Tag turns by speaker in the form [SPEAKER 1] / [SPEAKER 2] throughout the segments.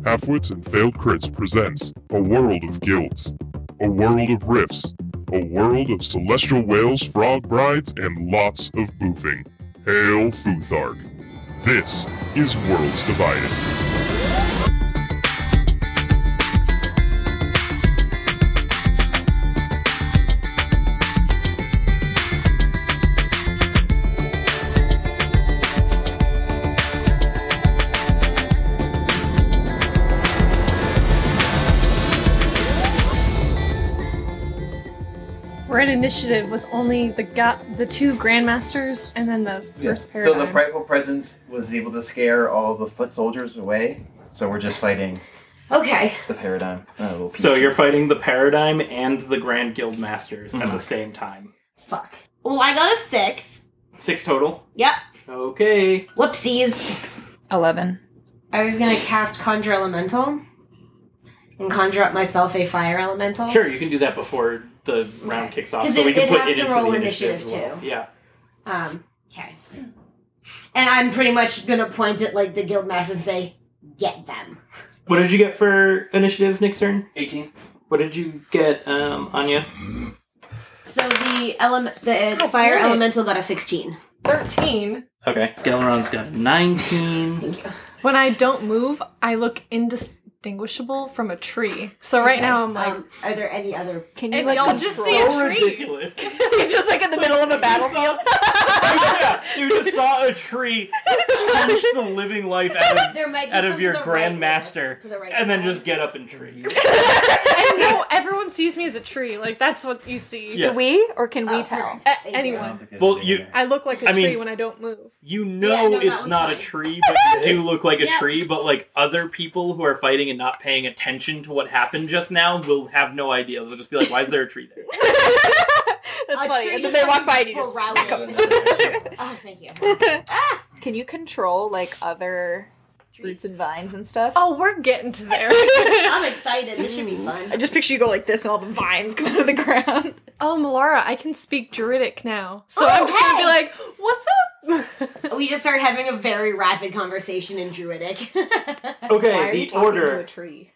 [SPEAKER 1] Halfwits and Failed Crits presents A World of Guilds, a world of rifts, a world of celestial whales, frog brides, and lots of boofing. Hail Futhark. This is Worlds Divided.
[SPEAKER 2] We're at initiative with only the two Grandmasters and then the first paradigm.
[SPEAKER 3] So the Frightful Presence was able to scare all the foot soldiers away, so we're just fighting
[SPEAKER 4] Okay.
[SPEAKER 3] the paradigm.
[SPEAKER 5] So you're fighting the Paradigm and the Grand Guild Masters at the same time.
[SPEAKER 4] Fuck. Well, I got a 6.
[SPEAKER 5] 6 total?
[SPEAKER 4] Yep.
[SPEAKER 5] Okay.
[SPEAKER 4] Whoopsies.
[SPEAKER 6] 11.
[SPEAKER 4] I was gonna cast Conjure Elemental and conjure up myself a Fire Elemental.
[SPEAKER 5] Sure, you can do that before the round kicks off,
[SPEAKER 4] 'Cause
[SPEAKER 5] so we can
[SPEAKER 4] it
[SPEAKER 5] put
[SPEAKER 4] has
[SPEAKER 5] it
[SPEAKER 4] to
[SPEAKER 5] into
[SPEAKER 4] roll
[SPEAKER 5] the
[SPEAKER 4] initiative,
[SPEAKER 5] as well.
[SPEAKER 4] too.
[SPEAKER 5] Yeah.
[SPEAKER 4] Okay. And I'm pretty much gonna point at, like, the Guildmaster and say, get them.
[SPEAKER 5] What did you get for initiative, Nick's turn?
[SPEAKER 3] 18.
[SPEAKER 5] What did you get, Anya?
[SPEAKER 4] So the
[SPEAKER 2] God
[SPEAKER 4] Fire
[SPEAKER 2] damn it.
[SPEAKER 4] Elemental got a 16.
[SPEAKER 2] 13.
[SPEAKER 5] Okay. Galeron's got a 19.
[SPEAKER 4] Thank you.
[SPEAKER 2] When I don't move, I look indistinguishable from a tree. So right now I'm like,
[SPEAKER 4] Are there any other...
[SPEAKER 6] Can
[SPEAKER 2] and
[SPEAKER 6] you like
[SPEAKER 2] y'all just see a
[SPEAKER 5] So
[SPEAKER 2] tree?
[SPEAKER 5] ridiculous.
[SPEAKER 6] You're just like in the middle of a battlefield.
[SPEAKER 5] Yeah, you just saw a tree punch the living life
[SPEAKER 4] There might be
[SPEAKER 5] out
[SPEAKER 4] some
[SPEAKER 5] of
[SPEAKER 4] to
[SPEAKER 5] your
[SPEAKER 4] the right
[SPEAKER 5] Grandmaster,
[SPEAKER 4] to the right
[SPEAKER 5] and then
[SPEAKER 4] side.
[SPEAKER 5] just get up and tree.
[SPEAKER 2] I know everyone sees me as a tree. Like that's what you see.
[SPEAKER 5] Yeah.
[SPEAKER 6] Do we, or can we
[SPEAKER 4] Oh,
[SPEAKER 6] tell?
[SPEAKER 4] perfect. Thank you.
[SPEAKER 2] Anyone.
[SPEAKER 5] Well, you-
[SPEAKER 2] I look like a
[SPEAKER 5] I mean-
[SPEAKER 2] tree when I don't move.
[SPEAKER 5] You know
[SPEAKER 4] Yeah, no, that
[SPEAKER 5] it's
[SPEAKER 4] one's
[SPEAKER 5] not a
[SPEAKER 4] fine.
[SPEAKER 5] tree, but you do look like a
[SPEAKER 4] Yep.
[SPEAKER 5] tree, but like other people who are fighting and not paying attention to what happened just now will have no idea. They'll just be like, why is there a tree there?
[SPEAKER 6] That's
[SPEAKER 4] A
[SPEAKER 6] funny.
[SPEAKER 4] tree
[SPEAKER 6] And then
[SPEAKER 4] just
[SPEAKER 6] they walk by and
[SPEAKER 4] fucking
[SPEAKER 6] you just smack
[SPEAKER 4] sprouted.
[SPEAKER 6] them.
[SPEAKER 4] Oh, thank you.
[SPEAKER 6] Can you control like other roots and vines and stuff?
[SPEAKER 2] Oh, we're getting to there.
[SPEAKER 4] I'm excited. This should be fun.
[SPEAKER 6] I just picture you go like this and all the vines come out of the ground.
[SPEAKER 2] Oh, Melara, I can speak Druidic now. So I'm just gonna be
[SPEAKER 4] hey!
[SPEAKER 2] like, what's up?
[SPEAKER 4] We just started having a very rapid conversation in Druidic.
[SPEAKER 5] Okay, the order.
[SPEAKER 6] tree?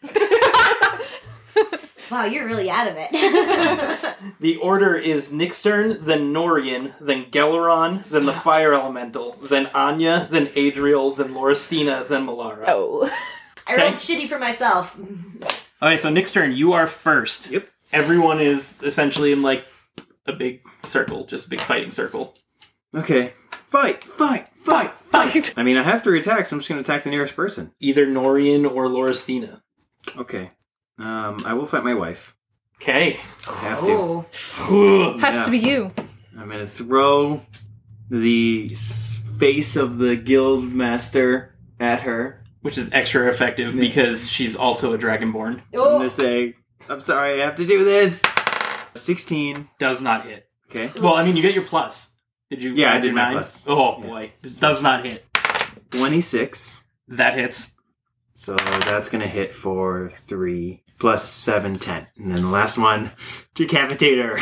[SPEAKER 4] Wow, you're really out of it.
[SPEAKER 5] The order is Nick's turn, then Norian, then Galeron, then the Fire Elemental, then Anya, then Adriel, then Lauristina, then Melara.
[SPEAKER 6] Oh.
[SPEAKER 4] I rolled
[SPEAKER 5] Okay.
[SPEAKER 4] shitty for myself.
[SPEAKER 5] Okay, so Nick's turn. You are first.
[SPEAKER 3] Yep.
[SPEAKER 5] Everyone is essentially in like a big circle, just a big fighting circle.
[SPEAKER 7] Okay. Fight! I mean, I have 3 attacks, so I'm just going to attack the nearest person.
[SPEAKER 5] Either Norian or Lauristina.
[SPEAKER 7] Okay. I will fight my wife.
[SPEAKER 5] Okay.
[SPEAKER 7] I have to.
[SPEAKER 4] Oh.
[SPEAKER 2] Has
[SPEAKER 7] Yeah.
[SPEAKER 2] to be you.
[SPEAKER 7] I'm going to throw the face of the guild master at her.
[SPEAKER 5] Which is extra effective because she's also a Dragonborn.
[SPEAKER 7] I'm going to say, I'm sorry, I have to do this. 16.
[SPEAKER 5] Does not hit.
[SPEAKER 7] Okay.
[SPEAKER 5] Well, I mean, you get your plus. Did you?
[SPEAKER 7] Yeah, I
[SPEAKER 5] add
[SPEAKER 7] did
[SPEAKER 5] your
[SPEAKER 7] my
[SPEAKER 5] 9?
[SPEAKER 7] plus.
[SPEAKER 5] Oh,
[SPEAKER 7] Yeah.
[SPEAKER 5] boy. Does not hit.
[SPEAKER 7] 26.
[SPEAKER 5] That hits.
[SPEAKER 7] So that's going to hit for 3. Plus 7, 10. And then the last one, decapitate her.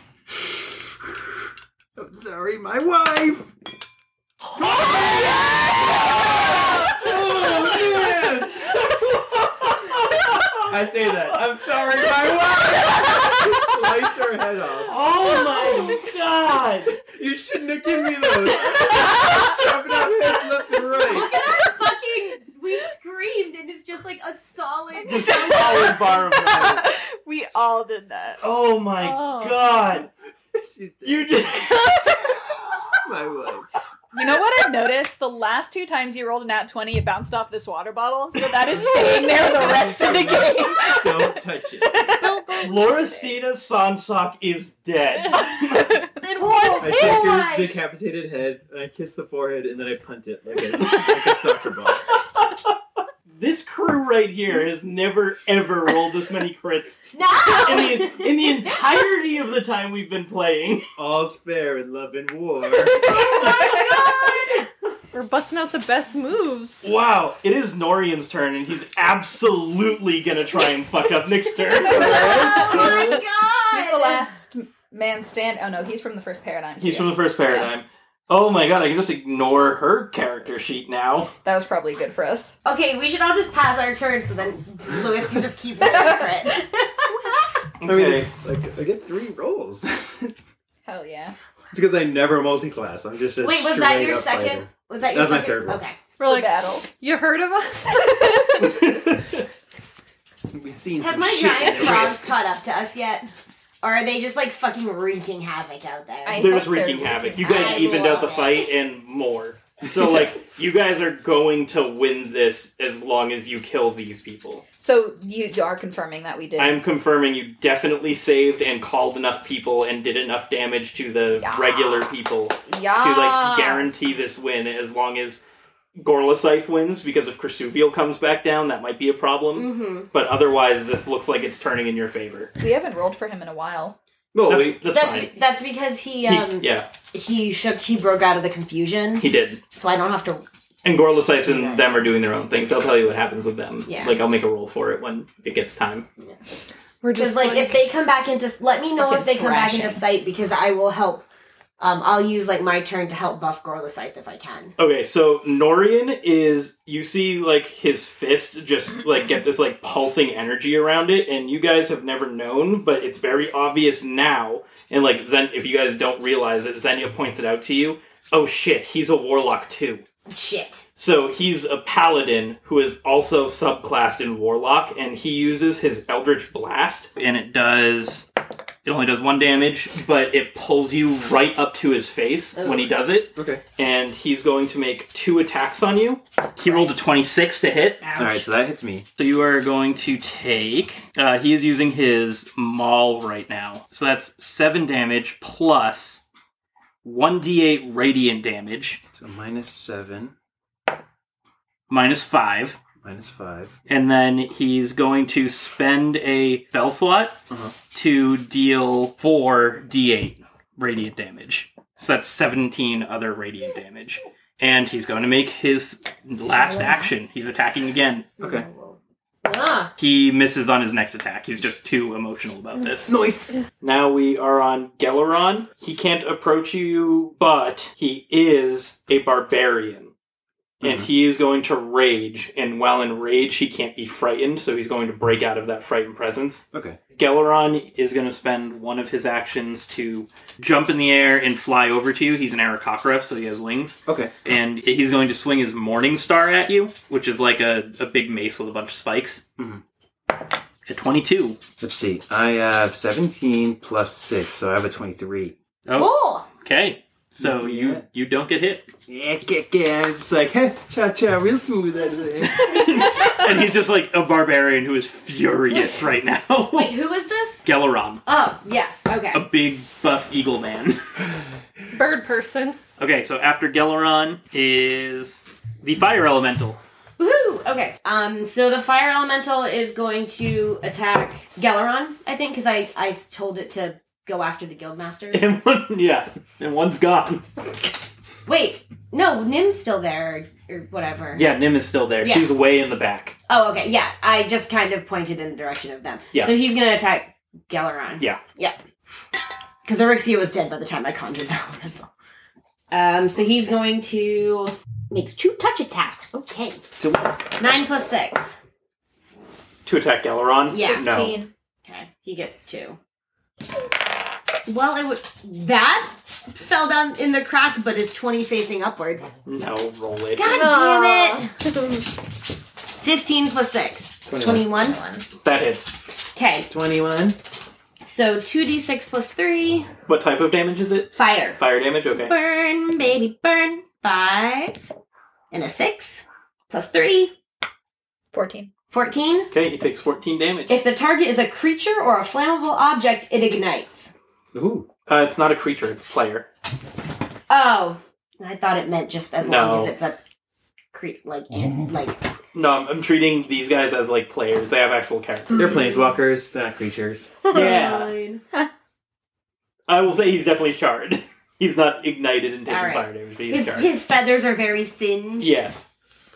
[SPEAKER 7] I'm sorry, my wife! I say that. I'm sorry, my wife! Slice her head off.
[SPEAKER 5] Oh, my God!
[SPEAKER 7] You shouldn't have given me those. Chopping off heads left and right.
[SPEAKER 4] Look at our fucking... We screamed and it's just like a solid...
[SPEAKER 5] Just a solid bar of knives.
[SPEAKER 6] We all did that.
[SPEAKER 5] Oh, my
[SPEAKER 2] Oh.
[SPEAKER 5] God!
[SPEAKER 7] She's dead.
[SPEAKER 5] You did...
[SPEAKER 7] My wife.
[SPEAKER 6] You know what I've noticed? The last 2 times you rolled a nat 20, it bounced off this water bottle, so that is staying there the rest of the game.
[SPEAKER 7] Don't touch it.
[SPEAKER 5] Lauristina Sansak is dead.
[SPEAKER 4] And what?
[SPEAKER 7] I take her decapitated head, and I kiss the forehead, and then I punt it like a soccer ball.
[SPEAKER 5] This crew right here has never, ever rolled this many crits
[SPEAKER 4] No!
[SPEAKER 5] in the entirety of the time we've been playing.
[SPEAKER 7] All's fair in love and war.
[SPEAKER 4] Oh my god!
[SPEAKER 2] We're busting out the best moves.
[SPEAKER 5] Wow, it is Norian's turn, and he's absolutely gonna try and fuck up Nick's turn.
[SPEAKER 4] Oh my god!
[SPEAKER 6] He's the last man stand. Oh no, he's from the first paradigm.
[SPEAKER 5] He's
[SPEAKER 6] too.
[SPEAKER 5] from the first paradigm. Oh my god, I can just ignore her character sheet now.
[SPEAKER 6] That was probably good for us.
[SPEAKER 4] Okay, we should all just pass our turn so then Lewis can just keep rolling for it.
[SPEAKER 7] I mean,
[SPEAKER 5] Okay.
[SPEAKER 7] it's like I get 3 rolls. It's
[SPEAKER 6] Hell yeah.
[SPEAKER 7] because I never multi-class. I'm just a
[SPEAKER 4] Wait, was that your
[SPEAKER 7] straight-up
[SPEAKER 4] second?
[SPEAKER 7] fighter.
[SPEAKER 4] Was that your
[SPEAKER 7] That was my
[SPEAKER 4] second?
[SPEAKER 7] third roll.
[SPEAKER 4] Okay.
[SPEAKER 2] We're
[SPEAKER 6] For
[SPEAKER 2] like,
[SPEAKER 6] battle.
[SPEAKER 2] you heard of us?
[SPEAKER 7] We've seen
[SPEAKER 4] Have
[SPEAKER 7] some
[SPEAKER 4] my
[SPEAKER 7] shit
[SPEAKER 4] giant
[SPEAKER 7] in the
[SPEAKER 4] frogs
[SPEAKER 7] rift.
[SPEAKER 4] caught up to us yet? Or are they just like fucking wreaking havoc out there?
[SPEAKER 6] I
[SPEAKER 5] They're
[SPEAKER 6] hope
[SPEAKER 5] just wreaking
[SPEAKER 6] they're
[SPEAKER 5] havoc.
[SPEAKER 6] wreaking
[SPEAKER 5] You guys
[SPEAKER 4] havoc.
[SPEAKER 5] evened out the
[SPEAKER 4] I love
[SPEAKER 5] fight and more. So, like, you guys are going to win this as long as you kill these people.
[SPEAKER 6] So you are confirming that we did.
[SPEAKER 5] I'm confirming you definitely saved and called enough people and did enough damage to the
[SPEAKER 6] Yes.
[SPEAKER 5] regular people
[SPEAKER 6] Yes.
[SPEAKER 5] to, like, guarantee this win as long as Gorlascythe wins, because if Crusuvial comes back down, that might be a problem.
[SPEAKER 4] Mm-hmm.
[SPEAKER 5] But otherwise, this looks like it's turning in your favor.
[SPEAKER 6] We haven't rolled for him in a while.
[SPEAKER 7] Well,
[SPEAKER 5] That's fine.
[SPEAKER 4] That's because he
[SPEAKER 5] Yeah,
[SPEAKER 4] he broke out of the confusion,
[SPEAKER 5] he did.
[SPEAKER 4] so I don't have to.
[SPEAKER 5] And Gorlascythe and
[SPEAKER 4] Yeah.
[SPEAKER 5] them are doing their own things. I'll tell you what happens with them.
[SPEAKER 4] Yeah.
[SPEAKER 5] Like, I'll make a roll for it when it gets time.
[SPEAKER 2] We're
[SPEAKER 4] Because
[SPEAKER 2] just
[SPEAKER 4] like if they come back into, let me know
[SPEAKER 6] Fucking
[SPEAKER 4] if they come back
[SPEAKER 6] thrashing.
[SPEAKER 4] into sight because I will help. I'll use like my turn to help buff Gorlascythe if I can.
[SPEAKER 5] Okay, so Norian is, you see, like, his fist just, like, get this, like, pulsing energy around it, and you guys have never known, but it's very obvious now, and, like, if you guys don't realize it, Xenia points it out to you. Oh shit, he's a warlock too.
[SPEAKER 4] Shit.
[SPEAKER 5] So he's a paladin who is also subclassed in warlock, and he uses his Eldritch Blast, and it only does 1 damage, but it pulls you right up to his face when he does it.
[SPEAKER 7] okay.
[SPEAKER 5] And he's going to make 2 attacks on you. He rolled a 26 to hit.
[SPEAKER 7] Alright, so that hits me.
[SPEAKER 5] So you are going to take... he is using his Maul right now. So that's 7 damage plus 1d8 radiant damage
[SPEAKER 7] So -7,
[SPEAKER 5] minus 5.
[SPEAKER 7] -5.
[SPEAKER 5] And then he's going to spend a spell slot
[SPEAKER 7] Uh-huh.
[SPEAKER 5] to deal 4d8 radiant damage. So that's 17 other radiant damage. And he's going to make his last action. He's attacking again.
[SPEAKER 7] Okay.
[SPEAKER 4] Ah.
[SPEAKER 5] He misses on his next attack. He's just too emotional about this.
[SPEAKER 7] Nice.
[SPEAKER 5] Now we are on Gelaron. He can't approach you, but he is a barbarian. And he is going to rage, and while in rage, he can't be frightened, so he's going to break out of that frightened presence.
[SPEAKER 7] Okay.
[SPEAKER 5] Gelaron is going to spend one of his actions to jump in the air and fly over to you. He's an Aarakocra, so he has wings.
[SPEAKER 7] Okay.
[SPEAKER 5] And he's going to swing his Morning Star at you, which is like a big mace with a bunch of spikes.
[SPEAKER 7] Mhm.
[SPEAKER 5] At 22.
[SPEAKER 7] Let's see. I have 17 plus 6, so I have a 23.
[SPEAKER 5] Oh,
[SPEAKER 4] Cool.
[SPEAKER 5] okay. So
[SPEAKER 7] Yeah.
[SPEAKER 5] you don't get hit.
[SPEAKER 7] Yeah. I'm just like, hey, cha-cha, real smooth out of there.
[SPEAKER 5] And he's just like a barbarian who is furious right now.
[SPEAKER 4] Wait, who is this?
[SPEAKER 5] Gelaron.
[SPEAKER 4] Oh, yes. Okay.
[SPEAKER 5] A big buff eagle man.
[SPEAKER 2] Bird person.
[SPEAKER 5] Okay, so after Gelaron is the fire elemental.
[SPEAKER 4] Woohoo! Okay. So the fire elemental is going to attack Gelaron, I think, because I told it to go after the guildmasters.
[SPEAKER 5] And one's gone.
[SPEAKER 4] Wait, no, Nim's still there, or whatever.
[SPEAKER 5] Yeah, Nim is still there.
[SPEAKER 4] Yeah.
[SPEAKER 5] She's way in the back.
[SPEAKER 4] Oh, okay, yeah. I just kind of pointed in the direction of them.
[SPEAKER 5] Yeah.
[SPEAKER 4] So he's gonna attack Gelaron.
[SPEAKER 5] Yeah.
[SPEAKER 4] Yep. Because Erixia was dead by the time I conjured the elemental. So he's going to... Makes 2 touch attacks. Okay. 9 plus 6.
[SPEAKER 5] To attack Gelaron?
[SPEAKER 4] Yeah.
[SPEAKER 5] No.
[SPEAKER 6] 15.
[SPEAKER 4] Okay, he gets 2. Well, it would... That fell down in the crack, but is 20 facing upwards.
[SPEAKER 5] No, roll it.
[SPEAKER 4] God damn it! 15 plus 6. 21.
[SPEAKER 5] That hits.
[SPEAKER 4] Okay,
[SPEAKER 7] 21.
[SPEAKER 4] so 2d6 plus 3.
[SPEAKER 5] What type of damage is it?
[SPEAKER 4] Fire.
[SPEAKER 5] Fire damage? Okay.
[SPEAKER 4] Burn, baby, burn. 5. And a 6. Plus 3.
[SPEAKER 6] 14.
[SPEAKER 4] 14.
[SPEAKER 5] Okay, he takes 14 damage.
[SPEAKER 4] If the target is a creature or a flammable object, it ignites.
[SPEAKER 7] Ooh.
[SPEAKER 5] It's not a creature, it's a player.
[SPEAKER 4] Oh. I thought it meant just as long
[SPEAKER 5] No.
[SPEAKER 4] as it's a like
[SPEAKER 5] No, I'm treating these guys as, like, players. They have actual characters.
[SPEAKER 7] They're planeswalkers, they're not creatures.
[SPEAKER 5] Yeah. I will say he's definitely charred. He's not ignited and taking
[SPEAKER 4] All right.
[SPEAKER 5] fire damage, but he's charred.
[SPEAKER 4] his feathers are very singed.
[SPEAKER 5] Yes.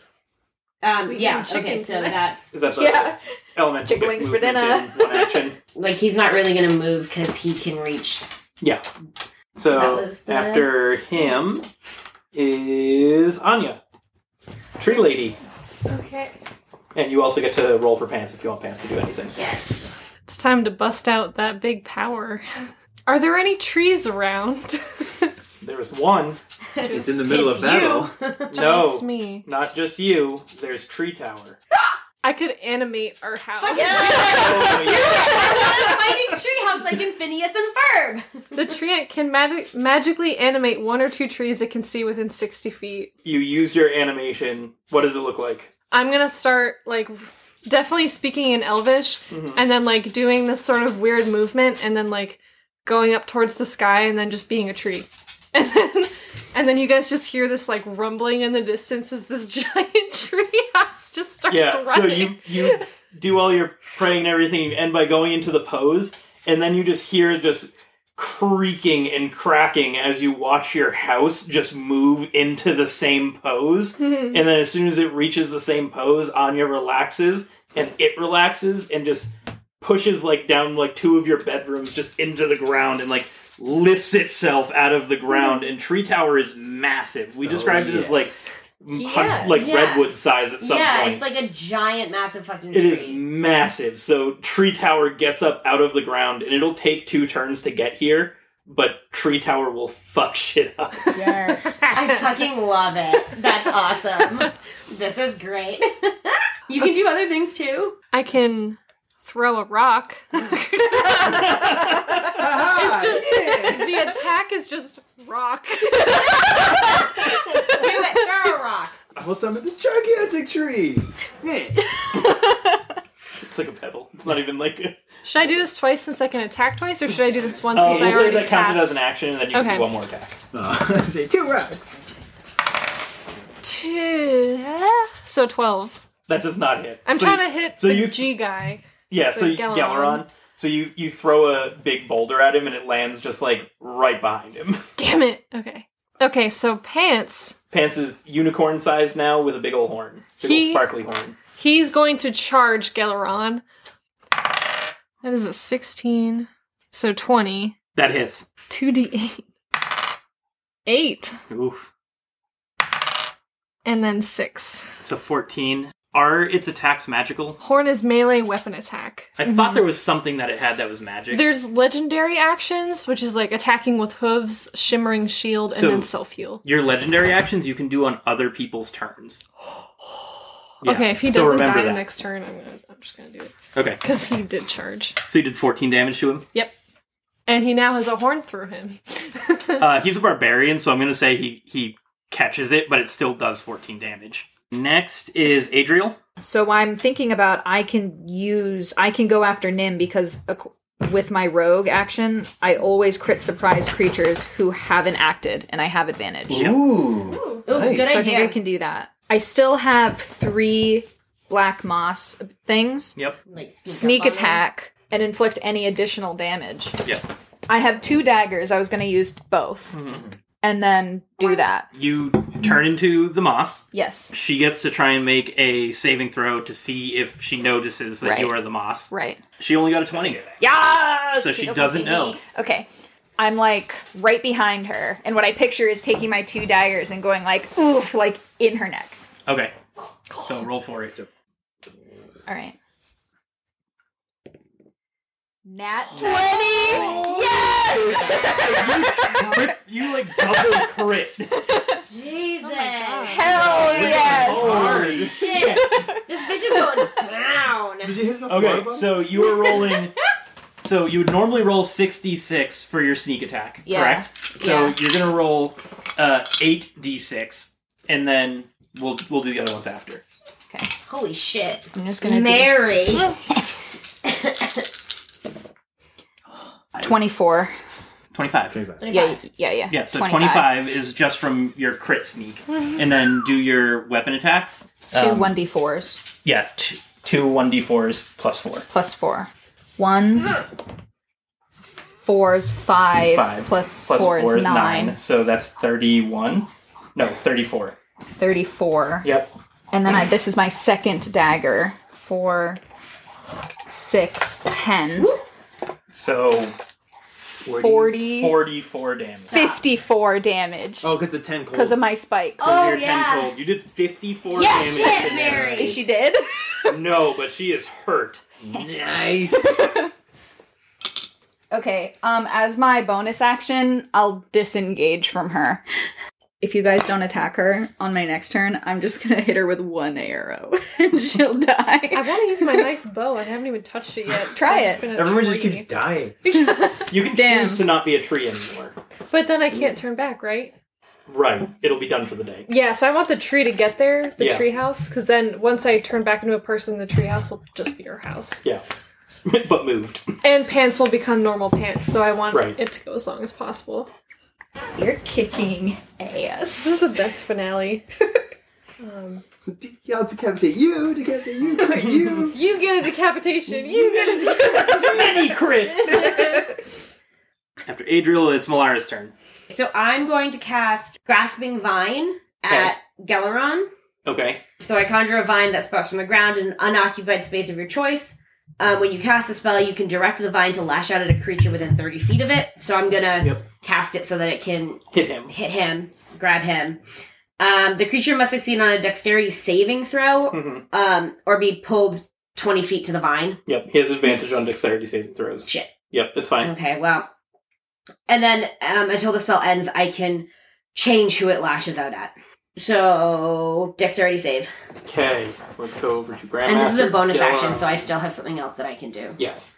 [SPEAKER 2] We
[SPEAKER 4] Yeah,
[SPEAKER 2] eat chicken
[SPEAKER 4] okay, so
[SPEAKER 2] tonight.
[SPEAKER 4] that's
[SPEAKER 5] Is that the
[SPEAKER 6] Yeah.
[SPEAKER 5] elemental
[SPEAKER 6] Chicken
[SPEAKER 5] gets
[SPEAKER 6] wings for
[SPEAKER 5] movement
[SPEAKER 6] dinner.
[SPEAKER 5] in one action?
[SPEAKER 4] like he's not really gonna move because he can reach.
[SPEAKER 5] Yeah.
[SPEAKER 4] So that
[SPEAKER 5] So
[SPEAKER 4] was the-
[SPEAKER 5] after him is Anya, tree lady,
[SPEAKER 2] Okay.
[SPEAKER 5] and you also get to roll for Pants if you want Pants to do anything.
[SPEAKER 4] Yes.
[SPEAKER 2] It's time to bust out that big power. Are there any trees around?
[SPEAKER 5] There's one.
[SPEAKER 7] It's in the middle of battle.
[SPEAKER 5] No,
[SPEAKER 2] Just me.
[SPEAKER 5] not just you. There's Tree Tower.
[SPEAKER 2] I could animate our house.
[SPEAKER 5] Oh, yeah.
[SPEAKER 4] Fighting treehouse like in Phineas and Ferb.
[SPEAKER 2] The tree ant can magically animate 1 or 2 trees it can see within 60 feet.
[SPEAKER 5] You use your animation. What does it look like?
[SPEAKER 2] I'm gonna start, like, definitely speaking in Elvish, and then, like, doing this sort of weird movement, and then, like, going up towards the sky, and then just being a tree. And then you guys just hear this, like, rumbling in the distance as this giant tree house just starts
[SPEAKER 5] Yeah, so
[SPEAKER 2] running.
[SPEAKER 5] you do all your praying and everything, you end by going into the pose, and then you just hear just creaking and cracking as you watch your house just move into the same pose. And then as soon as it reaches the same pose, Anya relaxes, and it relaxes, and just pushes, like, down, like, 2 of your bedrooms just into the ground, and, like, lifts itself out of the ground. And Tree Tower is massive. We described it as, like,
[SPEAKER 4] Yeah.
[SPEAKER 5] redwood size at some point.
[SPEAKER 4] It's like a giant, massive fucking
[SPEAKER 5] It
[SPEAKER 4] tree.
[SPEAKER 5] is massive. So Tree Tower gets up out of the ground, and it'll take 2 turns to get here, but Tree Tower will fuck shit up.
[SPEAKER 4] I fucking love it. That's awesome. This is great. You can do other things too.
[SPEAKER 2] I can throw a rock. It's just the attack is just rock.
[SPEAKER 4] Do it. Throw a rock.
[SPEAKER 7] I will summon this gigantic tree.
[SPEAKER 5] It's like a pebble. It's not even like a...
[SPEAKER 2] Should I do this twice since I can attack twice, or should I do this once
[SPEAKER 5] Oh,
[SPEAKER 2] since I
[SPEAKER 5] we'll say
[SPEAKER 2] already
[SPEAKER 5] that counted
[SPEAKER 2] passed?
[SPEAKER 5] as an action, and then you can
[SPEAKER 2] Okay.
[SPEAKER 5] do one more attack.
[SPEAKER 7] Say 2 rocks.
[SPEAKER 2] 2, so 12.
[SPEAKER 5] That does not hit.
[SPEAKER 2] I'm
[SPEAKER 5] So
[SPEAKER 2] trying
[SPEAKER 5] you-
[SPEAKER 2] to hit
[SPEAKER 5] so
[SPEAKER 2] the
[SPEAKER 5] you-
[SPEAKER 2] G guy.
[SPEAKER 5] Yeah, so
[SPEAKER 2] the
[SPEAKER 5] you,
[SPEAKER 2] Galaron.
[SPEAKER 5] Galaron. So you throw a big boulder at him, and it lands just, like, right behind him.
[SPEAKER 2] Damn it. Okay. Okay, so Pants,
[SPEAKER 5] Pants is unicorn sized now with a big ol' horn. Big ol'
[SPEAKER 2] He-
[SPEAKER 5] sparkly horn.
[SPEAKER 2] he's going to charge Galaron. That is a 16. So 20.
[SPEAKER 5] That hits.
[SPEAKER 2] 2d8. 8.
[SPEAKER 5] Oof.
[SPEAKER 2] And then 6.
[SPEAKER 5] So 14. Are its attacks magical?
[SPEAKER 2] Horn is melee weapon attack.
[SPEAKER 5] I thought there was something that it had that was magic.
[SPEAKER 2] There's legendary actions, which is like attacking with hooves, shimmering shield, and
[SPEAKER 5] So-
[SPEAKER 2] then self-heal.
[SPEAKER 5] Your legendary actions you can do on other people's turns. Yeah.
[SPEAKER 2] Okay, if he
[SPEAKER 5] So
[SPEAKER 2] doesn't
[SPEAKER 5] remember
[SPEAKER 2] die the
[SPEAKER 5] that.
[SPEAKER 2] next turn, I'm just gonna do it.
[SPEAKER 5] Okay.
[SPEAKER 2] Because he did charge.
[SPEAKER 5] So you did 14 damage to him.
[SPEAKER 2] Yep. And he now has a horn through him.
[SPEAKER 5] He's a barbarian, so I'm going to say he catches it, but it still does 14 damage. Next is Adriel.
[SPEAKER 6] So I'm thinking about I can go after Nim because with my rogue action, I always crit surprise creatures who haven't acted, and I have advantage.
[SPEAKER 7] Ooh.
[SPEAKER 4] Ooh,
[SPEAKER 7] Nice.
[SPEAKER 4] good
[SPEAKER 6] So I think
[SPEAKER 4] idea.
[SPEAKER 6] I can do that. I still have 3 black moss things,
[SPEAKER 5] Yep.
[SPEAKER 4] Like
[SPEAKER 6] sneak
[SPEAKER 4] up on
[SPEAKER 6] attack, and inflict any additional damage.
[SPEAKER 5] Yep.
[SPEAKER 6] I have 2 daggers. I was going to use both, and then do that.
[SPEAKER 5] You turn into the moss.
[SPEAKER 6] Yes,
[SPEAKER 5] She gets to try and make a saving throw to see if she notices that you
[SPEAKER 6] Right.
[SPEAKER 5] are the moss.
[SPEAKER 6] right.
[SPEAKER 5] She only got a 20.
[SPEAKER 6] Yes!
[SPEAKER 5] So she doesn't know.
[SPEAKER 6] Okay. I'm like right behind her, and what I picture is taking my 2 daggers and going like, oof, like in her neck.
[SPEAKER 5] Okay. So roll for it.
[SPEAKER 6] All right. Nat 20! Yes!
[SPEAKER 5] You like double crit.
[SPEAKER 4] Jesus.
[SPEAKER 6] Hell yes!
[SPEAKER 4] Holy shit. This bitch is going down.
[SPEAKER 7] Did you hit it off the water
[SPEAKER 5] Okay,
[SPEAKER 7] bottle?
[SPEAKER 5] so you are rolling. So you would normally roll 6d6 for your sneak attack,
[SPEAKER 6] Yeah.
[SPEAKER 5] correct? So
[SPEAKER 6] Yeah.
[SPEAKER 5] you're gonna roll 8d6, and then we'll do the other ones after.
[SPEAKER 6] Okay.
[SPEAKER 4] Holy shit.
[SPEAKER 6] I'm just gonna
[SPEAKER 4] Mary.
[SPEAKER 6] do 24.
[SPEAKER 5] 25.
[SPEAKER 7] 25.
[SPEAKER 6] Yeah.
[SPEAKER 5] Yeah, so 25 is just from your crit sneak, and then do your weapon attacks.
[SPEAKER 6] 2 1d4s
[SPEAKER 5] Yeah, two 1d4s plus 4.
[SPEAKER 6] plus 4. 1 4 is 5,
[SPEAKER 5] 5
[SPEAKER 6] plus
[SPEAKER 5] plus
[SPEAKER 6] 4 is 9.
[SPEAKER 5] So that's 31. No, 34.
[SPEAKER 6] 34.
[SPEAKER 5] Yep.
[SPEAKER 6] And then this is my second dagger. 4, 6, 10.
[SPEAKER 5] So
[SPEAKER 6] 40,
[SPEAKER 5] 44 damage.
[SPEAKER 6] 54 damage
[SPEAKER 7] Oh, because the 10 cold.
[SPEAKER 6] because of my spikes.
[SPEAKER 4] Oh,
[SPEAKER 5] You're
[SPEAKER 4] yeah.
[SPEAKER 5] 10 cold. You did 54
[SPEAKER 4] Yes,
[SPEAKER 5] damage.
[SPEAKER 4] hit
[SPEAKER 5] to
[SPEAKER 4] Mary.
[SPEAKER 6] She did.
[SPEAKER 5] No, but she is hurt.
[SPEAKER 7] Nice.
[SPEAKER 6] Okay, as my bonus action, I'll disengage from her. If you guys don't attack her on my next turn, I'm just gonna hit her with one arrow and she'll
[SPEAKER 2] I
[SPEAKER 6] die.
[SPEAKER 2] want to use my nice bow. I haven't even touched it yet.
[SPEAKER 6] Try
[SPEAKER 2] I've just
[SPEAKER 6] it.
[SPEAKER 2] been a
[SPEAKER 7] Everyone just
[SPEAKER 2] tree.
[SPEAKER 7] keeps dying.
[SPEAKER 5] You can
[SPEAKER 6] Damn.
[SPEAKER 5] choose to not be a tree anymore.
[SPEAKER 2] But then I can't turn back, right?
[SPEAKER 5] Right. It'll be done for the day.
[SPEAKER 2] Yeah, so I want the tree to get there, the
[SPEAKER 5] Yeah.
[SPEAKER 2] tree house, because then once I turn back into a person, the tree house will just be her house.
[SPEAKER 5] Yeah. But moved.
[SPEAKER 2] And pants will become normal pants, so I want
[SPEAKER 5] Right.
[SPEAKER 2] it to go as long as possible.
[SPEAKER 6] You're kicking
[SPEAKER 2] This is
[SPEAKER 6] ass.
[SPEAKER 2] the best finale.
[SPEAKER 7] I'll decapitate you, you.
[SPEAKER 2] You get a decapitation! You get a decapitation!
[SPEAKER 5] Many crits! After Adriel, it's Malara's turn.
[SPEAKER 4] So I'm going to cast Grasping Vine at Galaron.
[SPEAKER 5] Okay.
[SPEAKER 4] So I conjure a vine that sprouts from the ground in an unoccupied space of your choice. When you cast a spell, you can direct the vine to lash out at a creature within 30 feet of it. So I'm going to
[SPEAKER 5] Yep.
[SPEAKER 4] cast it so that it can
[SPEAKER 5] Hit him.
[SPEAKER 4] hit him, grab him. The creature must succeed on a dexterity saving throw
[SPEAKER 5] Mhm.
[SPEAKER 4] or be pulled 20 feet to the vine.
[SPEAKER 5] Yep. He has advantage on dexterity saving throws.
[SPEAKER 4] Shit.
[SPEAKER 5] Yep, it's fine.
[SPEAKER 4] Okay, well. And then until the spell ends, I can change who it lashes out at. So, dexterity save.
[SPEAKER 5] Okay. Let's go over to Grandmaster.
[SPEAKER 4] And this is a bonus
[SPEAKER 5] Galaron.
[SPEAKER 4] action, so I still have something else that I can do.
[SPEAKER 5] Yes.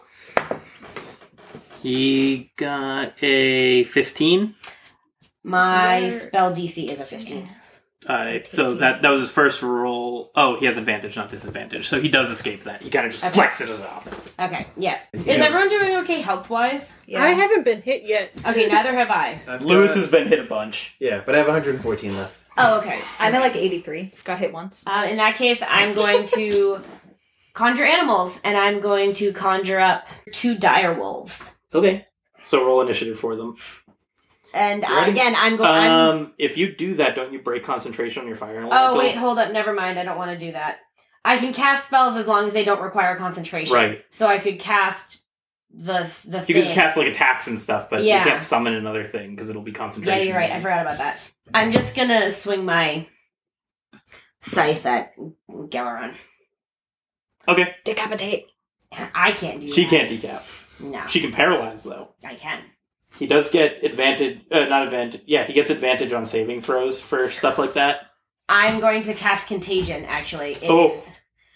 [SPEAKER 5] He got a 15.
[SPEAKER 4] My
[SPEAKER 2] Where-
[SPEAKER 4] spell DC is a 15.
[SPEAKER 5] So that was his first roll. Oh, he has advantage, not disadvantage. So he does escape that. He kind of just
[SPEAKER 4] Okay.
[SPEAKER 5] flexes it off.
[SPEAKER 4] Okay, yeah. Is everyone doing okay health-wise?
[SPEAKER 2] I haven't been hit yet.
[SPEAKER 4] Okay, neither have I.
[SPEAKER 5] Lewis has been hit a bunch.
[SPEAKER 7] Yeah, but I have 114 left.
[SPEAKER 4] Oh, okay.
[SPEAKER 6] I'm at like 83. Got hit once.
[SPEAKER 4] In that case, I'm going to conjure animals, and I'm going to conjure up 2 dire wolves.
[SPEAKER 5] Okay. So roll initiative for them.
[SPEAKER 4] And
[SPEAKER 5] Ready?
[SPEAKER 4] again, I'm going...
[SPEAKER 5] If you do that, don't you break concentration on your fire
[SPEAKER 4] Oh,
[SPEAKER 5] elemental?
[SPEAKER 4] wait, hold up. Never mind. I don't want to do that. I can cast spells as long as they don't require concentration.
[SPEAKER 5] Right.
[SPEAKER 4] So I could cast the thing.
[SPEAKER 5] You can cast like attacks and stuff, but
[SPEAKER 4] Yeah.
[SPEAKER 5] you can't summon another thing because it'll be
[SPEAKER 4] Yeah,
[SPEAKER 5] concentration.
[SPEAKER 4] you're right. I forgot about that. I'm just going to swing my scythe at Galaron.
[SPEAKER 5] Okay.
[SPEAKER 6] Decapitate.
[SPEAKER 4] I can't do that.
[SPEAKER 5] She can't decap.
[SPEAKER 4] No,
[SPEAKER 5] She can paralyze though.
[SPEAKER 4] I can.
[SPEAKER 5] He does get advantage. Not advantage. Yeah, he gets advantage on saving throws for stuff like that.
[SPEAKER 4] I'm going to cast Contagion, actually. It
[SPEAKER 5] Oh.
[SPEAKER 4] is.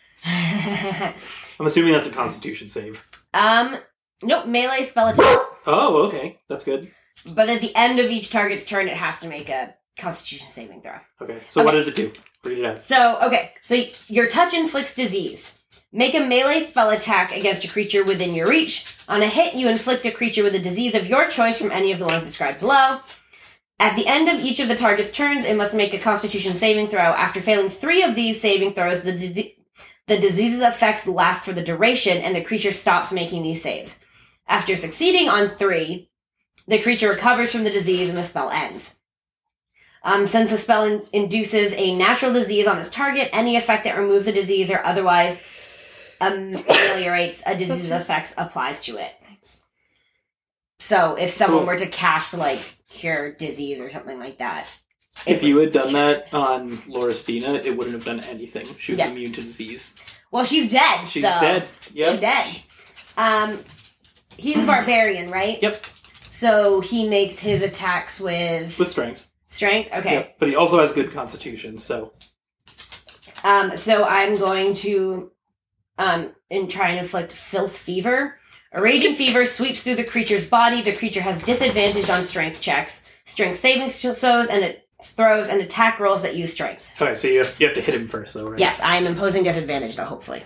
[SPEAKER 5] I'm assuming that's a Constitution save.
[SPEAKER 4] Nope, melee spell attack.
[SPEAKER 5] Oh, okay, that's good.
[SPEAKER 4] But at the end of each target's turn, it has to make a Constitution saving throw.
[SPEAKER 5] Okay, so what
[SPEAKER 4] Okay.
[SPEAKER 5] does it do? Read it out.
[SPEAKER 4] So your touch inflicts disease. Make a melee spell attack against a creature within your reach. On a hit, you inflict a creature with a disease of your choice from any of the ones described below. At the end of each of the target's turns, it must make a Constitution saving throw. After failing 3 of these saving throws, the disease's effects last for the duration, and the creature stops making these saves. After succeeding on 3, the creature recovers from the disease and the spell ends. Since the spell induces a natural disease on its target, any effect that removes a disease or otherwise ameliorates a disease's effects applies to it. So if someone
[SPEAKER 5] Cool.
[SPEAKER 4] were to cast, like, cure disease or something like that.
[SPEAKER 5] If you had done that on Lauristina, it wouldn't have done anything. She was
[SPEAKER 4] Yeah.
[SPEAKER 5] immune to disease.
[SPEAKER 4] Well, she's dead,
[SPEAKER 5] She's
[SPEAKER 4] so...
[SPEAKER 5] dead. Yep.
[SPEAKER 4] She's dead. He's a barbarian, right?
[SPEAKER 5] Yep.
[SPEAKER 4] So he makes his attacks with
[SPEAKER 5] With strength.
[SPEAKER 4] strength? Okay.
[SPEAKER 5] Yep. But he also has good constitution, so.
[SPEAKER 4] So I'm going to try and inflict Filth Fever. A raging fever sweeps through the creature's body. The creature has disadvantage on strength checks, strength saving throws, and attack rolls that use strength.
[SPEAKER 5] Okay, so you have to hit him first, though, right?
[SPEAKER 4] Yes, I am imposing disadvantage, though, hopefully.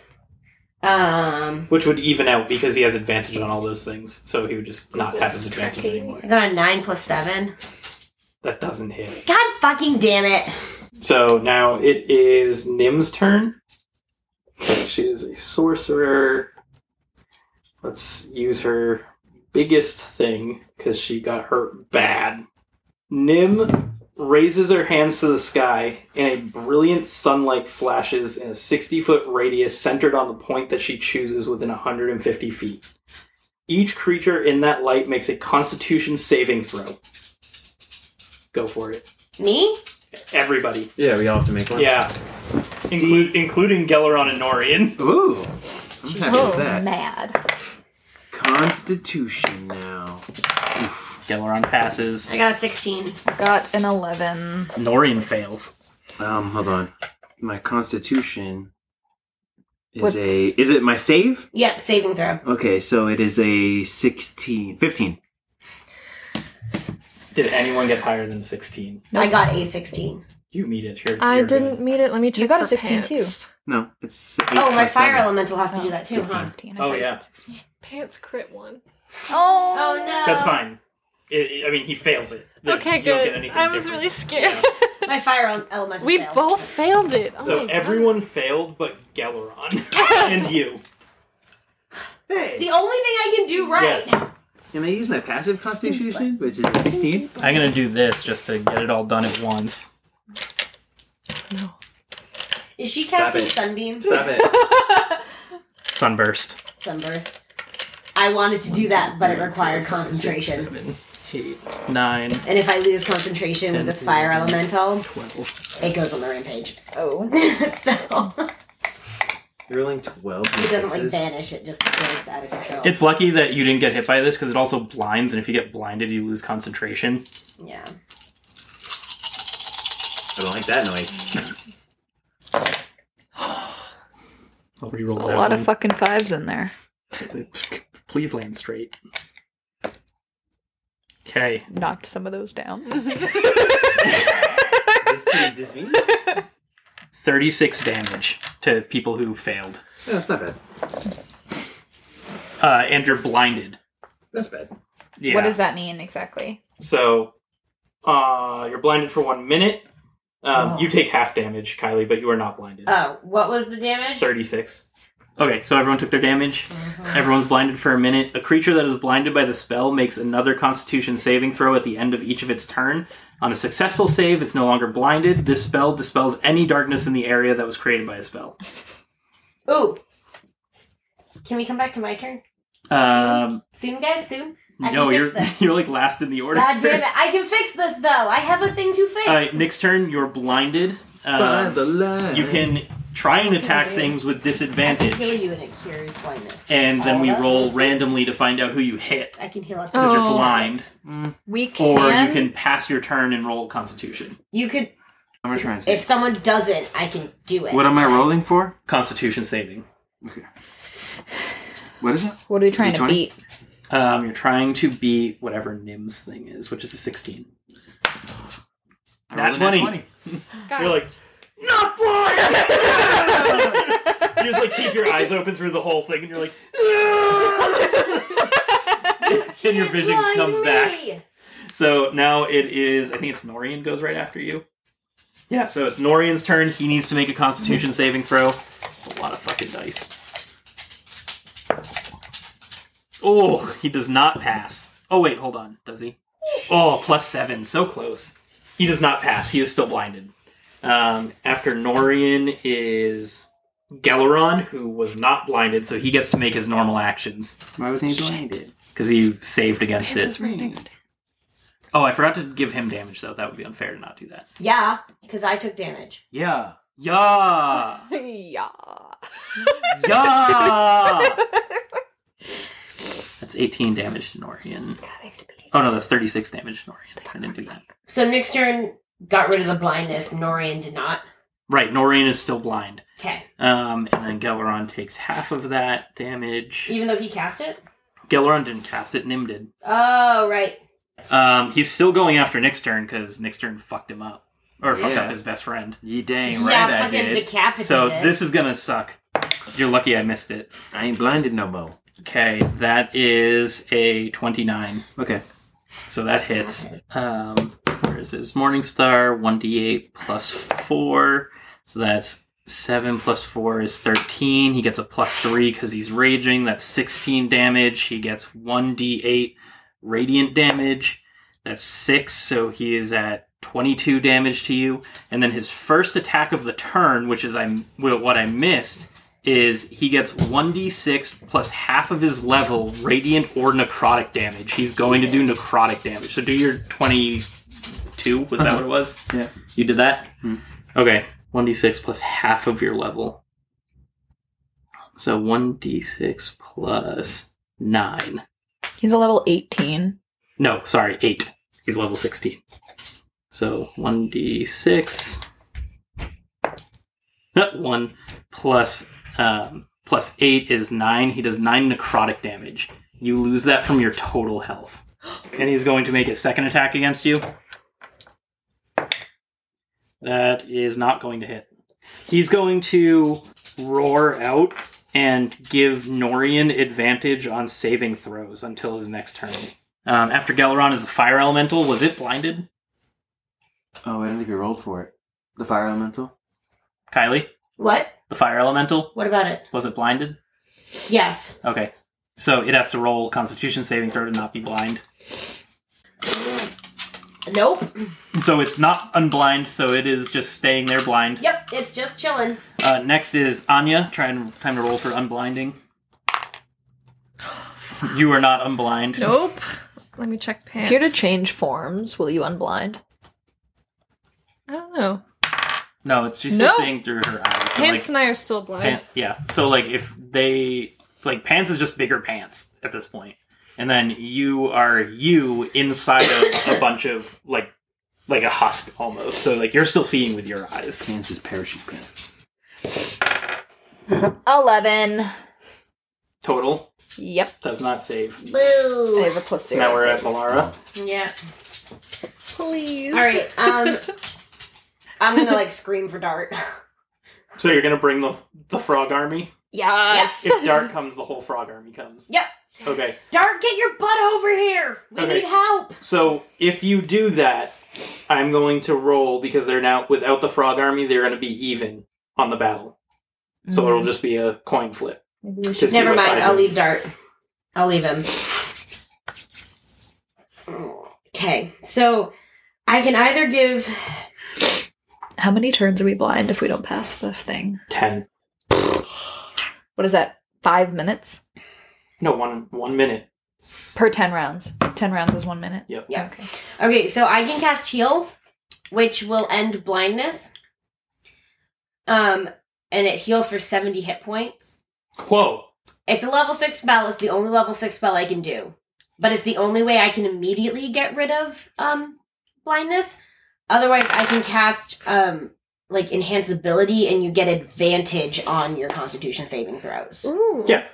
[SPEAKER 5] Which would even out because he has advantage on all those things, so he would just not have his advantage anymore.
[SPEAKER 4] I got a 9 plus 7.
[SPEAKER 5] That doesn't hit.
[SPEAKER 4] God fucking damn it.
[SPEAKER 5] So now it is Nim's turn. She is a sorcerer. Let's use her biggest thing, because she got hurt bad. Nim raises her hands to the sky, and a brilliant sunlight flashes in a 60-foot radius centered on the point that she chooses within 150 feet. Each creature in that light makes a Constitution saving throw. Go for it.
[SPEAKER 4] Me?
[SPEAKER 5] Everybody.
[SPEAKER 7] Yeah, we all have to make one.
[SPEAKER 5] Yeah. Including Gelleron and Norian.
[SPEAKER 7] Ooh. I'm happy with
[SPEAKER 6] Oh,
[SPEAKER 7] that.
[SPEAKER 6] mad.
[SPEAKER 7] Constitution now. Oof.
[SPEAKER 3] Gelleron passes.
[SPEAKER 4] I got a 16.
[SPEAKER 6] Got an 11.
[SPEAKER 3] Norian fails.
[SPEAKER 7] Hold on. My Constitution is
[SPEAKER 6] What's-
[SPEAKER 7] Is it my save?
[SPEAKER 4] Yep, saving throw.
[SPEAKER 7] Okay, so it is a 15.
[SPEAKER 5] Did anyone get higher than 16?
[SPEAKER 4] I got a 16.
[SPEAKER 5] You meet it.
[SPEAKER 2] I
[SPEAKER 5] You're
[SPEAKER 2] didn't
[SPEAKER 5] good.
[SPEAKER 2] meet it. Let me check.
[SPEAKER 6] You got a
[SPEAKER 2] for
[SPEAKER 6] 16
[SPEAKER 2] pants.
[SPEAKER 7] No, it's 8
[SPEAKER 4] Oh, my
[SPEAKER 7] plus
[SPEAKER 4] fire
[SPEAKER 7] 7.
[SPEAKER 4] elemental has to do that too, huh?
[SPEAKER 6] 15.
[SPEAKER 5] Oh, yeah.
[SPEAKER 2] Pants crit one.
[SPEAKER 6] Oh,
[SPEAKER 4] Oh no.
[SPEAKER 5] That's fine. I mean, he fails it.
[SPEAKER 2] Okay,
[SPEAKER 5] You don't get
[SPEAKER 2] good.
[SPEAKER 5] anything
[SPEAKER 2] I was
[SPEAKER 5] different.
[SPEAKER 2] really scared.
[SPEAKER 4] My fire elemental
[SPEAKER 2] We
[SPEAKER 4] failed.
[SPEAKER 2] both failed it. Oh
[SPEAKER 5] So
[SPEAKER 2] my God.
[SPEAKER 5] everyone failed but Gelleron. And you.
[SPEAKER 4] It's the only thing I can do right.
[SPEAKER 5] Yes.
[SPEAKER 7] Can I use my passive Constitution, which is 16?
[SPEAKER 3] I'm gonna do this just to get it all done at once.
[SPEAKER 4] Is she
[SPEAKER 7] Stop
[SPEAKER 4] casting
[SPEAKER 7] it.
[SPEAKER 4] Sunbeam?
[SPEAKER 7] Stop it.
[SPEAKER 3] Sunburst.
[SPEAKER 4] Sunburst. I wanted to do that, but it required concentration.
[SPEAKER 3] 7, 8, 9,
[SPEAKER 4] And if I lose concentration with this fire elemental,
[SPEAKER 3] 12.
[SPEAKER 4] it goes on the rampage.
[SPEAKER 6] Oh.
[SPEAKER 4] So
[SPEAKER 7] You're rolling 12
[SPEAKER 4] it doesn't like
[SPEAKER 7] sixes.
[SPEAKER 4] vanish, it just goes out of control.
[SPEAKER 3] It's lucky that you didn't get hit by this because it also blinds, and if you get blinded, you lose concentration.
[SPEAKER 4] Yeah.
[SPEAKER 7] I don't like that noise.
[SPEAKER 3] I'll reroll
[SPEAKER 6] There's a
[SPEAKER 3] that
[SPEAKER 6] lot of
[SPEAKER 3] one.
[SPEAKER 6] fucking 5s in there.
[SPEAKER 3] Please land straight. Okay.
[SPEAKER 6] Knocked some of those down.
[SPEAKER 7] This pleases me.
[SPEAKER 3] 36 damage to people who failed.
[SPEAKER 7] No, that's not bad.
[SPEAKER 3] And you're blinded.
[SPEAKER 7] That's bad.
[SPEAKER 3] Yeah.
[SPEAKER 6] What does that mean exactly?
[SPEAKER 5] So, you're blinded for 1 minute. You take half damage, Kylie, but you are not blinded.
[SPEAKER 4] Oh, what was the damage?
[SPEAKER 5] 36.
[SPEAKER 3] Okay, so everyone took their damage. Everyone's blinded for a minute. A creature that is blinded by the spell makes another Constitution saving throw at the end of each of its turn. On a successful save, it's no longer blinded. This spell dispels any darkness in the area that was created by a spell.
[SPEAKER 4] Ooh. Can we come back to my turn? Soon, guys? Soon? I
[SPEAKER 3] No,
[SPEAKER 4] can
[SPEAKER 3] you're
[SPEAKER 4] fix this.
[SPEAKER 3] you're like last in the order.
[SPEAKER 4] God damn it. I can fix this, though. I have a thing to fix.
[SPEAKER 3] Nick's turn. You're blinded.
[SPEAKER 7] By the line.
[SPEAKER 3] You can try and attack things with
[SPEAKER 4] I can kill
[SPEAKER 3] disadvantage,
[SPEAKER 4] you and it cures blindness.
[SPEAKER 3] and then we
[SPEAKER 4] All
[SPEAKER 3] roll
[SPEAKER 4] that?
[SPEAKER 3] randomly to find out who you hit.
[SPEAKER 4] I can heal up
[SPEAKER 3] Because
[SPEAKER 4] to
[SPEAKER 3] you're
[SPEAKER 2] Oh.
[SPEAKER 3] blind.
[SPEAKER 6] We can.
[SPEAKER 3] Or you can pass your turn and roll Constitution.
[SPEAKER 4] You could.
[SPEAKER 7] I'm gonna try and see.
[SPEAKER 4] If someone doesn't, I can do it.
[SPEAKER 7] What am I rolling for?
[SPEAKER 3] Constitution saving.
[SPEAKER 7] Okay. What is it?
[SPEAKER 6] What are we trying to
[SPEAKER 7] 20?
[SPEAKER 6] beat?
[SPEAKER 3] You're trying to beat whatever Nim's thing is, which is a 16.
[SPEAKER 7] I
[SPEAKER 3] Nat
[SPEAKER 7] rolled a
[SPEAKER 3] 20.
[SPEAKER 2] God.
[SPEAKER 5] You're like, not blind! You just like keep your eyes open through the whole thing, and you're like, and your vision
[SPEAKER 4] Blind
[SPEAKER 5] comes
[SPEAKER 4] me!
[SPEAKER 5] back. So now it is, I think it's Norian goes right after you. Yeah, so it's Norian's turn. He needs to make a Constitution saving throw. It's a lot of fucking dice. Oh, he does not pass. Oh, wait, hold on. Does he? Oh, +7. So close. He does not pass. He is still blinded. After Norian is Gelleron, who was not blinded, so he gets to make his normal actions.
[SPEAKER 7] Why wasn't he blinded?
[SPEAKER 3] Because he saved against
[SPEAKER 2] Pants
[SPEAKER 3] it.
[SPEAKER 2] is right next to
[SPEAKER 3] Oh, I forgot to give him damage, though. That would be unfair to not do that.
[SPEAKER 4] Yeah, because I took damage.
[SPEAKER 3] Yeah. Yeah.
[SPEAKER 6] Yeah.
[SPEAKER 3] Yeah. That's 18 damage to Norian. Oh, no, that's 36 damage to Norian. I didn't do that.
[SPEAKER 4] So Nick's turn got rid of the blindness. Norian did not.
[SPEAKER 3] Right, Norian is still blind.
[SPEAKER 4] Okay.
[SPEAKER 3] And then Gelleron takes half of that damage.
[SPEAKER 4] Even though he cast it?
[SPEAKER 3] Gelleron didn't cast it, Nim did.
[SPEAKER 4] Oh, right.
[SPEAKER 3] He's still going after Nick's turn, because Nick's turn fucked him up. Or fucked
[SPEAKER 7] Yeah.
[SPEAKER 3] up his best friend.
[SPEAKER 7] You dang right
[SPEAKER 4] Yeah,
[SPEAKER 7] I
[SPEAKER 4] fucking
[SPEAKER 7] did.
[SPEAKER 4] decapitated.
[SPEAKER 3] So this is gonna suck. You're lucky I missed it.
[SPEAKER 7] I ain't blinded no more.
[SPEAKER 3] Okay, that is a 29.
[SPEAKER 7] Okay.
[SPEAKER 3] So that hits. Where is his Morningstar? 1d8 plus 4. So that's 7 plus 4 is 13. He gets a plus 3 because he's raging. That's 16 damage. He gets 1d8 radiant damage. That's 6, so he is at 22 damage to you. And then his first attack of the turn, which is what I missed, is he gets 1d6 plus half of his level radiant or necrotic damage. He's going to do necrotic damage. So do your 22. Was that what it was?
[SPEAKER 7] Yeah.
[SPEAKER 3] You did that? Okay. 1d6 plus half of your level. So 1d6 plus 9.
[SPEAKER 6] He's a level 18.
[SPEAKER 3] No, sorry, 8. He's level 16. So 1d6. 1 plus 8 is 9. He does 9 necrotic damage. You lose that from your total health. And he's going to make his second attack against you. That is not going to hit. He's going to roar out and give Norian advantage on saving throws until his next turn. After Galaron is the fire elemental. Was it blinded?
[SPEAKER 7] Oh, I don't think we rolled for it. The fire elemental?
[SPEAKER 3] Kylie?
[SPEAKER 4] What?
[SPEAKER 3] The fire elemental?
[SPEAKER 4] What about it?
[SPEAKER 3] Was it blinded?
[SPEAKER 4] Yes.
[SPEAKER 3] Okay. So it has to roll Constitution saving throw to not be blind.
[SPEAKER 4] Nope.
[SPEAKER 3] So it's not unblind, so it is just staying there blind.
[SPEAKER 4] Yep, it's just chilling.
[SPEAKER 3] Next is Anya. Time to roll for unblinding. You are not unblind.
[SPEAKER 2] Nope. Let me check pants.
[SPEAKER 6] If you're to change forms, will you unblind?
[SPEAKER 2] I don't know.
[SPEAKER 3] No, she's
[SPEAKER 2] No.
[SPEAKER 3] still seeing through her eyes. So
[SPEAKER 2] Pants and I are still blind.
[SPEAKER 3] yeah. So like if they Pants is just bigger pants at this point. And then you are you inside of a bunch of like a husk almost. So like you're still seeing with your eyes.
[SPEAKER 7] Pants is parachute pants.
[SPEAKER 6] 11.
[SPEAKER 3] Total
[SPEAKER 6] Yep.
[SPEAKER 3] does not save.
[SPEAKER 6] I
[SPEAKER 4] Boo.
[SPEAKER 6] have a plus
[SPEAKER 3] So
[SPEAKER 6] 0.
[SPEAKER 3] now we're at Malara.
[SPEAKER 4] Yeah.
[SPEAKER 6] Please.
[SPEAKER 4] All right. I'm gonna like scream for Dart.
[SPEAKER 3] So you're gonna bring the frog army?
[SPEAKER 6] Yes.
[SPEAKER 3] If Dart comes, the whole frog army comes.
[SPEAKER 4] Yep.
[SPEAKER 3] Okay.
[SPEAKER 4] Dart, get your butt over here. We
[SPEAKER 3] Okay.
[SPEAKER 4] need help.
[SPEAKER 3] So if you do that, I'm going to roll because they're now without the frog army, they're gonna be even on the battle. So it'll just be a coin flip.
[SPEAKER 6] Maybe we
[SPEAKER 3] To
[SPEAKER 6] should.
[SPEAKER 3] see
[SPEAKER 4] Never
[SPEAKER 3] what
[SPEAKER 4] mind.
[SPEAKER 3] side
[SPEAKER 4] I'll leave
[SPEAKER 3] wins.
[SPEAKER 4] Dart. I'll leave him. Okay. So I can either give.
[SPEAKER 6] How many turns are we blind if we don't pass the thing?
[SPEAKER 3] 10.
[SPEAKER 6] What is that? 5 minutes?
[SPEAKER 3] No, 1 minute.
[SPEAKER 6] Per 10 rounds. 10 rounds is 1 minute?
[SPEAKER 3] Yep.
[SPEAKER 4] Yeah.
[SPEAKER 6] Okay.
[SPEAKER 4] Okay, so I can cast Heal, which will end blindness. And it heals for 70 hit points.
[SPEAKER 3] Whoa.
[SPEAKER 4] It's a level 6 spell. It's the only level 6 spell I can do. But it's the only way I can immediately get rid of blindness. Otherwise, I can cast like enhance ability, and you get advantage on your Constitution saving throws.
[SPEAKER 2] Ooh.
[SPEAKER 3] Yeah.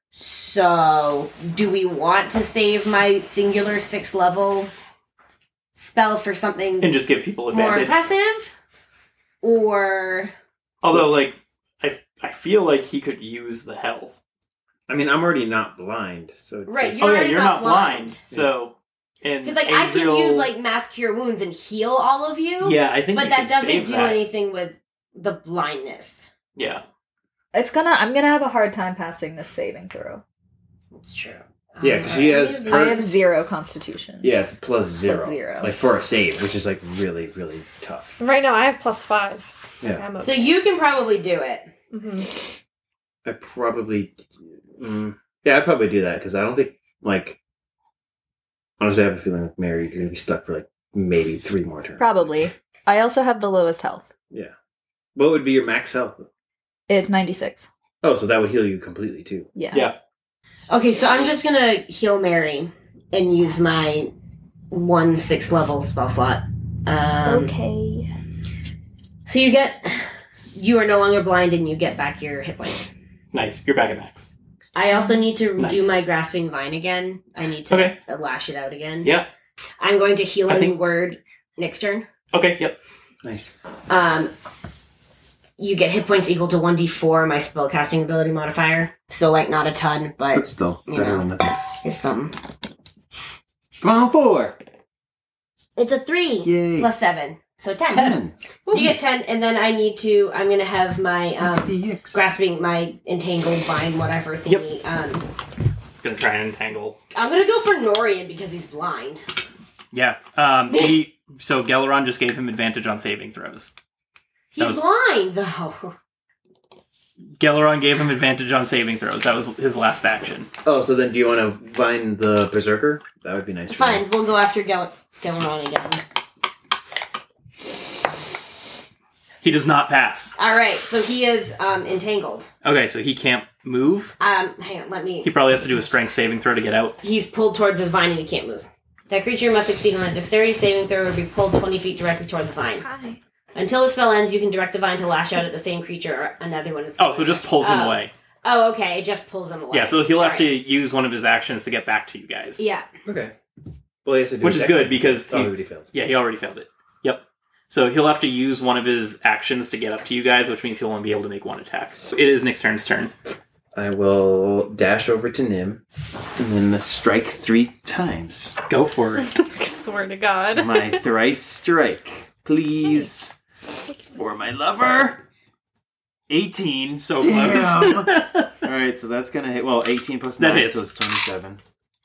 [SPEAKER 4] So, do we want to save my singular 6th level spell for something
[SPEAKER 3] And just give people
[SPEAKER 4] more
[SPEAKER 3] advantage.
[SPEAKER 4] impressive? Or
[SPEAKER 3] Although, like, I feel like he could use the health.
[SPEAKER 7] I mean, I'm already not blind, so
[SPEAKER 4] Right,
[SPEAKER 7] just-
[SPEAKER 4] You're already
[SPEAKER 3] you're
[SPEAKER 4] not
[SPEAKER 3] not blind.
[SPEAKER 4] blind.
[SPEAKER 3] So, and
[SPEAKER 4] because like I can
[SPEAKER 3] Adriel-
[SPEAKER 4] use like mass cure wounds and heal all of you.
[SPEAKER 3] Yeah, I think
[SPEAKER 4] but
[SPEAKER 3] you
[SPEAKER 4] that
[SPEAKER 3] should
[SPEAKER 4] doesn't
[SPEAKER 3] save
[SPEAKER 4] do
[SPEAKER 3] that.
[SPEAKER 4] anything with the blindness.
[SPEAKER 3] Yeah.
[SPEAKER 6] I'm gonna have a hard time passing this saving throw.
[SPEAKER 4] It's true.
[SPEAKER 7] Yeah, 'cause she has
[SPEAKER 6] I have 0 constitution.
[SPEAKER 7] yeah, it's a plus 0.
[SPEAKER 6] Plus 0.
[SPEAKER 7] Like for a save, which is like really, really tough.
[SPEAKER 2] Right now I have +5.
[SPEAKER 7] Yeah.
[SPEAKER 2] I'm
[SPEAKER 4] So
[SPEAKER 2] okay.
[SPEAKER 4] you can probably do it.
[SPEAKER 2] Mhm.
[SPEAKER 7] I probably, yeah, I'd probably do that because I don't think like. Honestly, I have a feeling like Mary, you're gonna be stuck for like maybe 3 more turns.
[SPEAKER 6] Probably. I also have the lowest health.
[SPEAKER 7] Yeah. What would be your max health?
[SPEAKER 6] It's 96.
[SPEAKER 7] Oh, so that would heal you completely too.
[SPEAKER 6] Yeah.
[SPEAKER 3] Yeah.
[SPEAKER 4] Okay, so I'm just gonna heal Mary and use my 1 6th level spell slot.
[SPEAKER 6] Okay.
[SPEAKER 4] So you are no longer blind and you get back your hit points.
[SPEAKER 3] Nice. You're back at max.
[SPEAKER 4] I also need to
[SPEAKER 3] Nice.
[SPEAKER 4] do my grasping vine again. I need to
[SPEAKER 3] Okay.
[SPEAKER 4] lash it out again.
[SPEAKER 3] Yeah.
[SPEAKER 4] I'm going to healing
[SPEAKER 3] I think-
[SPEAKER 4] word next turn.
[SPEAKER 3] Okay, yep.
[SPEAKER 7] Nice.
[SPEAKER 4] You get hit points equal to 1d4 my spellcasting ability modifier. So like not a ton,
[SPEAKER 7] But
[SPEAKER 4] but
[SPEAKER 7] still,
[SPEAKER 4] you
[SPEAKER 7] better
[SPEAKER 4] know.
[SPEAKER 7] than nothing.
[SPEAKER 4] it's something.
[SPEAKER 7] Come on, 4.
[SPEAKER 4] It's a 3
[SPEAKER 7] Yay.
[SPEAKER 4] plus 7. So 10.
[SPEAKER 7] 10.
[SPEAKER 4] So you get 10, and then I'm going to have my
[SPEAKER 7] DX.
[SPEAKER 4] grasping, my entangled vine, whatever thingy.
[SPEAKER 3] Gonna try and entangle.
[SPEAKER 4] I'm going to go for Norian because he's blind.
[SPEAKER 3] Yeah. So Galaron just gave him advantage on saving throws.
[SPEAKER 4] He's
[SPEAKER 3] was-
[SPEAKER 4] blind, though.
[SPEAKER 3] Galeron gave him advantage on saving throws. That was his last action.
[SPEAKER 7] Oh, so then do you want to find the Berserker? That would be nice. for me.
[SPEAKER 4] Fine, we'll go after Galeron again.
[SPEAKER 3] He does not pass.
[SPEAKER 4] All right, so he is entangled.
[SPEAKER 3] Okay, so he can't move.
[SPEAKER 4] Hang on, let me...
[SPEAKER 3] He probably has to do a strength saving throw to get out.
[SPEAKER 4] He's pulled towards the vine and he can't move. That creature must succeed on a dexterity saving throw or be pulled 20 feet directly toward the vine.
[SPEAKER 2] Hi.
[SPEAKER 4] Until the spell ends, you can direct the vine to lash out at the same creature or another one.
[SPEAKER 3] Oh, so it just pulls him away.
[SPEAKER 4] Oh, okay, it just pulls him away.
[SPEAKER 3] Yeah, so he'll have to
[SPEAKER 4] Alright.
[SPEAKER 3] use one of his actions to get back to you guys.
[SPEAKER 4] Yeah.
[SPEAKER 7] Okay. Well, he has to do
[SPEAKER 3] Which
[SPEAKER 7] his
[SPEAKER 3] is good
[SPEAKER 7] exit.
[SPEAKER 3] because
[SPEAKER 7] Oh,
[SPEAKER 3] he-
[SPEAKER 7] he already failed.
[SPEAKER 3] Yeah, he already failed it. Yep. So he'll have to use one of his actions to get up to you guys, which means he'll only be able to make one attack. So it is Nick's turn.
[SPEAKER 7] I will dash over to Nim and then strike 3 times.
[SPEAKER 3] Go for it.
[SPEAKER 2] Swear to God.
[SPEAKER 7] My thrice strike, please.
[SPEAKER 3] For my lover. 18, so
[SPEAKER 7] Damn.
[SPEAKER 3] close.
[SPEAKER 7] All right, so that's gonna hit. Well, 18 plus
[SPEAKER 3] That
[SPEAKER 7] 9,
[SPEAKER 3] hits.
[SPEAKER 7] so it's 27.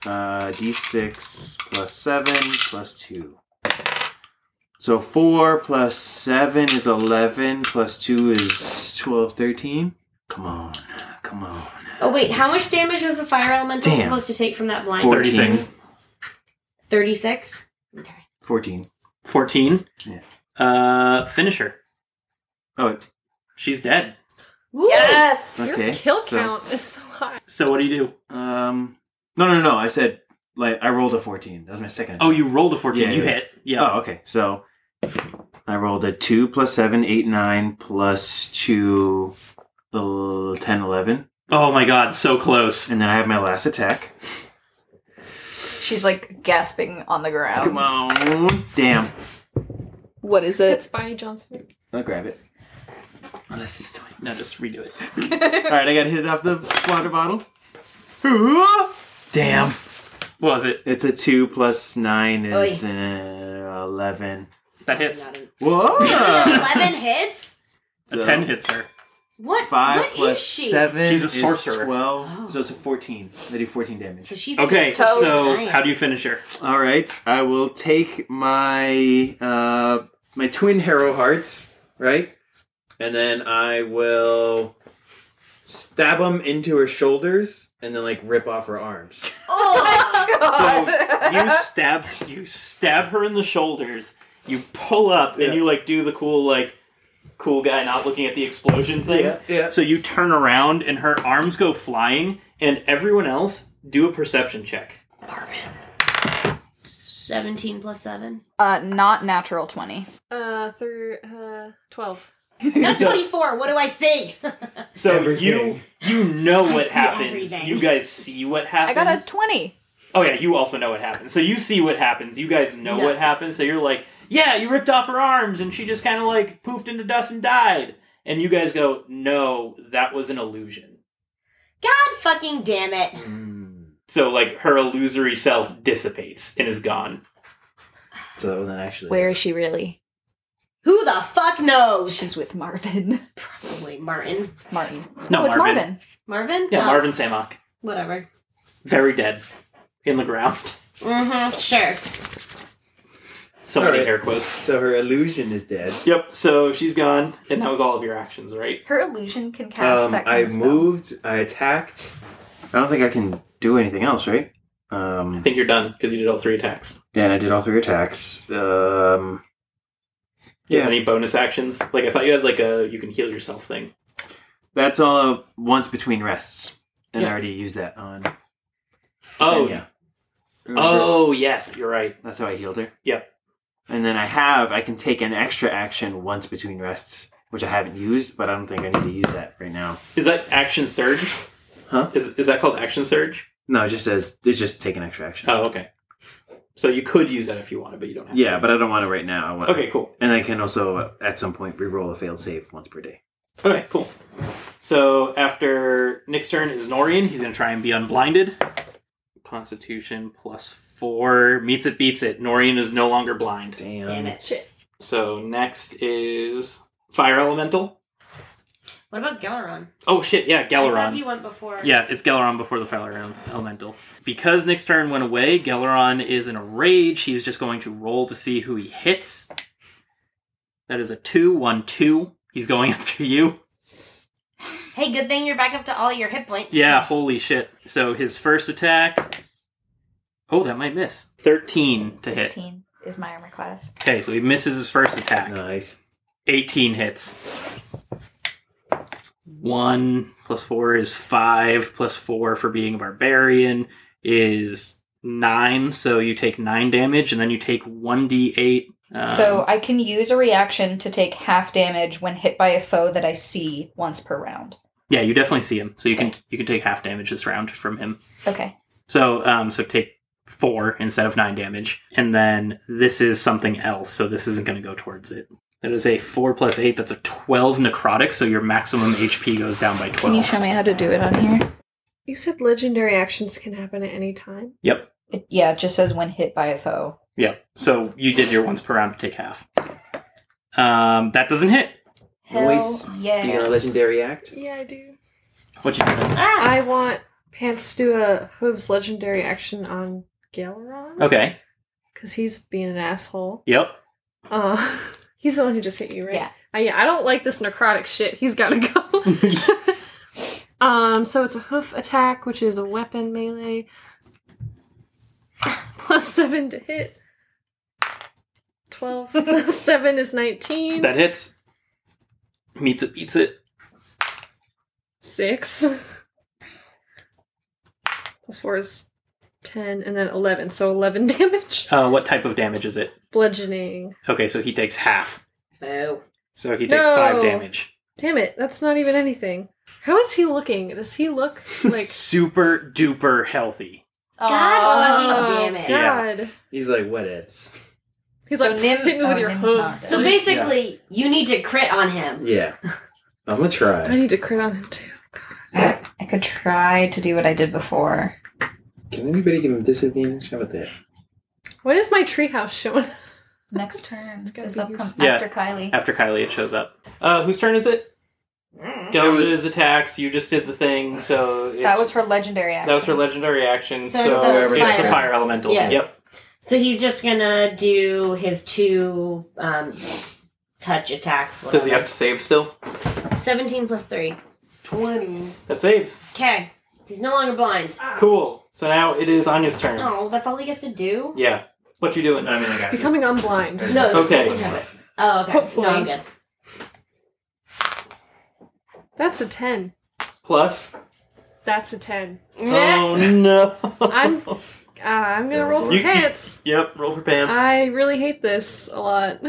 [SPEAKER 7] D6 plus 7 plus 2. So 4 plus 7 is 11, plus 2 is 12, 13. Come on.
[SPEAKER 4] Oh, wait, how much damage was the fire elemental
[SPEAKER 7] Damn.
[SPEAKER 4] supposed to take from that blind?
[SPEAKER 3] 36.
[SPEAKER 4] 36? Okay.
[SPEAKER 7] 14.
[SPEAKER 3] 14.
[SPEAKER 7] Yeah.
[SPEAKER 3] Finisher.
[SPEAKER 7] Oh,
[SPEAKER 3] She's dead.
[SPEAKER 4] Woo!
[SPEAKER 6] Yes.
[SPEAKER 7] okay.
[SPEAKER 2] Your kill
[SPEAKER 7] so-
[SPEAKER 2] count is so high.
[SPEAKER 3] So what do you do?
[SPEAKER 7] No. I said, like, I rolled a 14. That was my second.
[SPEAKER 3] Oh, you rolled a 14.
[SPEAKER 7] Yeah,
[SPEAKER 3] you
[SPEAKER 7] yeah.
[SPEAKER 3] hit. Yeah.
[SPEAKER 7] Oh, okay. So I rolled a 2 plus 7, 8, 9 plus 2, 10, 11.
[SPEAKER 3] Oh my god, so close.
[SPEAKER 7] And then I have my last attack.
[SPEAKER 6] She's like gasping on the ground.
[SPEAKER 7] Come on. Damn.
[SPEAKER 6] What is
[SPEAKER 2] It's
[SPEAKER 6] it?
[SPEAKER 2] by John Smith.
[SPEAKER 7] I'll grab it.
[SPEAKER 3] Unless it's 20. No, just redo it.
[SPEAKER 7] Alright, I gotta hit it off the water bottle. Damn.
[SPEAKER 3] What was it?
[SPEAKER 7] It's a 2 plus 9 is 11.
[SPEAKER 3] That hits.
[SPEAKER 7] Whoa!
[SPEAKER 4] 11 hits?
[SPEAKER 3] A 10 hits her.
[SPEAKER 4] What?
[SPEAKER 7] 5
[SPEAKER 4] what
[SPEAKER 7] plus
[SPEAKER 4] is she?
[SPEAKER 7] 7
[SPEAKER 3] She's a
[SPEAKER 7] is
[SPEAKER 3] sorcerer.
[SPEAKER 7] 12.
[SPEAKER 4] Oh.
[SPEAKER 7] So it's a 14. I do 14 damage.
[SPEAKER 4] So she
[SPEAKER 3] Okay,
[SPEAKER 6] Toads.
[SPEAKER 3] so how do you finish her?
[SPEAKER 7] Alright, I will take my my twin harrow hearts, right? And then I will stab them into her shoulders and then like rip off her arms.
[SPEAKER 4] Oh!
[SPEAKER 3] So you stab her in the shoulders. You pull up and
[SPEAKER 7] Yeah.
[SPEAKER 3] you like do the cool guy not looking at the explosion thing.
[SPEAKER 7] Yeah.
[SPEAKER 3] So you turn around and her arms go flying, and everyone else do a perception check.
[SPEAKER 4] 17 plus 7.
[SPEAKER 6] Not natural 20.
[SPEAKER 2] 12.
[SPEAKER 4] That's 24. What do I see?
[SPEAKER 3] So
[SPEAKER 7] Everything.
[SPEAKER 3] you know what
[SPEAKER 4] see
[SPEAKER 3] happens.
[SPEAKER 4] everything.
[SPEAKER 3] You guys see what
[SPEAKER 6] I
[SPEAKER 3] happens.
[SPEAKER 6] got a 20.
[SPEAKER 3] Oh yeah, you also know what happens. So you see what happens. You guys know
[SPEAKER 4] No.
[SPEAKER 3] what happens. So you're like, yeah, you ripped off her arms, and she just kind of like poofed into dust and died. And you guys go, no, that was an illusion.
[SPEAKER 4] God fucking damn it.
[SPEAKER 3] So like her illusory self dissipates and is gone.
[SPEAKER 7] So that wasn't actually.
[SPEAKER 6] Where is she really?
[SPEAKER 4] Who the fuck knows?
[SPEAKER 6] She's with Marvin.
[SPEAKER 4] Probably Martin.
[SPEAKER 6] Martin.
[SPEAKER 3] No,
[SPEAKER 6] it's
[SPEAKER 3] Marvin.
[SPEAKER 6] Marvin.
[SPEAKER 4] Marvin?
[SPEAKER 3] Yeah,
[SPEAKER 4] Oh,
[SPEAKER 3] Marvin Samok,
[SPEAKER 4] Whatever.
[SPEAKER 3] very dead, in the ground.
[SPEAKER 4] Mm-hmm. Sure.
[SPEAKER 3] So many
[SPEAKER 7] Alright.
[SPEAKER 3] air quotes.
[SPEAKER 7] So her illusion is dead.
[SPEAKER 3] Yep. So she's gone, and that was all of your actions, right?
[SPEAKER 6] Her illusion can cast that kind
[SPEAKER 7] I
[SPEAKER 6] of spell.
[SPEAKER 7] moved, I attacked. I don't think I can do anything else, right?
[SPEAKER 3] I think you're done because you did all 3 attacks.
[SPEAKER 7] Yeah, and I did all 3 attacks.
[SPEAKER 3] Do you
[SPEAKER 7] Yeah.
[SPEAKER 3] have any bonus actions? Like I thought you had like a you can heal yourself thing.
[SPEAKER 7] That's all once between rests. And I
[SPEAKER 3] Yeah.
[SPEAKER 7] already used that on.
[SPEAKER 3] Oh,
[SPEAKER 7] yeah.
[SPEAKER 3] Oh yes, you're right.
[SPEAKER 7] That's how I healed her.
[SPEAKER 3] Yep.
[SPEAKER 7] And then I can take an extra action once between rests, which I haven't used, but I don't think I need to use that right now.
[SPEAKER 3] Is that action surge?
[SPEAKER 7] Huh?
[SPEAKER 3] Is that called action surge?
[SPEAKER 7] No, it just says it's just take an extra action.
[SPEAKER 3] Oh, okay. So you could use that if you wanted, but you don't have
[SPEAKER 7] Yeah,
[SPEAKER 3] to.
[SPEAKER 7] but I don't want it right now. I want
[SPEAKER 3] Okay, cool.
[SPEAKER 7] And I can also at some point reroll a failed save once per day.
[SPEAKER 3] Okay, cool. So after Nick's turn is Norian. He's going to try and be unblinded. Constitution +4. Meets it, beats it. Norian is no longer blind.
[SPEAKER 4] Damn it.
[SPEAKER 2] Shit.
[SPEAKER 3] So next is Fire Elemental.
[SPEAKER 4] What about Galeron?
[SPEAKER 3] Oh shit, yeah,
[SPEAKER 4] I thought
[SPEAKER 3] Galeron.
[SPEAKER 4] he went before.
[SPEAKER 3] Yeah, it's Galeron before the Fire Elemental. Because Nick's turn went away, Galeron is in a rage. He's just going to roll to see who he hits. That is a 2, 1, 2. He's going after you.
[SPEAKER 4] Hey, good thing you're back up to all your hit points.
[SPEAKER 3] Yeah, holy shit. So his first attack... Oh, that might miss. 13 to hit.
[SPEAKER 6] 15 is my armor class.
[SPEAKER 3] Okay, so he misses his first attack.
[SPEAKER 7] Nice.
[SPEAKER 3] 18 hits. 1 plus 4 is 5, plus 4 for being a barbarian is 9, so you take 9 damage, and then you take 1d8.
[SPEAKER 6] So I can use a reaction to take half damage when hit by a foe that I see once per round.
[SPEAKER 3] Yeah, you definitely see him, so you
[SPEAKER 6] Okay.
[SPEAKER 3] can take half damage this round from him.
[SPEAKER 6] Okay.
[SPEAKER 3] So so take 4 instead of 9 damage, and then this is something else, so this isn't going to go towards it. That is a 4 plus 8, that's a 12 necrotic, so your maximum HP goes down by 12.
[SPEAKER 6] Can you show me how to do it on here?
[SPEAKER 2] You said legendary actions can happen at any time.
[SPEAKER 3] Yep.
[SPEAKER 6] It just says when hit by a foe.
[SPEAKER 3] Yep. So you did your once per round to take half. That doesn't hit.
[SPEAKER 6] Hell
[SPEAKER 7] Noise.
[SPEAKER 6] yeah.
[SPEAKER 7] Do you know a legendary act?
[SPEAKER 2] Yeah, I do.
[SPEAKER 3] What you doing?
[SPEAKER 4] Ah!
[SPEAKER 2] I want Pants to do a Hooves legendary action on Galeron.
[SPEAKER 3] Okay.
[SPEAKER 2] Because he's being an asshole.
[SPEAKER 3] Yep.
[SPEAKER 2] He's the one who just hit you, right?
[SPEAKER 6] Yeah.
[SPEAKER 2] I don't like this necrotic shit. He's gotta go. So it's a hoof attack, which is a weapon melee. Plus 7 to hit. 12 plus 7 is 19.
[SPEAKER 3] That hits. Meets it, beats it.
[SPEAKER 2] 6. Plus 4 is 10, and then 11. So 11 damage.
[SPEAKER 3] What type of damage is it?
[SPEAKER 2] Bludgeoning.
[SPEAKER 3] Okay, so he takes half.
[SPEAKER 4] Boo.
[SPEAKER 3] So he takes
[SPEAKER 2] No.
[SPEAKER 3] 5 damage.
[SPEAKER 2] Damn it, that's not even anything. How is he looking? Does he look like...
[SPEAKER 3] Super duper healthy.
[SPEAKER 4] God fucking damn it.
[SPEAKER 2] God.
[SPEAKER 7] He's like, what ifs?
[SPEAKER 2] He's
[SPEAKER 6] So
[SPEAKER 2] like,
[SPEAKER 6] Nim-
[SPEAKER 2] hit me with
[SPEAKER 6] oh,
[SPEAKER 2] your
[SPEAKER 6] Nim's not
[SPEAKER 2] hooves.
[SPEAKER 6] dead.
[SPEAKER 4] So basically, you need to crit on him.
[SPEAKER 7] Yeah. I'm gonna
[SPEAKER 2] I
[SPEAKER 7] try.
[SPEAKER 2] need to crit on him too.
[SPEAKER 6] I could try to do what I did before.
[SPEAKER 7] Can anybody give him disadvantage? How about that?
[SPEAKER 2] What is my treehouse showing?
[SPEAKER 6] Next turn
[SPEAKER 2] gotta
[SPEAKER 6] is
[SPEAKER 2] be
[SPEAKER 6] upcoming
[SPEAKER 2] yours.
[SPEAKER 3] Yeah.
[SPEAKER 6] after Kylie.
[SPEAKER 3] After Kylie, it shows up. Whose turn is it? Go with his attacks. You just did the thing, so it's,
[SPEAKER 6] That was her legendary action.
[SPEAKER 3] that was her legendary action.
[SPEAKER 4] So
[SPEAKER 3] So,
[SPEAKER 4] it's the
[SPEAKER 3] it's the
[SPEAKER 4] fire.
[SPEAKER 3] fire elemental.
[SPEAKER 4] Yeah.
[SPEAKER 3] Yep.
[SPEAKER 4] So he's just gonna do his 2 touch attacks.
[SPEAKER 3] Does he
[SPEAKER 4] whatever.
[SPEAKER 3] have to save still?
[SPEAKER 4] 17 plus 3.
[SPEAKER 3] 20. That saves.
[SPEAKER 4] Okay. He's no longer blind.
[SPEAKER 3] Cool. So now it is Anya's turn.
[SPEAKER 4] Oh, that's all he gets to do?
[SPEAKER 3] Yeah. What you doing? I mean, I got you.
[SPEAKER 2] Becoming unblind.
[SPEAKER 4] No, there's
[SPEAKER 3] Okay.
[SPEAKER 4] no one have it. Oh, okay.
[SPEAKER 2] Hopefully.
[SPEAKER 4] No, I'm good.
[SPEAKER 2] That's a 10.
[SPEAKER 3] Plus.
[SPEAKER 2] That's a 10.
[SPEAKER 3] Oh no.
[SPEAKER 2] I'm gonna roll for
[SPEAKER 3] You-
[SPEAKER 2] pants.
[SPEAKER 3] Yep. Roll for pants.
[SPEAKER 2] I really hate this a lot.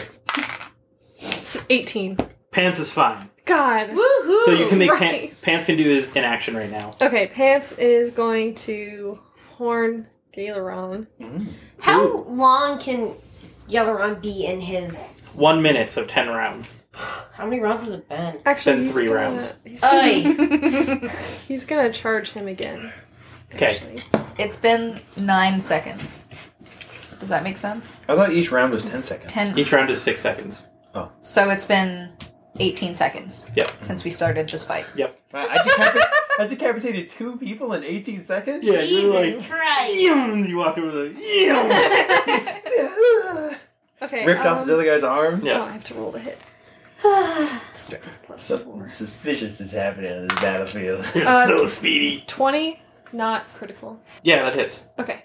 [SPEAKER 2] 18.
[SPEAKER 3] Pants is fine.
[SPEAKER 2] God.
[SPEAKER 4] Woohoo!
[SPEAKER 3] So you can make
[SPEAKER 2] Christ.
[SPEAKER 3] Pants can do his in action right now.
[SPEAKER 2] Okay, Pants is going to horn Galeron.
[SPEAKER 4] How long can Yelleron be in his...
[SPEAKER 3] 1 minute, so 10 rounds.
[SPEAKER 4] How many rounds has it been?
[SPEAKER 2] Actually,
[SPEAKER 3] been
[SPEAKER 2] he's
[SPEAKER 3] 3
[SPEAKER 2] gonna,
[SPEAKER 3] rounds.
[SPEAKER 2] He's gonna charge him again.
[SPEAKER 3] Okay.
[SPEAKER 2] actually.
[SPEAKER 6] It's been 9 seconds. Does that make sense?
[SPEAKER 8] I thought each round was 10 seconds.
[SPEAKER 6] 10.
[SPEAKER 3] Each round is 6 seconds.
[SPEAKER 6] So it's been 18 seconds
[SPEAKER 3] Yep.
[SPEAKER 6] since we started this fight.
[SPEAKER 8] I decapitated 2 people in 18 seconds?
[SPEAKER 3] Yeah, you're
[SPEAKER 4] Jesus
[SPEAKER 3] like,
[SPEAKER 4] Christ!
[SPEAKER 3] you walk over the.
[SPEAKER 2] Okay.
[SPEAKER 8] Ripped off this other guy's arms?
[SPEAKER 3] Yeah.
[SPEAKER 2] Oh, I have to roll to hit. Strength plus
[SPEAKER 8] Something
[SPEAKER 2] 4.
[SPEAKER 8] suspicious is happening on this battlefield.
[SPEAKER 3] You're so speedy.
[SPEAKER 2] 20, not critical.
[SPEAKER 3] Yeah, that hits.
[SPEAKER 2] Okay.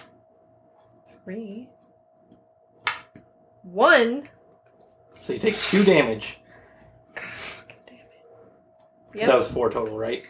[SPEAKER 2] 3. 1.
[SPEAKER 3] So you take 2 damage.
[SPEAKER 2] God fucking damn it.
[SPEAKER 3] So
[SPEAKER 2] Yep.
[SPEAKER 3] that was 4 total, right?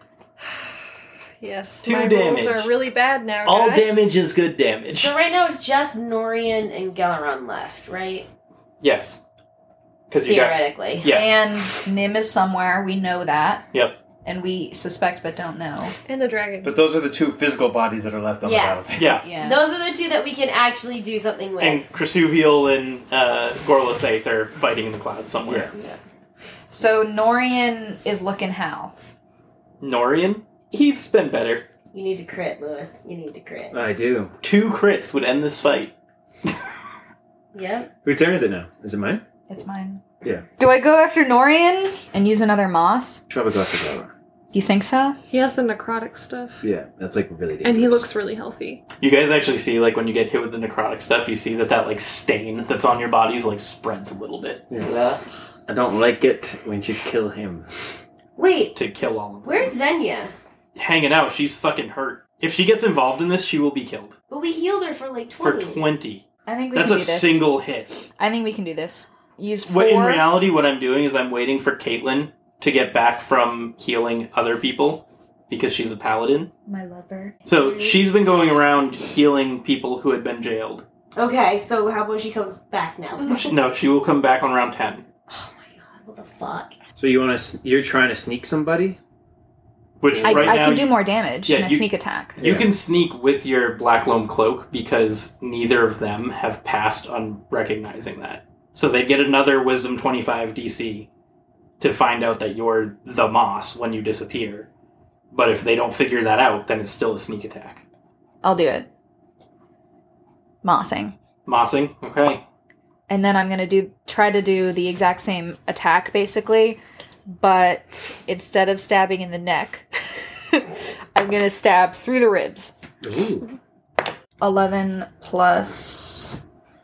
[SPEAKER 2] Yes.
[SPEAKER 3] 2
[SPEAKER 2] my
[SPEAKER 3] damage.
[SPEAKER 2] rolls are really bad now,
[SPEAKER 3] All
[SPEAKER 2] guys.
[SPEAKER 3] damage is good damage.
[SPEAKER 4] So right now it's just Norian and Galeron left, right?
[SPEAKER 3] Yes. Because you got.
[SPEAKER 4] Theoretically.
[SPEAKER 3] Yeah.
[SPEAKER 6] And Nim is somewhere. We know that.
[SPEAKER 3] Yep.
[SPEAKER 6] And we suspect but don't know.
[SPEAKER 2] And the dragons.
[SPEAKER 8] But those are the 2 physical bodies that are left on
[SPEAKER 4] Yes.
[SPEAKER 8] the battlefield.
[SPEAKER 3] Yeah.
[SPEAKER 6] Yeah.
[SPEAKER 4] Those are the 2 that we can actually do something with.
[SPEAKER 3] And Krasuviel and Gorlasaith are fighting in the clouds somewhere.
[SPEAKER 6] So Norian is looking how?
[SPEAKER 3] Norian? He's been better.
[SPEAKER 4] You need to crit, Lewis. You need to crit.
[SPEAKER 7] I do.
[SPEAKER 3] 2 crits would end this fight.
[SPEAKER 4] Yep.
[SPEAKER 7] Whose turn is it now? Is it mine?
[SPEAKER 6] It's mine.
[SPEAKER 7] Yeah.
[SPEAKER 6] Do I go after Norian and use another moss?
[SPEAKER 7] Probably go after Gala.
[SPEAKER 6] Do you think so?
[SPEAKER 2] He has the necrotic stuff.
[SPEAKER 7] Yeah, that's like really dangerous.
[SPEAKER 2] And he looks really healthy.
[SPEAKER 3] You guys actually see, like, when you get hit with the necrotic stuff, you see that, like, stain that's on your bodies, like, spreads a little bit.
[SPEAKER 7] Yeah. I don't like it when you kill him.
[SPEAKER 4] Wait,
[SPEAKER 5] to kill all of them.
[SPEAKER 4] where's Xenia?
[SPEAKER 5] Hanging out? She's fucking hurt. If she gets involved in this, she will be killed.
[SPEAKER 4] But we healed her for like 20.
[SPEAKER 5] For 20.
[SPEAKER 6] I think we
[SPEAKER 5] That's
[SPEAKER 6] can
[SPEAKER 5] a
[SPEAKER 6] do this.
[SPEAKER 5] single hit.
[SPEAKER 6] I think we can do this. Use 4.
[SPEAKER 5] What, in reality, what I'm doing is I'm waiting for Caitlyn to get back from healing other people because she's a paladin.
[SPEAKER 6] My lover.
[SPEAKER 5] So she's been going around healing people who had been jailed.
[SPEAKER 4] Okay, so how about she comes back now?
[SPEAKER 5] No, she will come back on round 10.
[SPEAKER 4] Oh my god, what the fuck?
[SPEAKER 7] So you're trying to sneak somebody?
[SPEAKER 5] Which
[SPEAKER 6] I
[SPEAKER 5] right now
[SPEAKER 6] can do more damage
[SPEAKER 5] Yeah,
[SPEAKER 6] in a
[SPEAKER 5] you-
[SPEAKER 6] sneak attack.
[SPEAKER 5] you
[SPEAKER 7] Yeah.
[SPEAKER 5] can sneak with your Black Loam cloak because neither of them have passed on recognizing that. So they get another Wisdom 25 DC to find out that you're the Moss when you disappear. But if they don't figure that out, then it's still a sneak attack.
[SPEAKER 6] I'll do it. Mossing.
[SPEAKER 5] Mossing, okay.
[SPEAKER 6] And then I'm gonna try to do the exact same attack basically, but instead of stabbing in the neck, I'm gonna stab through the ribs.
[SPEAKER 7] Ooh.
[SPEAKER 6] 11 plus.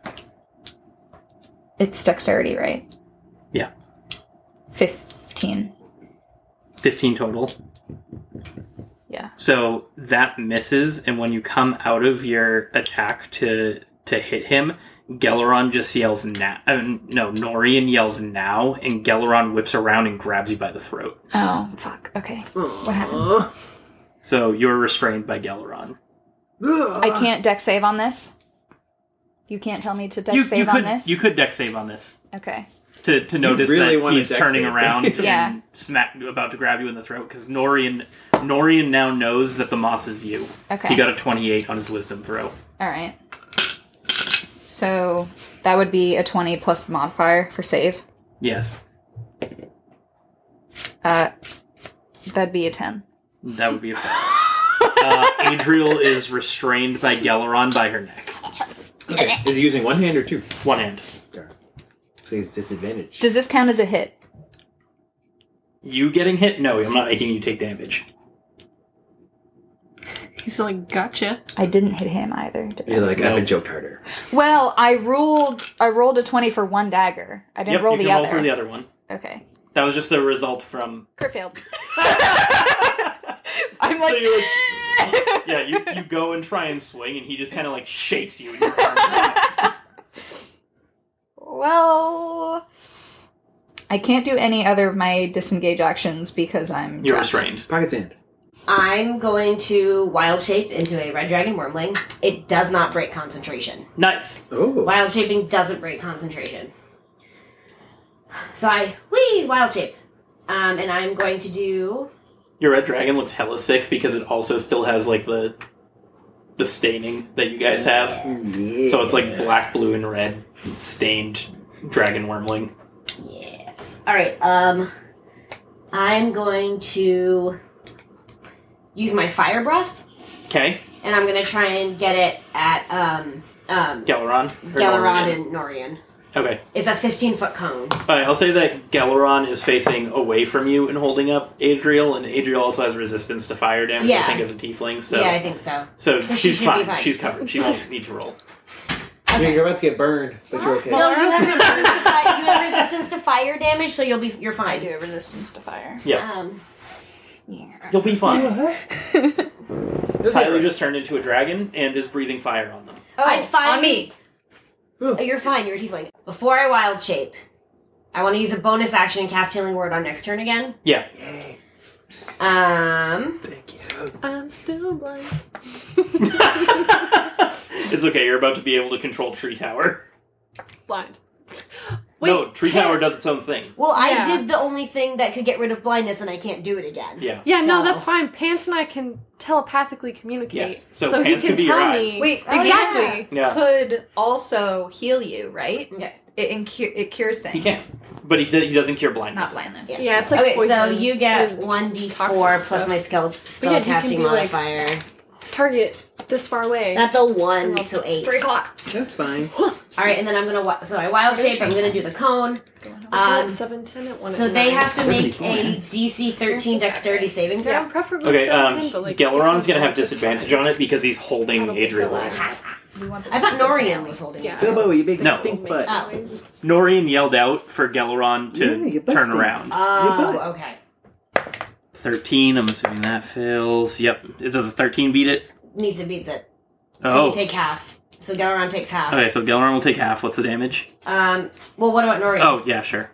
[SPEAKER 6] It's dexterity, right?
[SPEAKER 5] Yeah.
[SPEAKER 6] 15.
[SPEAKER 5] 15 total.
[SPEAKER 6] Yeah.
[SPEAKER 5] So that misses, and when you come out of your attack to hit him, Gelaron just yells now. Norian yells now, and Gelaron whips around and grabs you by the throat.
[SPEAKER 6] Oh, fuck. Okay. What happens?
[SPEAKER 5] So you're restrained by Gelaron.
[SPEAKER 6] I can't dex save on this? You can't tell me to dex save on this?
[SPEAKER 5] You could dex save on this
[SPEAKER 6] Okay.
[SPEAKER 5] to notice
[SPEAKER 7] really
[SPEAKER 5] that
[SPEAKER 7] want
[SPEAKER 5] he's
[SPEAKER 7] a dex
[SPEAKER 5] turning
[SPEAKER 7] save,
[SPEAKER 5] around
[SPEAKER 7] don't you?
[SPEAKER 6] Yeah.
[SPEAKER 5] and about to grab you in the throat because Norian now knows that the Moss is you.
[SPEAKER 6] Okay.
[SPEAKER 5] He got a 28 on his Wisdom throw.
[SPEAKER 6] Alright. So that would be a 20 plus modifier for save.
[SPEAKER 5] Yes,
[SPEAKER 6] That'd be a 10.
[SPEAKER 5] that would be a fail. Adriel is restrained by Gelaron by her neck.
[SPEAKER 7] Okay. Is he using one hand or two?
[SPEAKER 5] One hand.
[SPEAKER 7] So he's disadvantaged.
[SPEAKER 6] Does this count as a hit?
[SPEAKER 5] You getting hit? No, I'm not making you take damage.
[SPEAKER 2] He's like, gotcha.
[SPEAKER 6] I didn't hit him either. did I?
[SPEAKER 7] You're like, I've
[SPEAKER 5] No.
[SPEAKER 7] been joked harder.
[SPEAKER 6] Well, I rolled a 20 for one dagger. I didn't
[SPEAKER 5] Yep,
[SPEAKER 6] roll
[SPEAKER 5] you
[SPEAKER 6] the
[SPEAKER 5] can
[SPEAKER 6] other.
[SPEAKER 5] roll for the other one.
[SPEAKER 6] Okay.
[SPEAKER 5] That was just a result from.
[SPEAKER 6] Crit failed. I'm like,
[SPEAKER 5] So you're like yeah, you go and try and swing, and he just kind of like shakes you in your arms.
[SPEAKER 6] well, I can't do any other of my disengage actions because I'm
[SPEAKER 5] You're
[SPEAKER 6] trapped.
[SPEAKER 5] restrained.
[SPEAKER 7] Pocket sand.
[SPEAKER 4] I'm going to wild shape into a red dragon wormling. It does not break concentration.
[SPEAKER 5] Nice.
[SPEAKER 7] Oh.
[SPEAKER 4] Wild shaping doesn't break concentration. So wild shape. And I'm going to do...
[SPEAKER 5] Your red dragon looks hella sick because it also still has like the staining that you guys have. So it's like black, blue, and red stained dragon wormling.
[SPEAKER 4] Yes. Alright, I'm going to use my fire breath,
[SPEAKER 5] Okay,
[SPEAKER 4] and I'm going to try and get it at,
[SPEAKER 5] Gelaron. or
[SPEAKER 4] Gelaron
[SPEAKER 5] Norian?
[SPEAKER 4] and Norian.
[SPEAKER 5] Okay.
[SPEAKER 4] It's a 15-foot cone.
[SPEAKER 5] Alright, I'll say that Gelaron is facing away from you and holding up Adriel, and Adriel also has resistance to fire damage,
[SPEAKER 4] Yeah.
[SPEAKER 5] I think, as a tiefling. So,
[SPEAKER 4] Yeah, I think so.
[SPEAKER 5] so
[SPEAKER 4] So she
[SPEAKER 5] she's
[SPEAKER 4] should be
[SPEAKER 5] fine.
[SPEAKER 4] fine.
[SPEAKER 5] She's covered. She won't need to roll.
[SPEAKER 7] Yeah, you're about to get burned, but you're okay.
[SPEAKER 4] No, you have resistance to fire damage, so you're fine.
[SPEAKER 6] I do have resistance to fire.
[SPEAKER 5] Yeah,
[SPEAKER 6] Yeah.
[SPEAKER 5] you'll be fine.
[SPEAKER 7] You'll get
[SPEAKER 5] Kylie
[SPEAKER 7] right.
[SPEAKER 5] just turned into a dragon and is breathing fire on them.
[SPEAKER 4] I finally...
[SPEAKER 6] on me.
[SPEAKER 4] Oh, you're fine, you're a tiefling. Before I wild shape, I want to use a bonus action and cast Healing Word on next turn again.
[SPEAKER 5] Yeah.
[SPEAKER 7] Thank you.
[SPEAKER 2] I'm still blind.
[SPEAKER 5] It's okay, you're about to be able to control Tree Tower.
[SPEAKER 2] Blind.
[SPEAKER 5] No, Tree Tower
[SPEAKER 4] hey.
[SPEAKER 5] does its own thing.
[SPEAKER 4] Well, I
[SPEAKER 2] Yeah.
[SPEAKER 4] did the only thing that could get rid of blindness, and I can't do it again.
[SPEAKER 5] Yeah.
[SPEAKER 2] Yeah, no,
[SPEAKER 4] So-
[SPEAKER 2] that's fine. Pants and I can telepathically communicate.
[SPEAKER 5] Yes, so
[SPEAKER 2] he
[SPEAKER 5] Pants
[SPEAKER 2] can
[SPEAKER 5] could be your
[SPEAKER 2] tell
[SPEAKER 5] eyes.
[SPEAKER 2] me.
[SPEAKER 6] Wait,
[SPEAKER 2] exactly.
[SPEAKER 5] Yeah.
[SPEAKER 6] Could also heal you, right?
[SPEAKER 4] Okay.
[SPEAKER 6] It cures things.
[SPEAKER 5] He can. But he doesn't cure blindness.
[SPEAKER 6] Not blindness.
[SPEAKER 2] Yeah, it's like
[SPEAKER 4] Okay,
[SPEAKER 2] poison.
[SPEAKER 4] so you get
[SPEAKER 2] and
[SPEAKER 4] 1d4
[SPEAKER 2] toxic
[SPEAKER 4] plus
[SPEAKER 2] stuff.
[SPEAKER 4] my spell
[SPEAKER 2] Yeah, you can
[SPEAKER 4] casting
[SPEAKER 2] be like-
[SPEAKER 4] modifier.
[SPEAKER 2] target this far away.
[SPEAKER 4] That's a 1, so 8.
[SPEAKER 2] 3 o'clock.
[SPEAKER 7] That's fine.
[SPEAKER 4] Alright, and then I'm gonna... So I wild shape, I'm gonna do the cone.
[SPEAKER 2] At 7-10 at 1
[SPEAKER 4] So
[SPEAKER 2] at
[SPEAKER 4] they
[SPEAKER 2] 9.
[SPEAKER 4] have to make
[SPEAKER 7] 74.
[SPEAKER 4] a DC 13
[SPEAKER 2] That's
[SPEAKER 4] dexterity saving throw.
[SPEAKER 2] Yeah, preferably
[SPEAKER 5] Okay,
[SPEAKER 2] 7-10, but like...
[SPEAKER 5] Gelaron's gonna have
[SPEAKER 2] it's
[SPEAKER 5] disadvantage
[SPEAKER 2] fine.
[SPEAKER 5] on it because he's
[SPEAKER 2] I
[SPEAKER 5] holding
[SPEAKER 2] don't think so,
[SPEAKER 5] Adriel.
[SPEAKER 2] last.
[SPEAKER 6] We want this
[SPEAKER 4] I thought
[SPEAKER 6] to be
[SPEAKER 4] Norian
[SPEAKER 6] finale.
[SPEAKER 4] was holding
[SPEAKER 2] Yeah.
[SPEAKER 4] it.
[SPEAKER 7] Bilbo, you big
[SPEAKER 5] No.
[SPEAKER 7] stink
[SPEAKER 2] Make
[SPEAKER 7] butt.
[SPEAKER 2] noise.
[SPEAKER 5] Norian yelled out for Gelaron
[SPEAKER 7] Yeah,
[SPEAKER 5] to
[SPEAKER 7] you
[SPEAKER 5] turn
[SPEAKER 7] busted.
[SPEAKER 5] around.
[SPEAKER 4] Oh, okay.
[SPEAKER 3] 13. I'm assuming that fails. Yep. It does a 13 beat it?
[SPEAKER 4] Beats it. So
[SPEAKER 3] Oh.
[SPEAKER 4] you take half. So Galaron takes half.
[SPEAKER 3] Okay, so Galaron will take half. What's the damage?
[SPEAKER 4] Well, what about Nori?
[SPEAKER 3] Oh, yeah, sure.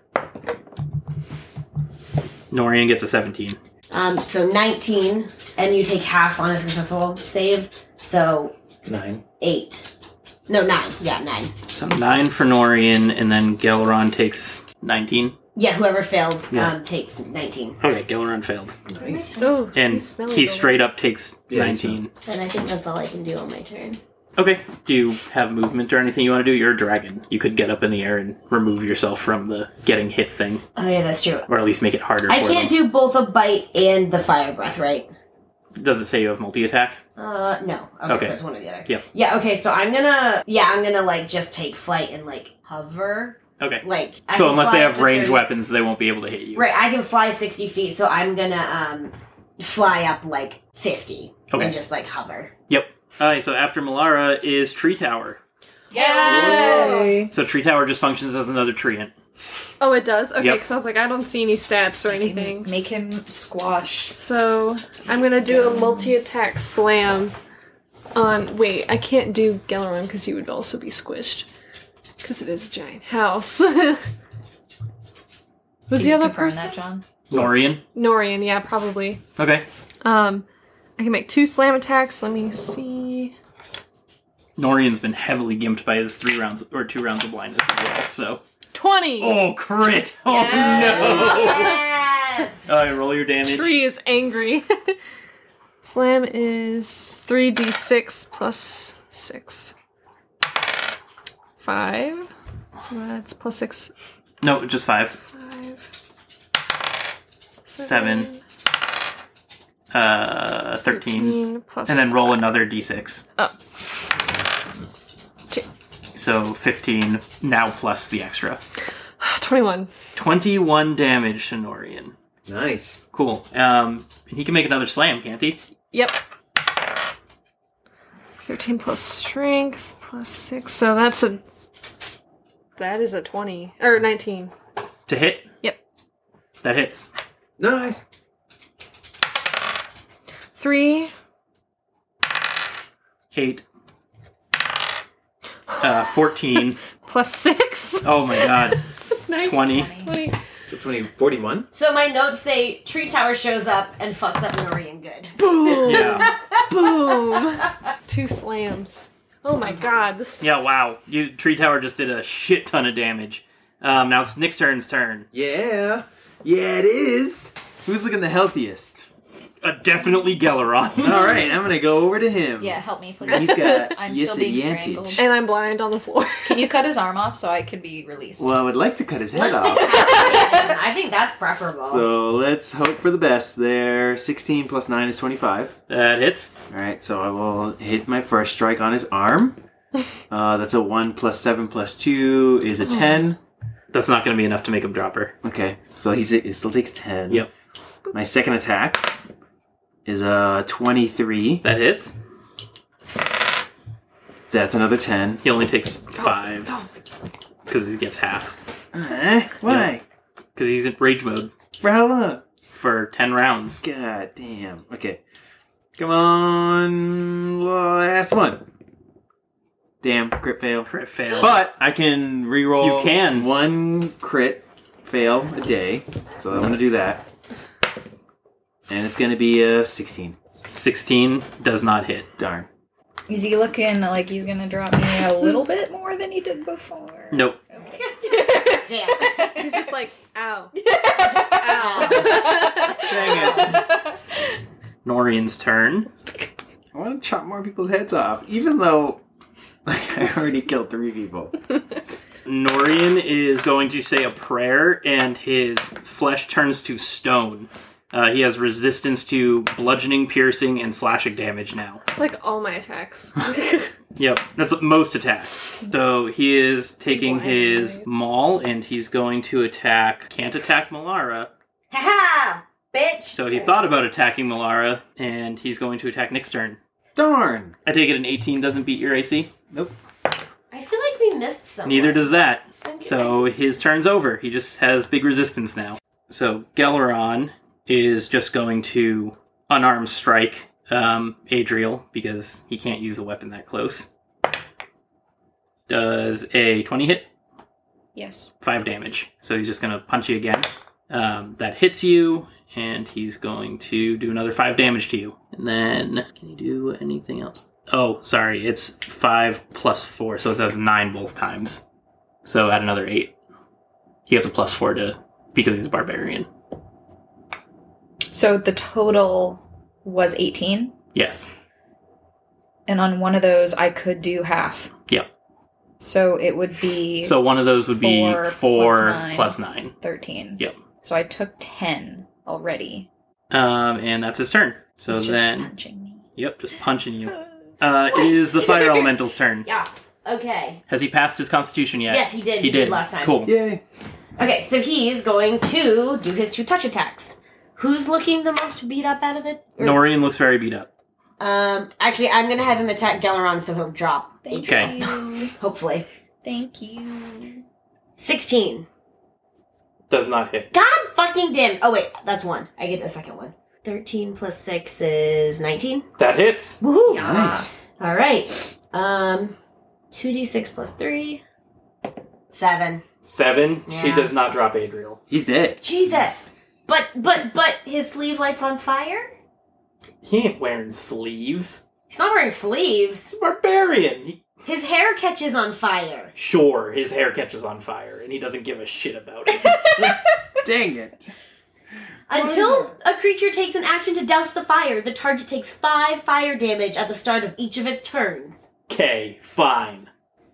[SPEAKER 3] Norian gets a 17.
[SPEAKER 4] So 19, and you take half on a successful save. So
[SPEAKER 7] 9.
[SPEAKER 4] 8. No, 9. Yeah, 9.
[SPEAKER 3] So 9 for Norian, and then Galaron takes 19.
[SPEAKER 4] Yeah, whoever failed
[SPEAKER 3] Yeah.
[SPEAKER 4] takes 19.
[SPEAKER 3] Okay, Galaron failed.
[SPEAKER 7] Nice.
[SPEAKER 2] Oh,
[SPEAKER 3] And
[SPEAKER 2] he's smelly
[SPEAKER 3] he
[SPEAKER 2] though.
[SPEAKER 3] straight up takes
[SPEAKER 7] Yeah,
[SPEAKER 3] 19.
[SPEAKER 4] And I think that's all I can do on my turn.
[SPEAKER 3] Okay. Do you have movement or anything you want to do? You're a dragon. You could get up in the air and remove yourself from the getting hit thing,
[SPEAKER 4] Oh yeah, that's true.
[SPEAKER 3] or at least make it harder
[SPEAKER 4] I
[SPEAKER 3] for
[SPEAKER 4] can't
[SPEAKER 3] them.
[SPEAKER 4] do both a bite and the fire breath, right?
[SPEAKER 3] Does it say you have multi-attack?
[SPEAKER 4] No.
[SPEAKER 3] Okay.
[SPEAKER 4] So it's one or the other.
[SPEAKER 3] Yep.
[SPEAKER 4] Yeah, okay, so I'm gonna like, just take flight and, like, hover.
[SPEAKER 3] Okay.
[SPEAKER 4] Like, I
[SPEAKER 3] So
[SPEAKER 4] can
[SPEAKER 3] unless
[SPEAKER 4] fly
[SPEAKER 3] they
[SPEAKER 4] up
[SPEAKER 3] have
[SPEAKER 4] to
[SPEAKER 3] ranged
[SPEAKER 4] 30
[SPEAKER 3] weapons, they won't be able to hit you.
[SPEAKER 4] Right, I can fly 60 feet, so I'm gonna, fly up, like, 50.
[SPEAKER 3] Okay.
[SPEAKER 4] And just, like, hover.
[SPEAKER 3] Yep. Alright, so after Malara is Tree Tower.
[SPEAKER 6] Yes!
[SPEAKER 3] So Tree Tower just functions as another treant.
[SPEAKER 2] Oh, it does? Okay,
[SPEAKER 3] Yep.
[SPEAKER 2] because I was like, I don't see any stats or anything.
[SPEAKER 6] Make him squash.
[SPEAKER 2] So, I'm gonna do a multi-attack slam on... Wait, I can't do Galaron because he would also be squished. Because it is a giant house. Who's
[SPEAKER 6] Can
[SPEAKER 2] the
[SPEAKER 6] you
[SPEAKER 2] other
[SPEAKER 6] confirm
[SPEAKER 2] person?
[SPEAKER 6] that, John?
[SPEAKER 3] Norian.
[SPEAKER 2] Norian, yeah, probably.
[SPEAKER 3] Okay.
[SPEAKER 2] I can make 2 slam attacks. Let me see.
[SPEAKER 3] Norian's been heavily gimped by his 2 rounds of blindness as well, so...
[SPEAKER 2] 20!
[SPEAKER 3] Oh, crit! Oh,
[SPEAKER 4] Yes!
[SPEAKER 3] no! Alright, roll your damage.
[SPEAKER 2] Tree is angry. Slam is 3d6 plus 6. 5. So that's plus 6.
[SPEAKER 3] No, just 5.
[SPEAKER 2] 5.
[SPEAKER 3] 7. 13.
[SPEAKER 2] Plus
[SPEAKER 3] And then roll
[SPEAKER 2] 5.
[SPEAKER 3] another d6.
[SPEAKER 2] Oh. 2.
[SPEAKER 3] So 15, now plus the extra.
[SPEAKER 2] 21.
[SPEAKER 3] 21 damage to Norian.
[SPEAKER 7] Nice.
[SPEAKER 3] Cool. And he can make another slam, can't he?
[SPEAKER 2] Yep. 13 plus strength plus 6. So that's a... That is a 20. Or 19.
[SPEAKER 3] To hit?
[SPEAKER 2] Yep.
[SPEAKER 3] That hits.
[SPEAKER 7] Nice.
[SPEAKER 2] 3.
[SPEAKER 3] 8. 14.
[SPEAKER 2] Plus 6.
[SPEAKER 3] Oh my god. 20.
[SPEAKER 2] 20.
[SPEAKER 7] So 20, 41?
[SPEAKER 4] So my notes say Tree Tower shows up and fucks up Norian good.
[SPEAKER 2] Boom!
[SPEAKER 3] Yeah.
[SPEAKER 2] Boom! 2 slams. Oh my god. This
[SPEAKER 3] Yeah, wow. Tree Tower just did a shit ton of damage. Now it's Nixturn's turn.
[SPEAKER 7] Yeah. Yeah, it is. Who's looking the healthiest?
[SPEAKER 3] Definitely Galaron.
[SPEAKER 7] All right, I'm going to go over to him.
[SPEAKER 6] Yeah, help me, please.
[SPEAKER 7] He's got
[SPEAKER 6] I'm still being
[SPEAKER 7] disadvantage.
[SPEAKER 6] strangled.
[SPEAKER 2] And I'm blind on the floor.
[SPEAKER 6] Can you cut his arm off so I can be released?
[SPEAKER 7] Well, I would like to cut his head
[SPEAKER 4] Let's
[SPEAKER 7] off.
[SPEAKER 4] decapitate him. I think that's preferable.
[SPEAKER 7] So let's hope for the best there. 16 plus 9 is 25.
[SPEAKER 3] That hits.
[SPEAKER 7] All right, so I will hit my first strike on his arm. That's a 1 plus 7 plus 2 is a 10.
[SPEAKER 3] That's not going to be enough to make him drop her.
[SPEAKER 7] Okay, so he still takes 10.
[SPEAKER 3] Yep.
[SPEAKER 7] My second attack is a 23.
[SPEAKER 3] That hits.
[SPEAKER 7] That's another 10.
[SPEAKER 3] He only takes 5. Because he gets half.
[SPEAKER 7] Why?
[SPEAKER 3] Because he's in rage mode
[SPEAKER 7] For how long?
[SPEAKER 3] for 10 rounds.
[SPEAKER 7] God damn. Okay. Come on. Last one. Damn, crit fail.
[SPEAKER 3] Crit fail.
[SPEAKER 7] But I can reroll.
[SPEAKER 3] You can.
[SPEAKER 7] 1 crit fail a day. So I'm going to do that. And it's going to be a 16.
[SPEAKER 3] 16 does not hit.
[SPEAKER 7] Darn.
[SPEAKER 6] Is he looking like he's gonna drop me a little bit more than he did before?
[SPEAKER 3] Nope.
[SPEAKER 4] Damn.
[SPEAKER 2] He's just like, ow.
[SPEAKER 7] Dang it.
[SPEAKER 3] Norian's turn.
[SPEAKER 7] I want to chop more people's heads off, even though I already killed 3 people.
[SPEAKER 3] Norian is going to say a prayer, and his flesh turns to stone. He has resistance to bludgeoning, piercing, and slashing damage now.
[SPEAKER 2] It's like all my attacks.
[SPEAKER 3] Yep, that's most attacks. So he is taking his maul, and he's going to attack... Can't attack Malara.
[SPEAKER 4] Ha bitch!
[SPEAKER 3] So he thought about attacking Malara, and he's going to attack Nick's turn.
[SPEAKER 7] Darn.
[SPEAKER 3] I take it an 18 doesn't beat your AC?
[SPEAKER 7] Nope.
[SPEAKER 4] I feel like we missed something.
[SPEAKER 3] Neither does that. So his turn's over. He just has big resistance now. So Galaron is just going to unarmed strike Adriel because he can't use a weapon that close. Does a 20 hit?
[SPEAKER 6] Yes.
[SPEAKER 3] 5 damage. So he's just going to punch you again. That hits you, and he's going to do another 5 damage to you. And then, can he do anything else? Oh, sorry, it's 5 plus 4, so it does 9 both times. So add another 8. He gets a plus 4 because he's a barbarian.
[SPEAKER 6] So the total was 18,
[SPEAKER 3] Yes.
[SPEAKER 6] and on one of those I could do half.
[SPEAKER 3] Yep.
[SPEAKER 6] So it would be
[SPEAKER 3] So one of those would be
[SPEAKER 6] 4
[SPEAKER 3] 4
[SPEAKER 6] plus
[SPEAKER 3] plus 9.
[SPEAKER 6] 13.
[SPEAKER 3] Yep.
[SPEAKER 6] So I took 10 already.
[SPEAKER 3] And that's his turn. So
[SPEAKER 6] He's just
[SPEAKER 3] then,
[SPEAKER 6] punching me.
[SPEAKER 3] yep, just punching you. It is the fire elemental's turn.
[SPEAKER 4] Yes. Okay.
[SPEAKER 3] Has he passed his constitution yet?
[SPEAKER 4] Yes, he did. He did last time.
[SPEAKER 3] Cool.
[SPEAKER 7] Yay.
[SPEAKER 4] Okay, so he's going to do his 2 touch attacks. Who's looking the most beat up out of it?
[SPEAKER 3] Norian looks very beat up.
[SPEAKER 4] Actually, I'm gonna have him attack Galeron so he'll drop.
[SPEAKER 6] Thank
[SPEAKER 3] Okay.
[SPEAKER 6] you.
[SPEAKER 4] Hopefully.
[SPEAKER 6] Thank you.
[SPEAKER 4] 16.
[SPEAKER 5] Does not hit.
[SPEAKER 4] God fucking damn. Oh, wait, that's 1. I get the second one. 13 plus 6 is 19.
[SPEAKER 5] That hits.
[SPEAKER 4] Woohoo!
[SPEAKER 7] Nice.
[SPEAKER 4] All right. 2d6 plus 3. 7.
[SPEAKER 5] 7. He
[SPEAKER 4] Yeah.
[SPEAKER 5] does not drop Adriel.
[SPEAKER 7] He's dead.
[SPEAKER 4] Jesus. But his sleeve light's on fire?
[SPEAKER 5] He ain't wearing sleeves.
[SPEAKER 4] He's not wearing sleeves.
[SPEAKER 5] He's a barbarian.
[SPEAKER 4] His hair catches on fire.
[SPEAKER 5] Sure, his hair catches on fire, and he doesn't give a shit about it.
[SPEAKER 7] Dang it.
[SPEAKER 4] Until a creature takes an action to douse the fire, the target takes 5 fire damage at the start of each of its turns.
[SPEAKER 5] Okay, fine.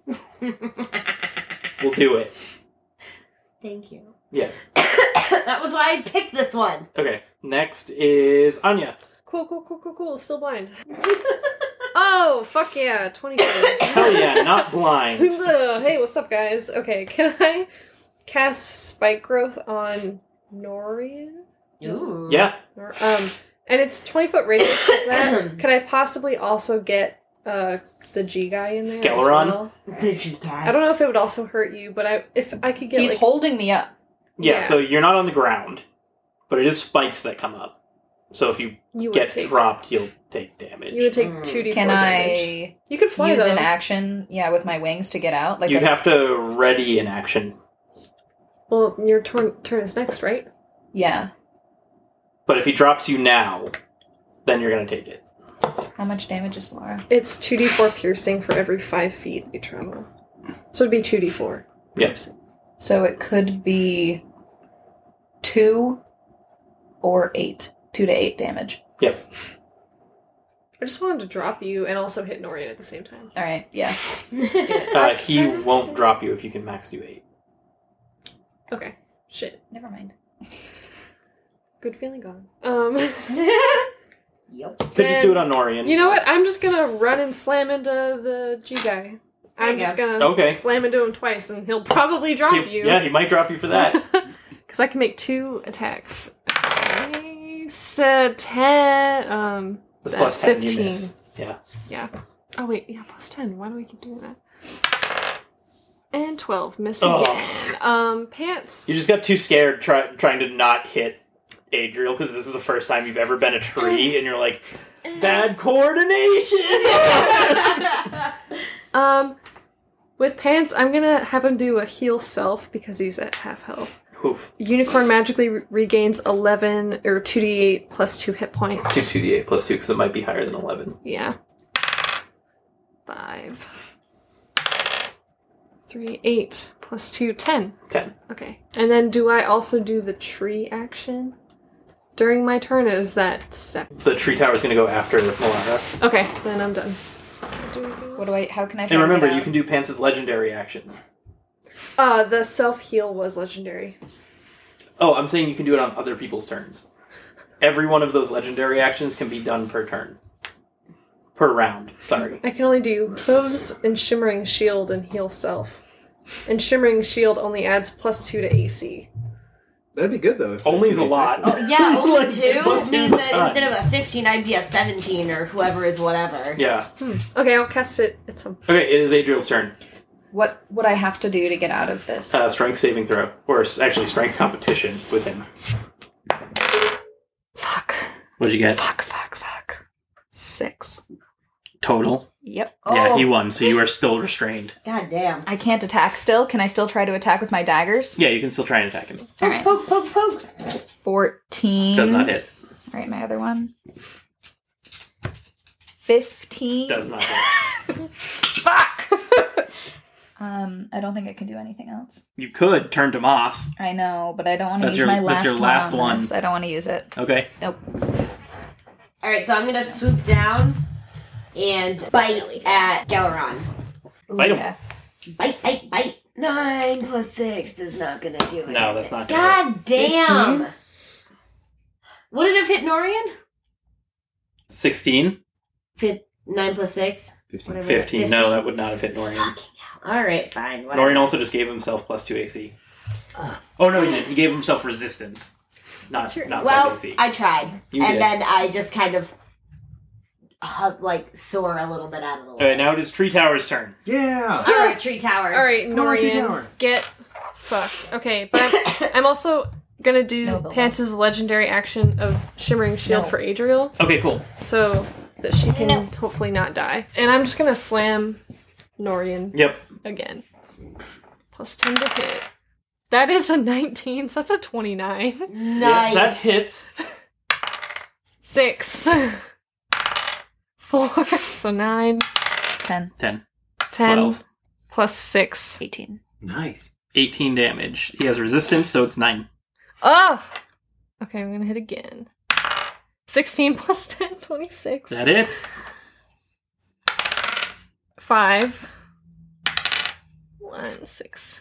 [SPEAKER 5] We'll do it.
[SPEAKER 4] Thank you.
[SPEAKER 5] Yes.
[SPEAKER 4] That was why I picked this one.
[SPEAKER 5] Okay, next is Anya.
[SPEAKER 2] Cool. Still blind. Oh, fuck yeah. 23.
[SPEAKER 5] Hell yeah, not blind.
[SPEAKER 2] Hey, what's up, guys? Okay, can I cast Spike Growth on Norian?
[SPEAKER 4] Ooh.
[SPEAKER 5] Yeah,
[SPEAKER 2] And it's 20-foot radius. Is that, could I possibly also get the G guy in there?
[SPEAKER 5] Galeron?
[SPEAKER 2] As well?
[SPEAKER 4] Did you
[SPEAKER 2] I don't know if it would also hurt you, but if I could get
[SPEAKER 6] He's
[SPEAKER 2] like,
[SPEAKER 6] holding me up.
[SPEAKER 5] yeah,
[SPEAKER 2] Yeah.
[SPEAKER 5] so you're not on the ground, but it is spikes that come up. So if you
[SPEAKER 2] you would
[SPEAKER 5] get
[SPEAKER 2] take,
[SPEAKER 5] dropped, you'll take damage.
[SPEAKER 2] you would take 2d4
[SPEAKER 6] Can
[SPEAKER 2] damage.
[SPEAKER 6] I
[SPEAKER 2] You could fly
[SPEAKER 6] use
[SPEAKER 2] though.
[SPEAKER 6] an action, with my wings to get out? Like
[SPEAKER 5] You'd have to ready an action.
[SPEAKER 2] Well, your turn is next, right?
[SPEAKER 6] Yeah.
[SPEAKER 5] But if he drops you now, then you're going to take it.
[SPEAKER 6] How much damage is Laura?
[SPEAKER 2] It's 2d4 piercing for every 5 feet you travel. So it'd be 2d4.
[SPEAKER 5] Yeah.
[SPEAKER 2] piercing.
[SPEAKER 6] So it could be 2 or 8. 2 to 8 damage.
[SPEAKER 5] Yep.
[SPEAKER 2] I just wanted to drop you and also hit Norian at the same time.
[SPEAKER 6] All right. Yeah.
[SPEAKER 5] He won't drop you if you can max do 8.
[SPEAKER 2] Okay. Shit.
[SPEAKER 6] Never mind.
[SPEAKER 2] Good feeling gone.
[SPEAKER 4] Yep.
[SPEAKER 5] Could just do it on Norian.
[SPEAKER 2] You know what? I'm just gonna run and slam into the G guy. I'm
[SPEAKER 4] you
[SPEAKER 2] just
[SPEAKER 4] go.
[SPEAKER 2] gonna
[SPEAKER 5] Okay.
[SPEAKER 2] slam into him twice, and he'll probably drop you.
[SPEAKER 5] Yeah, he might drop you for that.
[SPEAKER 2] Because I can make 2 attacks. I said 10.
[SPEAKER 5] That's plus 10,
[SPEAKER 2] 15.
[SPEAKER 5] you miss. Yeah.
[SPEAKER 2] Yeah. Oh wait, yeah, plus 10. Why do we keep doing that? And 12. Miss
[SPEAKER 5] Oh.
[SPEAKER 2] again. Pants.
[SPEAKER 5] You just got too scared trying to not hit Adriel because this is the first time you've ever been a tree, and you're like, bad coordination!
[SPEAKER 2] With Pants, I'm gonna have him do a heal self because he's at half health.
[SPEAKER 5] Oof.
[SPEAKER 2] Unicorn magically regains 11 or 2d8 plus 2 hit
[SPEAKER 5] Do
[SPEAKER 2] points.
[SPEAKER 5] 2d8 plus 2 because it might be higher than 11.
[SPEAKER 2] Yeah. 5. 3, 8 plus 2, 10.
[SPEAKER 5] 10.
[SPEAKER 2] Okay. And then do I also do the tree action during my turn? Or is that separate?
[SPEAKER 5] The tree tower's going to go after Melara.
[SPEAKER 2] Okay, then I'm done.
[SPEAKER 6] How can I try
[SPEAKER 5] And
[SPEAKER 6] to
[SPEAKER 5] remember,
[SPEAKER 6] get
[SPEAKER 5] you
[SPEAKER 6] out?
[SPEAKER 5] can do Pants' legendary actions.
[SPEAKER 2] The self-heal was legendary.
[SPEAKER 5] Oh, I'm saying you can do it on other people's turns. Every one of those legendary actions can be done per turn. Per round, sorry.
[SPEAKER 2] I can only do hooves and shimmering shield and heal self. And shimmering shield only adds plus 2 to AC.
[SPEAKER 7] That'd be good though. If
[SPEAKER 5] Only's
[SPEAKER 7] there's
[SPEAKER 5] a lot.
[SPEAKER 7] attacks.
[SPEAKER 4] Oh, yeah, only
[SPEAKER 5] Like,
[SPEAKER 4] 2
[SPEAKER 5] plus
[SPEAKER 4] means
[SPEAKER 5] two's a
[SPEAKER 4] that
[SPEAKER 5] ton.
[SPEAKER 4] instead of a 15, I'd be a 17 or whoever is whatever.
[SPEAKER 5] Yeah.
[SPEAKER 2] Okay, I'll cast it at some point.
[SPEAKER 5] Okay, it is Adriel's turn.
[SPEAKER 6] What would I have to do to get out of this?
[SPEAKER 5] Strength saving throw. Or actually, strength competition with him.
[SPEAKER 3] What'd you get?
[SPEAKER 6] Fuck. 6.
[SPEAKER 3] Total?
[SPEAKER 6] Yep.
[SPEAKER 3] Yeah, he
[SPEAKER 4] Oh,
[SPEAKER 3] won, so you are still restrained.
[SPEAKER 4] God damn.
[SPEAKER 6] I can't attack still. Can I still try to attack with my daggers?
[SPEAKER 3] Yeah, you can still try and attack him.
[SPEAKER 6] All right.
[SPEAKER 4] Poke, poke, poke.
[SPEAKER 6] 14.
[SPEAKER 3] Does not hit.
[SPEAKER 6] All right, my other one. 15.
[SPEAKER 3] Does not hit.
[SPEAKER 6] Fuck! I don't think I can do anything else.
[SPEAKER 3] You could turn to Moss.
[SPEAKER 6] I know, but I don't want to
[SPEAKER 3] That's
[SPEAKER 6] use my last
[SPEAKER 3] your
[SPEAKER 6] one.
[SPEAKER 3] last
[SPEAKER 6] on
[SPEAKER 3] one.
[SPEAKER 6] this. I don't want to use it.
[SPEAKER 3] Okay.
[SPEAKER 6] Nope.
[SPEAKER 4] Alright, so I'm gonna swoop down and bite at Galaron.
[SPEAKER 3] Bite him.
[SPEAKER 6] Yeah.
[SPEAKER 4] Bite. 9 plus 6 is not gonna do it.
[SPEAKER 3] No, that's not gonna
[SPEAKER 4] God damn! Would it have hit Norian?
[SPEAKER 3] 16?
[SPEAKER 4] 9 plus 6?
[SPEAKER 7] 15.
[SPEAKER 3] 15. No, that would not have hit Norian.
[SPEAKER 4] Alright, fine. Whatever.
[SPEAKER 3] Norian also just gave himself plus 2 AC. Oh, no, he didn't. He gave himself resistance. Not
[SPEAKER 4] Well,
[SPEAKER 3] plus AC.
[SPEAKER 4] I tried.
[SPEAKER 3] You
[SPEAKER 4] and
[SPEAKER 3] did.
[SPEAKER 4] then I just kind of soar a little bit out of the way.
[SPEAKER 3] Alright, now it is Tree Tower's turn.
[SPEAKER 7] Yeah.
[SPEAKER 4] Alright, Tree Tower.
[SPEAKER 2] All right,
[SPEAKER 7] Come on, Tree
[SPEAKER 2] Norian,
[SPEAKER 7] Tower.
[SPEAKER 2] get fucked. Okay, but I'm also gonna do
[SPEAKER 6] No, Bilbo.
[SPEAKER 2] Pants' legendary action of Shimmering Shield
[SPEAKER 6] No.
[SPEAKER 2] for Adriel,
[SPEAKER 3] Okay, cool.
[SPEAKER 2] so that she can hopefully not die. And I'm just gonna slam Norian
[SPEAKER 3] Yep.
[SPEAKER 2] again. Plus 10 to hit. That is a 19, so that's a 29.
[SPEAKER 4] Nice.
[SPEAKER 3] That hits.
[SPEAKER 2] 6. 4, so 9.
[SPEAKER 6] 10.
[SPEAKER 3] 10.
[SPEAKER 2] 10
[SPEAKER 3] 12.
[SPEAKER 2] plus 6.
[SPEAKER 6] 18.
[SPEAKER 7] Nice.
[SPEAKER 3] 18 damage. He has resistance, so it's 9.
[SPEAKER 2] Oh! Okay, I'm gonna hit again. 16 plus 10, 26.
[SPEAKER 3] That hits.
[SPEAKER 2] 5. 1, 6.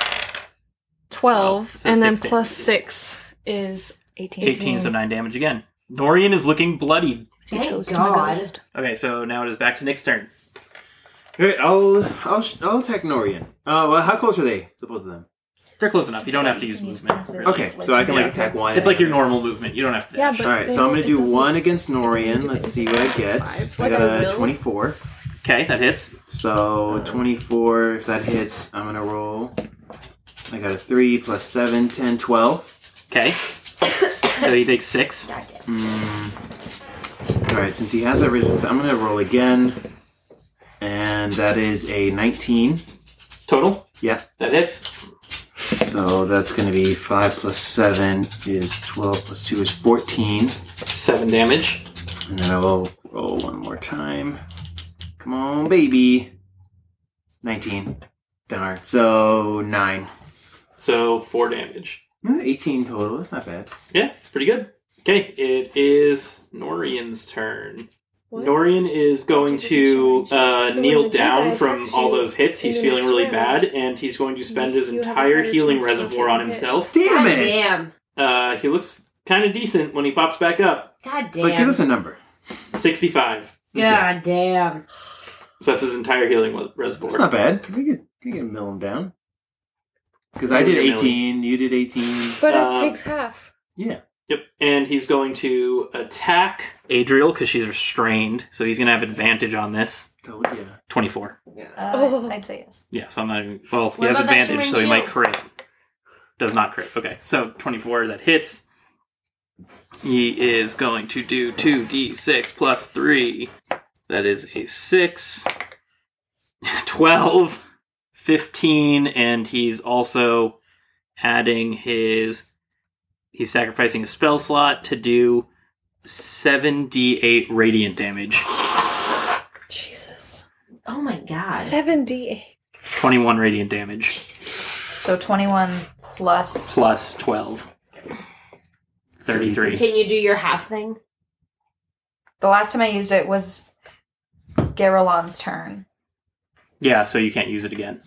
[SPEAKER 2] 12.
[SPEAKER 3] So
[SPEAKER 2] and then
[SPEAKER 3] 6
[SPEAKER 2] plus
[SPEAKER 3] damage.
[SPEAKER 2] 6 is
[SPEAKER 6] 18.
[SPEAKER 3] 18, so 9 damage again. Norian is looking bloodied.
[SPEAKER 6] See,
[SPEAKER 4] Thank
[SPEAKER 6] toast my
[SPEAKER 4] God.
[SPEAKER 6] ghost.
[SPEAKER 3] Okay, so now it is back to Nick's turn.
[SPEAKER 7] Okay, I'll attack Norian. Well, how close are they? The both of them.
[SPEAKER 3] They're close enough. You don't have to
[SPEAKER 6] You
[SPEAKER 3] use
[SPEAKER 6] can use
[SPEAKER 3] movement.
[SPEAKER 6] Panzer's
[SPEAKER 7] Okay, so I can like
[SPEAKER 3] Yeah.
[SPEAKER 7] attack one.
[SPEAKER 3] It's like your normal movement. You don't have to
[SPEAKER 2] Yeah,
[SPEAKER 3] dash.
[SPEAKER 2] but-
[SPEAKER 7] All right,
[SPEAKER 2] They
[SPEAKER 7] so I'm gonna
[SPEAKER 2] don't- it
[SPEAKER 7] do
[SPEAKER 2] doesn't-
[SPEAKER 7] one against
[SPEAKER 2] it doesn't
[SPEAKER 7] Norian.
[SPEAKER 2] do
[SPEAKER 7] Let's see
[SPEAKER 2] anything
[SPEAKER 7] what I
[SPEAKER 2] past
[SPEAKER 7] get.
[SPEAKER 2] 5.
[SPEAKER 7] I
[SPEAKER 2] Like,
[SPEAKER 7] got
[SPEAKER 2] I
[SPEAKER 7] a
[SPEAKER 2] will.
[SPEAKER 7] 24.
[SPEAKER 3] Okay, that hits.
[SPEAKER 7] So 24. If that hits, I'm gonna roll. I got a 3 plus 7, 10, 12.
[SPEAKER 3] Okay. So he takes 6.
[SPEAKER 7] All right, since he has that resistance, I'm gonna roll again, and that is a 19.
[SPEAKER 3] Total?
[SPEAKER 7] Yeah.
[SPEAKER 3] That hits.
[SPEAKER 7] So that's gonna be 5 plus 7 is 12 plus 2 is 14.
[SPEAKER 3] 7 damage.
[SPEAKER 7] And then I will roll one more time. Come on, baby. 19. Darn. So 9.
[SPEAKER 3] So 4 damage.
[SPEAKER 7] 18 total. That's not bad.
[SPEAKER 3] Yeah, it's pretty good. Okay, it is Norian's turn.
[SPEAKER 2] What?
[SPEAKER 3] Norian is going to
[SPEAKER 2] So
[SPEAKER 3] kneel
[SPEAKER 2] when the
[SPEAKER 3] down
[SPEAKER 2] Jedi
[SPEAKER 3] from
[SPEAKER 2] attacks
[SPEAKER 3] all
[SPEAKER 2] you
[SPEAKER 3] those hits.
[SPEAKER 2] in
[SPEAKER 3] He's
[SPEAKER 2] the
[SPEAKER 3] feeling
[SPEAKER 2] next
[SPEAKER 3] really
[SPEAKER 2] round,
[SPEAKER 3] bad, and he's going to spend his
[SPEAKER 2] you have a
[SPEAKER 3] entire
[SPEAKER 2] higher
[SPEAKER 3] healing
[SPEAKER 2] chance of
[SPEAKER 3] reservoir on
[SPEAKER 2] getting hit.
[SPEAKER 3] himself.
[SPEAKER 7] Damn
[SPEAKER 4] God
[SPEAKER 7] it!
[SPEAKER 4] damn.
[SPEAKER 3] He looks kind of decent when he pops back up.
[SPEAKER 4] God damn.
[SPEAKER 7] But give us a number.
[SPEAKER 3] 65.
[SPEAKER 4] God damn.
[SPEAKER 3] So that's his entire healing reservoir.
[SPEAKER 7] That's not bad. We can mill him down. Because I did 18, you did 18.
[SPEAKER 2] But
[SPEAKER 3] Um,
[SPEAKER 2] it takes half.
[SPEAKER 7] Yeah.
[SPEAKER 3] Yep, and he's going to attack Adriel because she's restrained, so he's going to have advantage on this.
[SPEAKER 7] Told you.
[SPEAKER 3] 24.
[SPEAKER 2] Oh.
[SPEAKER 6] I'd say yes.
[SPEAKER 3] Yeah, so I'm not even... Well, he
[SPEAKER 4] What
[SPEAKER 3] has
[SPEAKER 4] about that
[SPEAKER 3] advantage, so
[SPEAKER 4] shimmering
[SPEAKER 3] he might
[SPEAKER 4] shield?
[SPEAKER 3] crit. Does not crit. Okay, so 24, that hits. He is going to do 2d6 plus 3. That is a 6. 12. 15, and he's also adding his... He's sacrificing a spell slot to do 7d8 radiant damage.
[SPEAKER 2] Jesus.
[SPEAKER 4] Oh my god.
[SPEAKER 2] 7d8.
[SPEAKER 3] 21 radiant damage.
[SPEAKER 6] So 21 plus.
[SPEAKER 3] Plus 12. 33.
[SPEAKER 4] Can you do your half thing?
[SPEAKER 6] The last time I used it was Garelon's turn.
[SPEAKER 3] Yeah, so you can't use it again.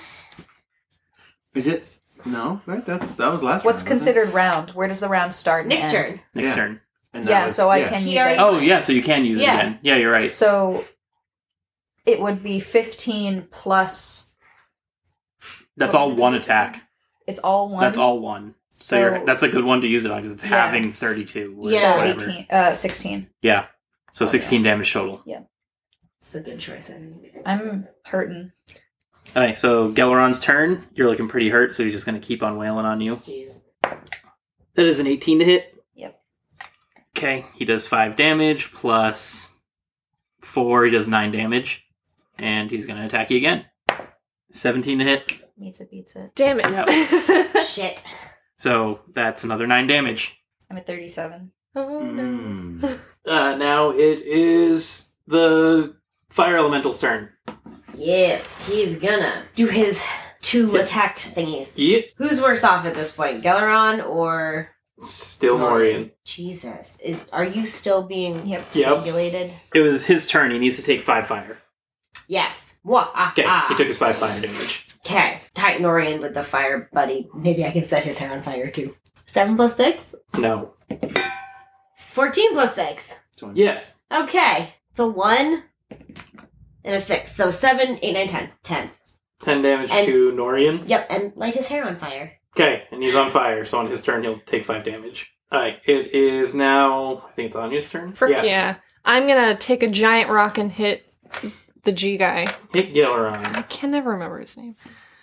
[SPEAKER 7] Is it? No, right? That was last
[SPEAKER 6] What's
[SPEAKER 7] round, wasn't
[SPEAKER 6] considered round? Where does the round start and
[SPEAKER 4] Next
[SPEAKER 6] end?
[SPEAKER 4] turn.
[SPEAKER 3] Next
[SPEAKER 7] Yeah.
[SPEAKER 3] turn.
[SPEAKER 7] it? And that
[SPEAKER 6] Yeah,
[SPEAKER 7] was-
[SPEAKER 6] so I can
[SPEAKER 4] He
[SPEAKER 6] use it.
[SPEAKER 4] already-
[SPEAKER 3] Oh, yeah, so you can use it
[SPEAKER 4] Yeah.
[SPEAKER 3] again. Yeah, you're right.
[SPEAKER 6] So it would be 15 plus.
[SPEAKER 3] That's
[SPEAKER 6] what
[SPEAKER 3] all
[SPEAKER 6] did I
[SPEAKER 3] one
[SPEAKER 6] use
[SPEAKER 3] attack.
[SPEAKER 6] again? It's all one.
[SPEAKER 3] That's all one. So
[SPEAKER 6] So-
[SPEAKER 3] that's a good one to use it on because it's
[SPEAKER 6] Yeah.
[SPEAKER 3] having 32. or
[SPEAKER 6] So
[SPEAKER 3] whatever.
[SPEAKER 6] 16.
[SPEAKER 3] Yeah. So 16 damage total.
[SPEAKER 4] It's a good choice, I think.
[SPEAKER 6] I'm hurting.
[SPEAKER 3] Okay, so Gelaron's turn. You're looking pretty hurt, so he's just going to keep on wailing on you.
[SPEAKER 4] Jeez.
[SPEAKER 3] That is an 18 to hit.
[SPEAKER 6] Yep.
[SPEAKER 3] Okay, he does 5 damage plus 4, he does 9 damage. And he's going to attack you again. 17 to hit.
[SPEAKER 6] Beats it.
[SPEAKER 2] Damn it.
[SPEAKER 4] Shit.
[SPEAKER 3] So that's another 9 damage.
[SPEAKER 6] I'm at 37.
[SPEAKER 2] Oh no.
[SPEAKER 5] Now it is the fire elemental's turn.
[SPEAKER 4] Yes, he's gonna do his 2 attack thingies.
[SPEAKER 5] Yep.
[SPEAKER 4] Who's worse off at this point, Galeron or
[SPEAKER 5] Still Morian.
[SPEAKER 4] Jesus? Are you still being
[SPEAKER 5] Yep.
[SPEAKER 4] regulated?
[SPEAKER 5] It was his turn. He needs to take 5 fire.
[SPEAKER 4] Yes. Wah,
[SPEAKER 5] Okay, he took his 5 fire damage.
[SPEAKER 4] Okay, Titanorian with the fire buddy. Maybe I can set his hair on fire too. 7 plus 6?
[SPEAKER 5] No.
[SPEAKER 4] 14 plus 6.
[SPEAKER 5] Yes.
[SPEAKER 4] Okay. It's a 1 and a 6. So 7, 8, 9, 10. 10.
[SPEAKER 5] 10 damage
[SPEAKER 4] And-
[SPEAKER 5] to Norian.
[SPEAKER 4] Yep, and light his hair on fire.
[SPEAKER 5] Okay, and he's on fire, so on his turn he'll take 5 damage. Alright, it is now, I think it's Anya's turn?
[SPEAKER 2] Frick
[SPEAKER 5] Yes.
[SPEAKER 2] yeah. I'm gonna take a giant rock and hit the G guy.
[SPEAKER 5] Hit Galeron.
[SPEAKER 2] I can never remember his name.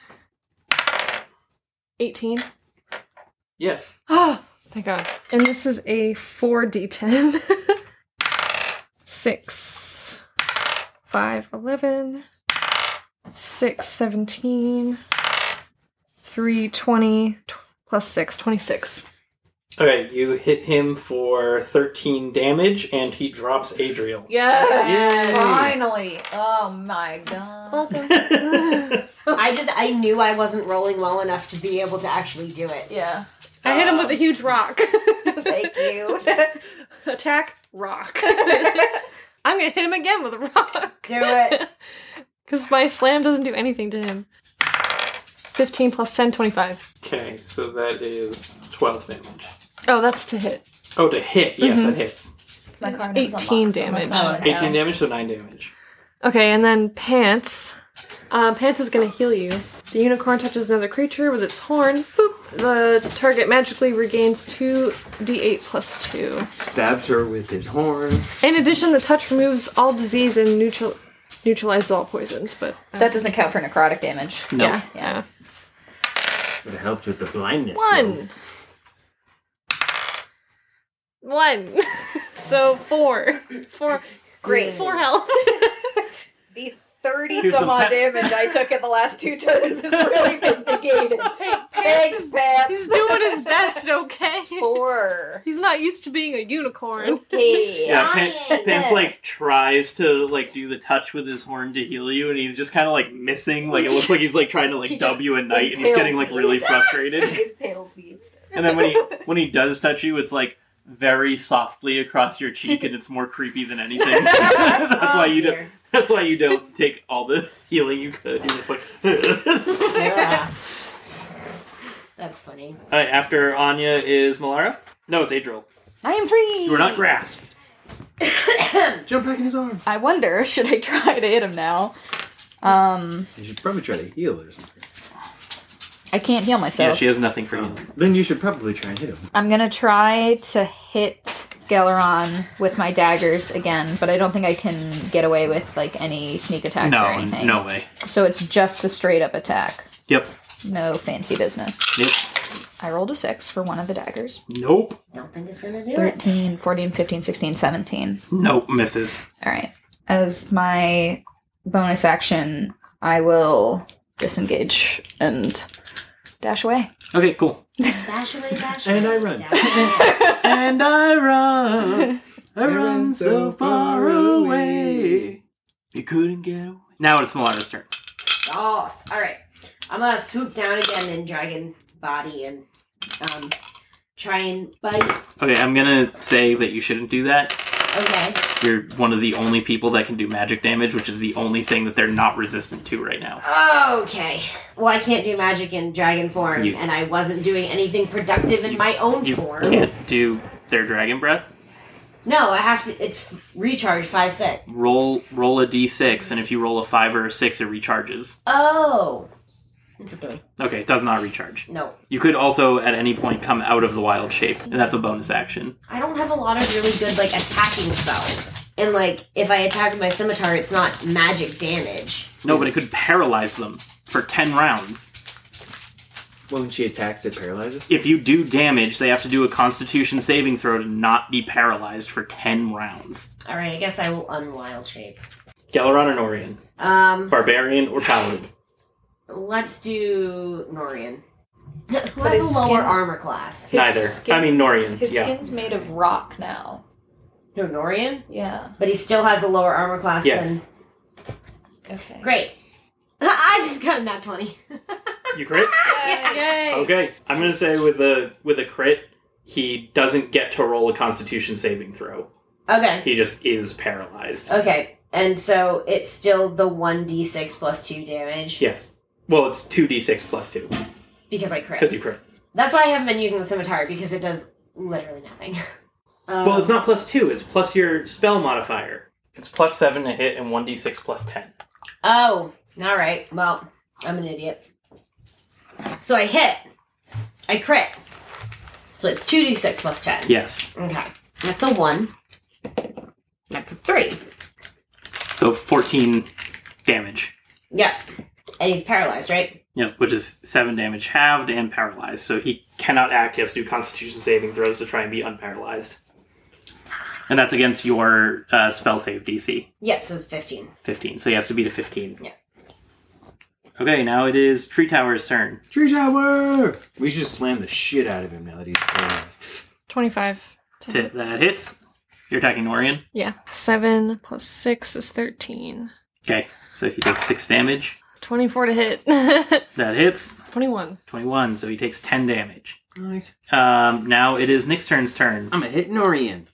[SPEAKER 2] 18.
[SPEAKER 5] Yes.
[SPEAKER 2] Oh, thank God. And this is a 4d10. 6, 5, 11, 6, 17, 3, 20, plus 6, 26.
[SPEAKER 5] Okay, you hit him for 13 damage, and he drops Adriel.
[SPEAKER 6] Yes!
[SPEAKER 5] Yay.
[SPEAKER 6] Finally! Oh my god.
[SPEAKER 4] I knew I wasn't rolling well enough to be able to actually do it.
[SPEAKER 6] Yeah.
[SPEAKER 2] I hit him with a huge rock.
[SPEAKER 6] Thank you.
[SPEAKER 2] Attack, rock. I'm gonna hit him again with a rock.
[SPEAKER 4] Do it.
[SPEAKER 2] Because my slam doesn't do anything to him. 15 plus 10, 25.
[SPEAKER 5] Okay, so that is 12 damage.
[SPEAKER 2] Oh, that's to hit.
[SPEAKER 5] Oh, to hit. Yes, that hits.
[SPEAKER 6] My
[SPEAKER 2] It's
[SPEAKER 6] card is
[SPEAKER 2] 18
[SPEAKER 6] unlocked, so
[SPEAKER 2] damage.
[SPEAKER 6] unless I went
[SPEAKER 5] 18
[SPEAKER 6] down.
[SPEAKER 5] damage, so 9 damage.
[SPEAKER 2] Okay, and then Pants. Pants is gonna heal you. The unicorn touches another creature with its horn. Boop. The target magically regains 2d8 plus 2.
[SPEAKER 7] Stabs her with his horn.
[SPEAKER 2] In addition, the touch removes all disease and neutralizes all poisons, but...
[SPEAKER 6] That doesn't count for necrotic damage.
[SPEAKER 3] No.
[SPEAKER 2] Yeah.
[SPEAKER 8] Would have helped with the blindness.
[SPEAKER 2] One. 1. So 4. 4.
[SPEAKER 6] Great.
[SPEAKER 2] 4 health.
[SPEAKER 6] The 30
[SPEAKER 5] Here's
[SPEAKER 6] some
[SPEAKER 5] some
[SPEAKER 6] odd
[SPEAKER 5] pa-
[SPEAKER 6] damage I took in the last 2 turns has really been negated. Thanks, Pants.
[SPEAKER 2] He's doing his best, okay?
[SPEAKER 6] 4.
[SPEAKER 2] He's not used to being a unicorn.
[SPEAKER 6] Okay.
[SPEAKER 3] Yeah,
[SPEAKER 4] Dying.
[SPEAKER 3] Pence like tries to like do the touch with his horn to heal you, and he's just kind of like missing. Like it looks like he's like trying to
[SPEAKER 6] He
[SPEAKER 3] like
[SPEAKER 6] just
[SPEAKER 3] dub you at night, and he's
[SPEAKER 6] impales
[SPEAKER 3] getting like
[SPEAKER 6] me
[SPEAKER 3] really
[SPEAKER 6] instead.
[SPEAKER 3] frustrated.
[SPEAKER 6] It impales me instead.
[SPEAKER 3] And then when he does touch you, it's like very softly across your cheek, and it's more creepy than anything. That's why you don't.
[SPEAKER 4] dear.
[SPEAKER 3] That's why you don't take all the healing you could. You're just like.
[SPEAKER 4] Yeah. That's funny.
[SPEAKER 3] Alright, after Anya is Malara. No, it's Adriel.
[SPEAKER 6] I am free!
[SPEAKER 3] You were not grasped.
[SPEAKER 7] Jump back in his arms.
[SPEAKER 6] I wonder, should I try to hit him now?
[SPEAKER 7] You should probably try to heal or something.
[SPEAKER 6] I can't heal
[SPEAKER 3] Yeah,
[SPEAKER 6] myself.
[SPEAKER 3] she has nothing for healing.
[SPEAKER 7] Then you should probably try and hit him.
[SPEAKER 6] I'm gonna try to hit Galeron with my daggers again, but I don't think I can get away with like any sneak attacks or
[SPEAKER 3] No,
[SPEAKER 6] anything.
[SPEAKER 3] no way.
[SPEAKER 6] So it's just the straight up attack.
[SPEAKER 3] Yep.
[SPEAKER 6] No fancy business.
[SPEAKER 3] Yep.
[SPEAKER 6] I rolled a 6 for one of the daggers.
[SPEAKER 3] Nope.
[SPEAKER 4] Don't think it's gonna do it.
[SPEAKER 6] 13, 14, 15, 16, 17.
[SPEAKER 3] Nope. Misses.
[SPEAKER 6] Alright. As my bonus action, I will disengage and dash away.
[SPEAKER 3] Okay, cool.
[SPEAKER 4] Dash away, dash away.
[SPEAKER 7] And I run.
[SPEAKER 4] dash away.
[SPEAKER 3] And I run. I run so far away. You couldn't get away. Now it's Malara's turn.
[SPEAKER 4] Yes. Alright. I'm gonna swoop down again in dragon body and try and bite.
[SPEAKER 3] Okay, I'm gonna say that you shouldn't do that.
[SPEAKER 4] Okay.
[SPEAKER 3] You're one of the only people that can do magic damage, which is the only thing that they're not resistant to right now.
[SPEAKER 4] Okay. Well, I can't do magic in dragon form,
[SPEAKER 3] You-
[SPEAKER 4] and I wasn't doing anything productive in my own
[SPEAKER 3] You
[SPEAKER 4] form.
[SPEAKER 3] can't do their dragon breath.
[SPEAKER 4] No, I have to. It's recharge 5 set.
[SPEAKER 3] Roll a d6, and if you roll a 5 or a 6, it recharges.
[SPEAKER 4] Oh. It's a 3.
[SPEAKER 3] Okay, it does not recharge.
[SPEAKER 4] No.
[SPEAKER 3] You could also, at any point, come out of the wild shape, and that's a bonus action.
[SPEAKER 4] I don't have a lot of really good, like, attacking spells. And, like, if I attack with my scimitar, it's not magic damage.
[SPEAKER 3] No, but it could paralyze them for 10 rounds.
[SPEAKER 7] Well, when she attacks, it paralyzes?
[SPEAKER 3] If you do damage, they have to do a Constitution saving throw to not be paralyzed for 10 rounds.
[SPEAKER 4] Alright, I guess I will unwild shape.
[SPEAKER 5] Galaron or Norian? Barbarian or Paladin?
[SPEAKER 4] Let's do Norian. Who
[SPEAKER 6] But
[SPEAKER 4] has
[SPEAKER 6] his
[SPEAKER 4] a lower
[SPEAKER 6] skin-
[SPEAKER 4] armor class?
[SPEAKER 5] Neither. I mean, Norian,
[SPEAKER 6] His
[SPEAKER 5] yeah.
[SPEAKER 6] skin's made of rock now.
[SPEAKER 4] No, Norian?
[SPEAKER 6] Yeah.
[SPEAKER 4] But he still has a lower armor class
[SPEAKER 5] Yes.
[SPEAKER 6] Okay.
[SPEAKER 4] than... Great. I just got a nat 20.
[SPEAKER 5] You crit?
[SPEAKER 2] Yay!
[SPEAKER 5] Okay. I'm going to say with a crit, he doesn't get to roll a Constitution saving throw.
[SPEAKER 4] Okay.
[SPEAKER 5] He just is paralyzed.
[SPEAKER 4] Okay. And so it's still the 1d6 plus 2 damage.
[SPEAKER 5] Yes. Well, it's 2d6 plus 2.
[SPEAKER 4] Because I crit.
[SPEAKER 5] Because you crit.
[SPEAKER 4] That's why I haven't been using the scimitar, because it does literally nothing.
[SPEAKER 5] Well, it's not plus 2. It's plus your spell modifier. It's plus 7 to hit and 1d6 plus 10.
[SPEAKER 4] Oh, alright. Well, I'm an idiot. So I hit. I crit. So it's 2d6 plus 10.
[SPEAKER 5] Yes.
[SPEAKER 4] Okay. That's a 1. That's a 3.
[SPEAKER 3] So 14 damage.
[SPEAKER 4] Yeah. And he's paralyzed, right?
[SPEAKER 3] Yep, which is 7 damage halved and paralyzed. So he
[SPEAKER 5] Cannot act. He has to do Constitution saving throws to try and be unparalyzed.
[SPEAKER 3] and that's against your spell save DC.
[SPEAKER 4] Yep, so it's 15.
[SPEAKER 3] 15. So he has to beat a 15.
[SPEAKER 4] Yeah.
[SPEAKER 3] Okay, now it is Tree Tower's turn.
[SPEAKER 7] Tree Tower! We should just slam the shit out of him now that he's paralyzed.
[SPEAKER 2] 25.
[SPEAKER 3] That hits. You're attacking Norian.
[SPEAKER 2] Yeah. 7 plus 6 is 13.
[SPEAKER 3] Okay, so he takes 6 damage.
[SPEAKER 2] 24 to hit.
[SPEAKER 3] That hits.
[SPEAKER 2] 21.
[SPEAKER 3] 21, so he takes 10 damage.
[SPEAKER 7] Nice.
[SPEAKER 3] Now it is Nixturn's turn.
[SPEAKER 7] I'm gonna hit Norian.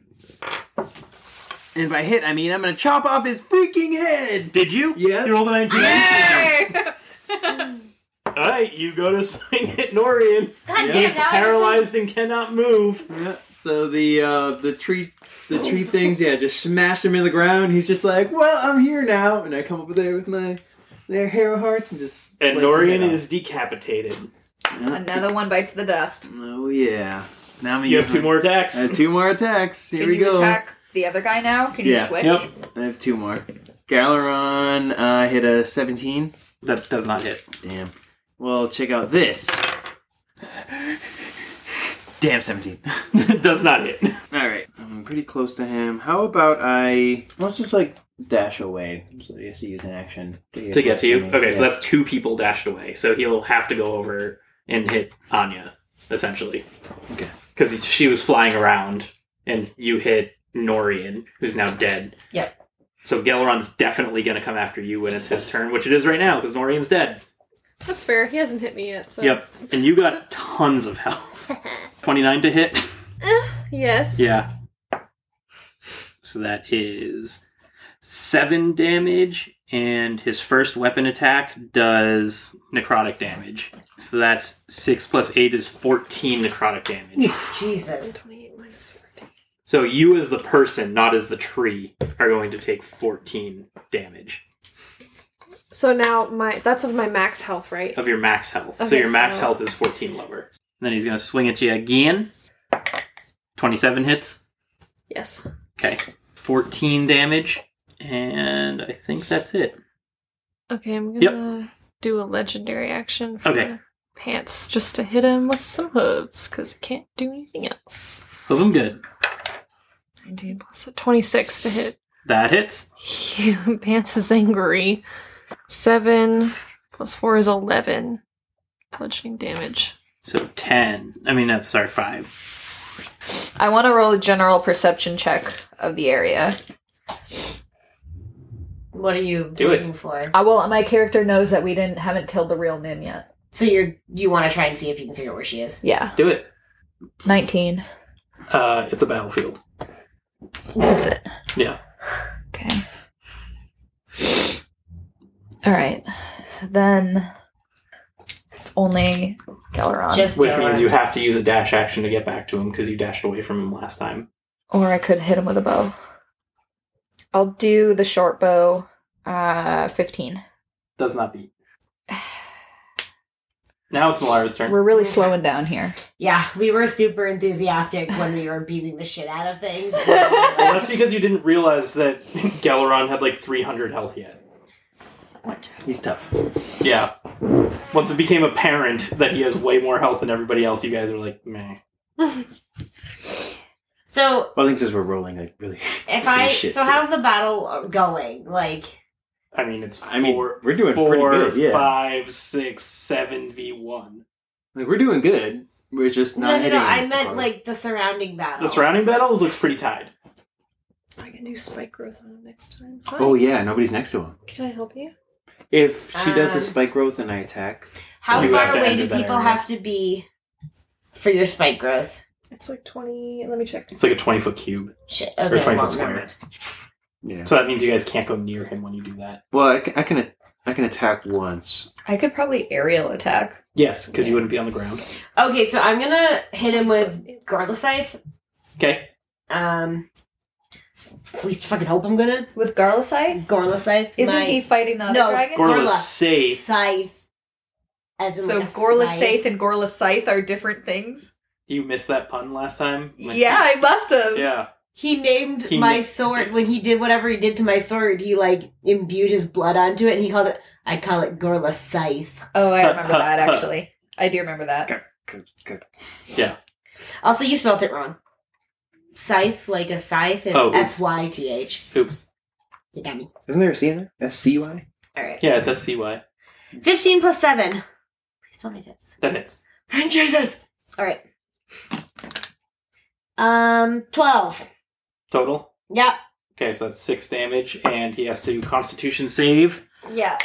[SPEAKER 7] And by hit, I mean I'm gonna chop off his freaking head!
[SPEAKER 3] Did you?
[SPEAKER 7] Yeah.
[SPEAKER 3] You rolled a 19.
[SPEAKER 5] Alright, you go to swing at Norian.
[SPEAKER 4] God
[SPEAKER 7] Yeah.
[SPEAKER 4] damn,
[SPEAKER 5] He's
[SPEAKER 4] now I
[SPEAKER 5] paralyzed and cannot move.
[SPEAKER 7] Yeah, so the tree things, yeah, just smash him in the ground. He's just like, well, I'm here now. And I come over there with their hero hearts and just...
[SPEAKER 5] And
[SPEAKER 7] slice the
[SPEAKER 5] Norian
[SPEAKER 7] head
[SPEAKER 5] is decapitated.
[SPEAKER 7] off. Yeah.
[SPEAKER 6] Another one bites the dust.
[SPEAKER 7] Oh, yeah. Now I'm
[SPEAKER 5] You have 2 more attacks.
[SPEAKER 7] I have 2 more attacks. Here
[SPEAKER 6] Can
[SPEAKER 7] we
[SPEAKER 6] you
[SPEAKER 7] go.
[SPEAKER 6] attack the other guy now? Can you
[SPEAKER 7] Yeah.
[SPEAKER 6] switch?
[SPEAKER 3] Yep.
[SPEAKER 7] I have 2 more. Galaron hit a 17.
[SPEAKER 3] That does not hit.
[SPEAKER 7] Damn. Well, check out this. Damn, 17.
[SPEAKER 3] Does not hit.
[SPEAKER 7] Alright. I'm pretty close to him. How about let's just, dash away. So he has to use an action
[SPEAKER 5] To get to you?
[SPEAKER 7] me.
[SPEAKER 5] Okay, so
[SPEAKER 7] Yeah.
[SPEAKER 5] that's 2 people dashed away. So he'll have to go over and hit Anya, essentially.
[SPEAKER 7] Okay.
[SPEAKER 5] Because she was flying around, and you hit Norian, who's now dead.
[SPEAKER 4] Yep.
[SPEAKER 5] So Galaron's definitely going to come after you when it's his turn, which it is right now, because Norian's dead.
[SPEAKER 2] That's fair. He hasn't hit me yet, so.
[SPEAKER 5] Yep. And you got tons of health. 29 to hit?
[SPEAKER 2] Yes.
[SPEAKER 5] Yeah. So that is 7 damage, and his first weapon attack does necrotic damage. So that's 6 plus 8 is 14 necrotic damage.
[SPEAKER 4] Jesus.
[SPEAKER 2] 28 minus 14.
[SPEAKER 5] So you as the person, not as the tree, are going to take 14 damage
[SPEAKER 2] So now that's of my max health, right?
[SPEAKER 5] of your max health. So
[SPEAKER 2] Okay,
[SPEAKER 5] your max
[SPEAKER 2] so-
[SPEAKER 5] health is 14 lower.
[SPEAKER 3] And then he's going to swing at you again. 27 hits.
[SPEAKER 2] Yes.
[SPEAKER 3] Okay. 14 damage. And I think that's it.
[SPEAKER 2] Okay, I'm gonna do a legendary action for
[SPEAKER 3] Okay.
[SPEAKER 2] Pants just to hit him with some hooves, because he can't do anything else.
[SPEAKER 3] Hoof him good.
[SPEAKER 2] 19 plus 26 to hit.
[SPEAKER 3] That hits.
[SPEAKER 2] Pants is angry. 7 plus 4 is 11. Bludgeoning damage.
[SPEAKER 3] So 5.
[SPEAKER 6] I want to roll a general perception check of the area.
[SPEAKER 4] What are you
[SPEAKER 5] Do it.
[SPEAKER 4] looking for?
[SPEAKER 6] Well, my character knows that we haven't killed the real Nim yet.
[SPEAKER 4] So you want to try and see if you can figure out where she is?
[SPEAKER 6] Yeah,
[SPEAKER 5] Do it.
[SPEAKER 6] 19.
[SPEAKER 5] It's a battlefield.
[SPEAKER 6] That's it.
[SPEAKER 5] Yeah.
[SPEAKER 6] Okay. All right. Then it's only Galaron.
[SPEAKER 4] Just
[SPEAKER 5] Which
[SPEAKER 4] Galaron.
[SPEAKER 5] means you have to use a dash action to get back to him, because you dashed away from him last time.
[SPEAKER 6] Or I could hit him with a bow. I'll do the short bow. 15.
[SPEAKER 5] Does not beat. Now it's Malara's turn.
[SPEAKER 6] We're really slowing down here.
[SPEAKER 4] Yeah, we were super enthusiastic when we were beating the shit out of things.
[SPEAKER 5] Well, that's because you didn't realize that Galaron had 300 health yet.
[SPEAKER 7] He's tough.
[SPEAKER 5] Yeah. Once it became apparent that he has way more health than everybody else, you guys were like, meh.
[SPEAKER 4] So
[SPEAKER 7] Well, I think since we're rolling like really.
[SPEAKER 4] how's the battle going? Like,
[SPEAKER 5] I mean, it's
[SPEAKER 7] I mean,
[SPEAKER 5] four,
[SPEAKER 7] we're doing pretty
[SPEAKER 5] four,
[SPEAKER 7] good, yeah.
[SPEAKER 5] 5, 6, 7 v1.
[SPEAKER 7] Like we're doing good. We're just not hitting.
[SPEAKER 4] I meant
[SPEAKER 7] hard.
[SPEAKER 4] like the surrounding battle.
[SPEAKER 5] The surrounding battle looks pretty tied.
[SPEAKER 2] I can do spike growth on him next time. Hi.
[SPEAKER 7] Oh yeah, nobody's next to him.
[SPEAKER 2] Can I help you?
[SPEAKER 7] If she does the
[SPEAKER 4] Um,
[SPEAKER 7] spike growth and I attack,
[SPEAKER 4] How
[SPEAKER 5] You have
[SPEAKER 4] far
[SPEAKER 5] to
[SPEAKER 4] away
[SPEAKER 5] enter
[SPEAKER 4] do
[SPEAKER 5] that
[SPEAKER 4] people
[SPEAKER 5] area.
[SPEAKER 4] have to be for your spike growth?
[SPEAKER 2] It's like 20. Let me check.
[SPEAKER 5] It's like a 20-foot cube.
[SPEAKER 4] Shit.
[SPEAKER 5] Or
[SPEAKER 4] Okay,
[SPEAKER 5] 20
[SPEAKER 4] well,
[SPEAKER 5] foot square.
[SPEAKER 4] never mind.
[SPEAKER 7] yeah.
[SPEAKER 5] So that means you guys can't go near him when you do that.
[SPEAKER 7] Well, I can attack once.
[SPEAKER 6] I could probably aerial attack.
[SPEAKER 5] Yes, because you wouldn't be on the ground.
[SPEAKER 4] Okay, so I'm gonna hit him with Garla Scythe.
[SPEAKER 5] Okay.
[SPEAKER 4] At least fucking hope I'm gonna.
[SPEAKER 6] With Garla Scythe?
[SPEAKER 4] Gorla Scythe.
[SPEAKER 6] Isn't
[SPEAKER 4] my-
[SPEAKER 6] he fighting the other
[SPEAKER 4] No,
[SPEAKER 6] dragon?
[SPEAKER 5] Gorla Scythe.
[SPEAKER 4] Scythe. As in
[SPEAKER 6] So
[SPEAKER 4] like a
[SPEAKER 6] Gorla
[SPEAKER 4] scythe.
[SPEAKER 6] Scythe and Gorla Scythe are different things?
[SPEAKER 5] You missed that pun last time?
[SPEAKER 6] Yeah, I must have.
[SPEAKER 5] Yeah.
[SPEAKER 4] He named
[SPEAKER 5] He
[SPEAKER 4] my
[SPEAKER 5] na-
[SPEAKER 4] sword when he did whatever he did to my sword. He like imbued his blood onto it, and he called it. I call it Gorla Scythe.
[SPEAKER 6] Oh, I remember that, actually. I do remember that.
[SPEAKER 5] Yeah.
[SPEAKER 4] Also, you spelled it wrong. Scythe, like a scythe, is
[SPEAKER 5] Oh, it's-
[SPEAKER 4] SYTH.
[SPEAKER 5] Oops.
[SPEAKER 4] You got me.
[SPEAKER 7] Isn't there a C in there? SCY?
[SPEAKER 4] All right.
[SPEAKER 5] Yeah, it's SCY.
[SPEAKER 4] 15 plus 7. Please tell me this.
[SPEAKER 5] That hits.
[SPEAKER 4] Jesus. All right. 12.
[SPEAKER 5] Total?
[SPEAKER 4] Yep.
[SPEAKER 5] Okay, so that's 6 damage, and he has to Constitution save.
[SPEAKER 6] Yeah.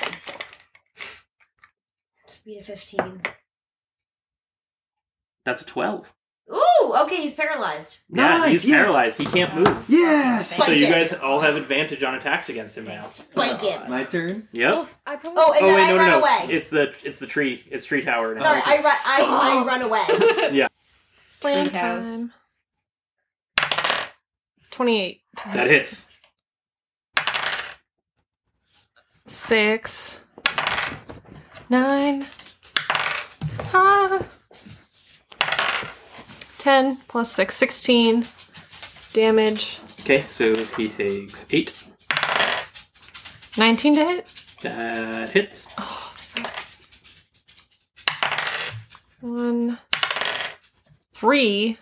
[SPEAKER 4] Speed of 15.
[SPEAKER 5] That's a 12.
[SPEAKER 4] Ooh, okay, he's paralyzed.
[SPEAKER 5] Yeah,
[SPEAKER 7] Nice,
[SPEAKER 5] he's
[SPEAKER 7] yes.
[SPEAKER 5] paralyzed. He can't move.
[SPEAKER 7] Yes!
[SPEAKER 4] Spike
[SPEAKER 5] So you
[SPEAKER 4] it.
[SPEAKER 5] guys all have advantage on attacks against him now.
[SPEAKER 4] Spike him.
[SPEAKER 7] My turn?
[SPEAKER 5] Yep.
[SPEAKER 2] I probably.
[SPEAKER 4] Oh, and then I run
[SPEAKER 5] no.
[SPEAKER 4] away.
[SPEAKER 5] It's the tree. It's tree tower. now.
[SPEAKER 4] Sorry, I run away.
[SPEAKER 2] Slam
[SPEAKER 6] Treehouse.
[SPEAKER 2] time. 28.
[SPEAKER 5] That hits.
[SPEAKER 2] 6. 9. 10 plus 6. 16. Damage.
[SPEAKER 5] Okay, so he takes 8.
[SPEAKER 2] 19 to hit.
[SPEAKER 5] That hits.
[SPEAKER 2] 1. 3.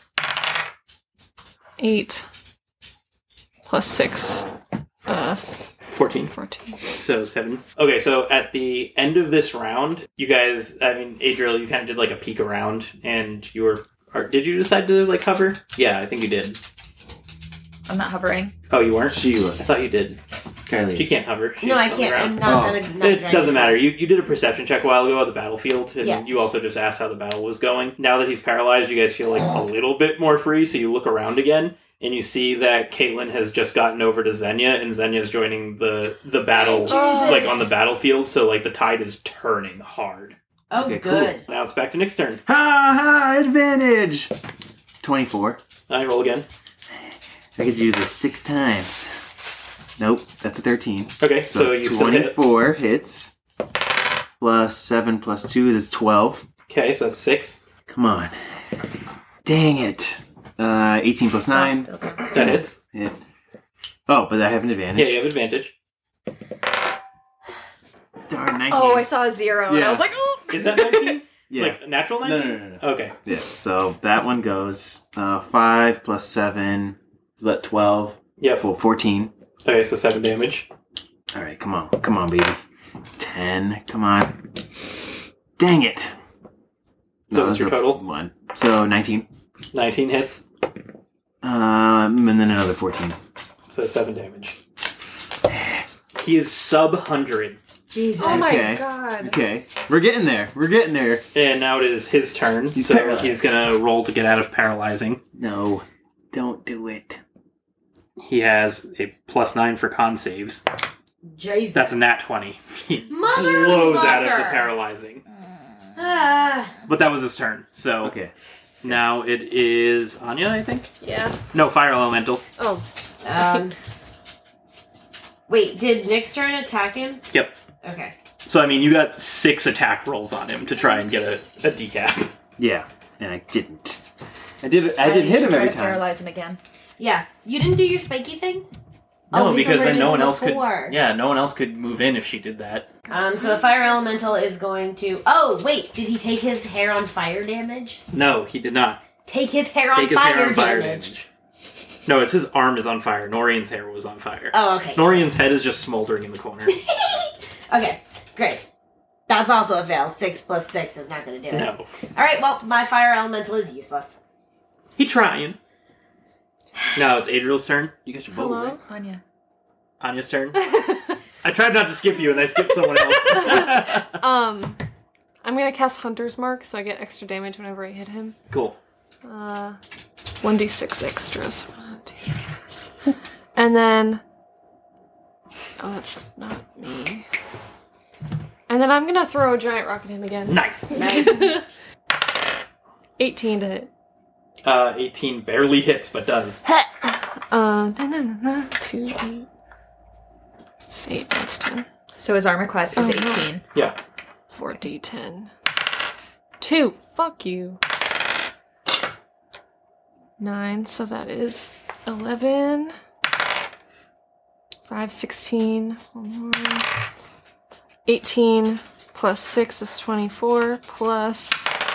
[SPEAKER 2] 8. Plus 6.
[SPEAKER 5] 14.
[SPEAKER 2] 14.
[SPEAKER 5] So 7. Okay, so at the end of this round, you guys, I mean, Adriel, you kind of did like a peek around, and you were. Or did you decide to like hover? Yeah, I think you did.
[SPEAKER 6] I'm not hovering.
[SPEAKER 5] Oh, you weren't?
[SPEAKER 7] She was.
[SPEAKER 5] I thought you did.
[SPEAKER 7] Kylie.
[SPEAKER 5] She can't hover. She's
[SPEAKER 4] No, I
[SPEAKER 5] on the
[SPEAKER 4] can't. I'm
[SPEAKER 5] ground.
[SPEAKER 4] not.
[SPEAKER 7] Oh.
[SPEAKER 4] I'm not
[SPEAKER 5] It doesn't matter. You did a perception check a while ago at the battlefield, and
[SPEAKER 4] Yeah.
[SPEAKER 5] you also just asked how the battle was going. Now that he's paralyzed, you guys feel like a little bit more free, so you look around again, and you see that Caitlin has just gotten over to Xenia, and Xenia's joining the battle,
[SPEAKER 4] Jesus.
[SPEAKER 5] like on the battlefield, so like the tide is turning hard.
[SPEAKER 4] Oh,
[SPEAKER 7] Okay, cool.
[SPEAKER 4] good.
[SPEAKER 5] Now it's back to Nick's turn.
[SPEAKER 7] Ha ha! Advantage! 24.
[SPEAKER 5] I roll again.
[SPEAKER 7] I could do this 6 times. Nope, that's a 13.
[SPEAKER 5] Okay, so you still hit it.
[SPEAKER 7] 24 hits. Plus 7 plus 2 is 12.
[SPEAKER 5] Okay, so that's 6.
[SPEAKER 7] Come on. Dang it. 18 plus 9.
[SPEAKER 5] That hits.
[SPEAKER 7] Hit. Oh, but I have an
[SPEAKER 5] Yeah,
[SPEAKER 7] advantage.
[SPEAKER 5] you have advantage.
[SPEAKER 7] Darn, 19.
[SPEAKER 6] Oh, I saw a 0, and
[SPEAKER 7] Yeah.
[SPEAKER 6] I was like, ooh!
[SPEAKER 5] Is that 19?
[SPEAKER 7] Yeah.
[SPEAKER 5] Like natural
[SPEAKER 7] No,
[SPEAKER 5] 19?
[SPEAKER 7] no, no, no.
[SPEAKER 5] Okay.
[SPEAKER 7] Yeah, so that one goes 5 plus 7 is about 12.
[SPEAKER 5] Yep.
[SPEAKER 7] Full 14.
[SPEAKER 5] Okay, so 7 damage.
[SPEAKER 7] All right, come on. Come on, baby. 10. Come on. Dang it.
[SPEAKER 5] So what's
[SPEAKER 7] that's
[SPEAKER 5] your
[SPEAKER 7] a
[SPEAKER 5] total?
[SPEAKER 7] 1. So 19.
[SPEAKER 5] 19 hits,
[SPEAKER 7] And then another 14.
[SPEAKER 5] so 7 damage. He is sub 100.
[SPEAKER 4] Jesus.
[SPEAKER 2] Oh my
[SPEAKER 7] Okay.
[SPEAKER 2] god.
[SPEAKER 7] Okay. We're getting there. We're getting there.
[SPEAKER 5] And now it is his turn.
[SPEAKER 7] He's
[SPEAKER 5] so
[SPEAKER 7] paralyzed.
[SPEAKER 5] he's gonna roll to get out of paralyzing.
[SPEAKER 7] No. Don't do it.
[SPEAKER 5] He has a +9 for con saves.
[SPEAKER 4] Jesus.
[SPEAKER 5] That's a nat 20. He blows out of the
[SPEAKER 4] Motherfucker.
[SPEAKER 5] paralyzing.
[SPEAKER 4] Ah.
[SPEAKER 5] But that was his turn. So
[SPEAKER 7] Okay.
[SPEAKER 5] now it is Anya, I think?
[SPEAKER 2] Yeah.
[SPEAKER 5] No, Fire Elemental.
[SPEAKER 2] Oh.
[SPEAKER 4] Wait, did Nick's turn attack him?
[SPEAKER 5] Yep.
[SPEAKER 4] Okay.
[SPEAKER 5] So, I mean, you got 6 attack rolls on him to try and get a decap.
[SPEAKER 7] Yeah. And I didn't. I did hit him every
[SPEAKER 6] to
[SPEAKER 7] time.
[SPEAKER 6] paralyze him again.
[SPEAKER 4] Yeah. You didn't do your spiky thing?
[SPEAKER 3] No,
[SPEAKER 4] Oh,
[SPEAKER 3] because then no one else
[SPEAKER 4] before.
[SPEAKER 3] could. Yeah, no one else could move in if she did that.
[SPEAKER 4] So the fire elemental is going to. Oh wait, did he take his hair on fire damage?
[SPEAKER 3] No, he did not.
[SPEAKER 4] Take his hair on
[SPEAKER 3] Take his
[SPEAKER 4] fire
[SPEAKER 3] hair on fire
[SPEAKER 4] damage.
[SPEAKER 3] damage. No, it's his arm is on fire. Norian's hair was on fire.
[SPEAKER 4] Oh, okay.
[SPEAKER 3] Norian's head is just smoldering in the corner.
[SPEAKER 4] Okay, great. That's also a fail. 6 plus 6 is not going to do it.
[SPEAKER 3] No.
[SPEAKER 4] Alright, well, my fire elemental is useless.
[SPEAKER 3] He trying. No, it's Adriel's turn.
[SPEAKER 7] You got your bow,
[SPEAKER 2] Hello?
[SPEAKER 7] right?
[SPEAKER 6] Anya.
[SPEAKER 3] Anya's turn. I tried not to skip you and I skipped someone else.
[SPEAKER 2] I'm gonna cast Hunter's Mark so I get extra damage whenever I hit him.
[SPEAKER 3] Cool.
[SPEAKER 2] 1d6 extras. And then... Oh, that's not me. And then I'm gonna throw a giant rock at him again.
[SPEAKER 3] Nice.
[SPEAKER 2] 18 to hit.
[SPEAKER 3] 18 barely hits, but does.
[SPEAKER 2] 2, 8. It's 8, that's 10.
[SPEAKER 6] So his armor class is
[SPEAKER 2] Oh, no.
[SPEAKER 6] 18.
[SPEAKER 3] Yeah.
[SPEAKER 2] 4d10. 2. Fuck you. 9, so that is 11. 5, 16. 1 more. 18 plus 6 is 24 plus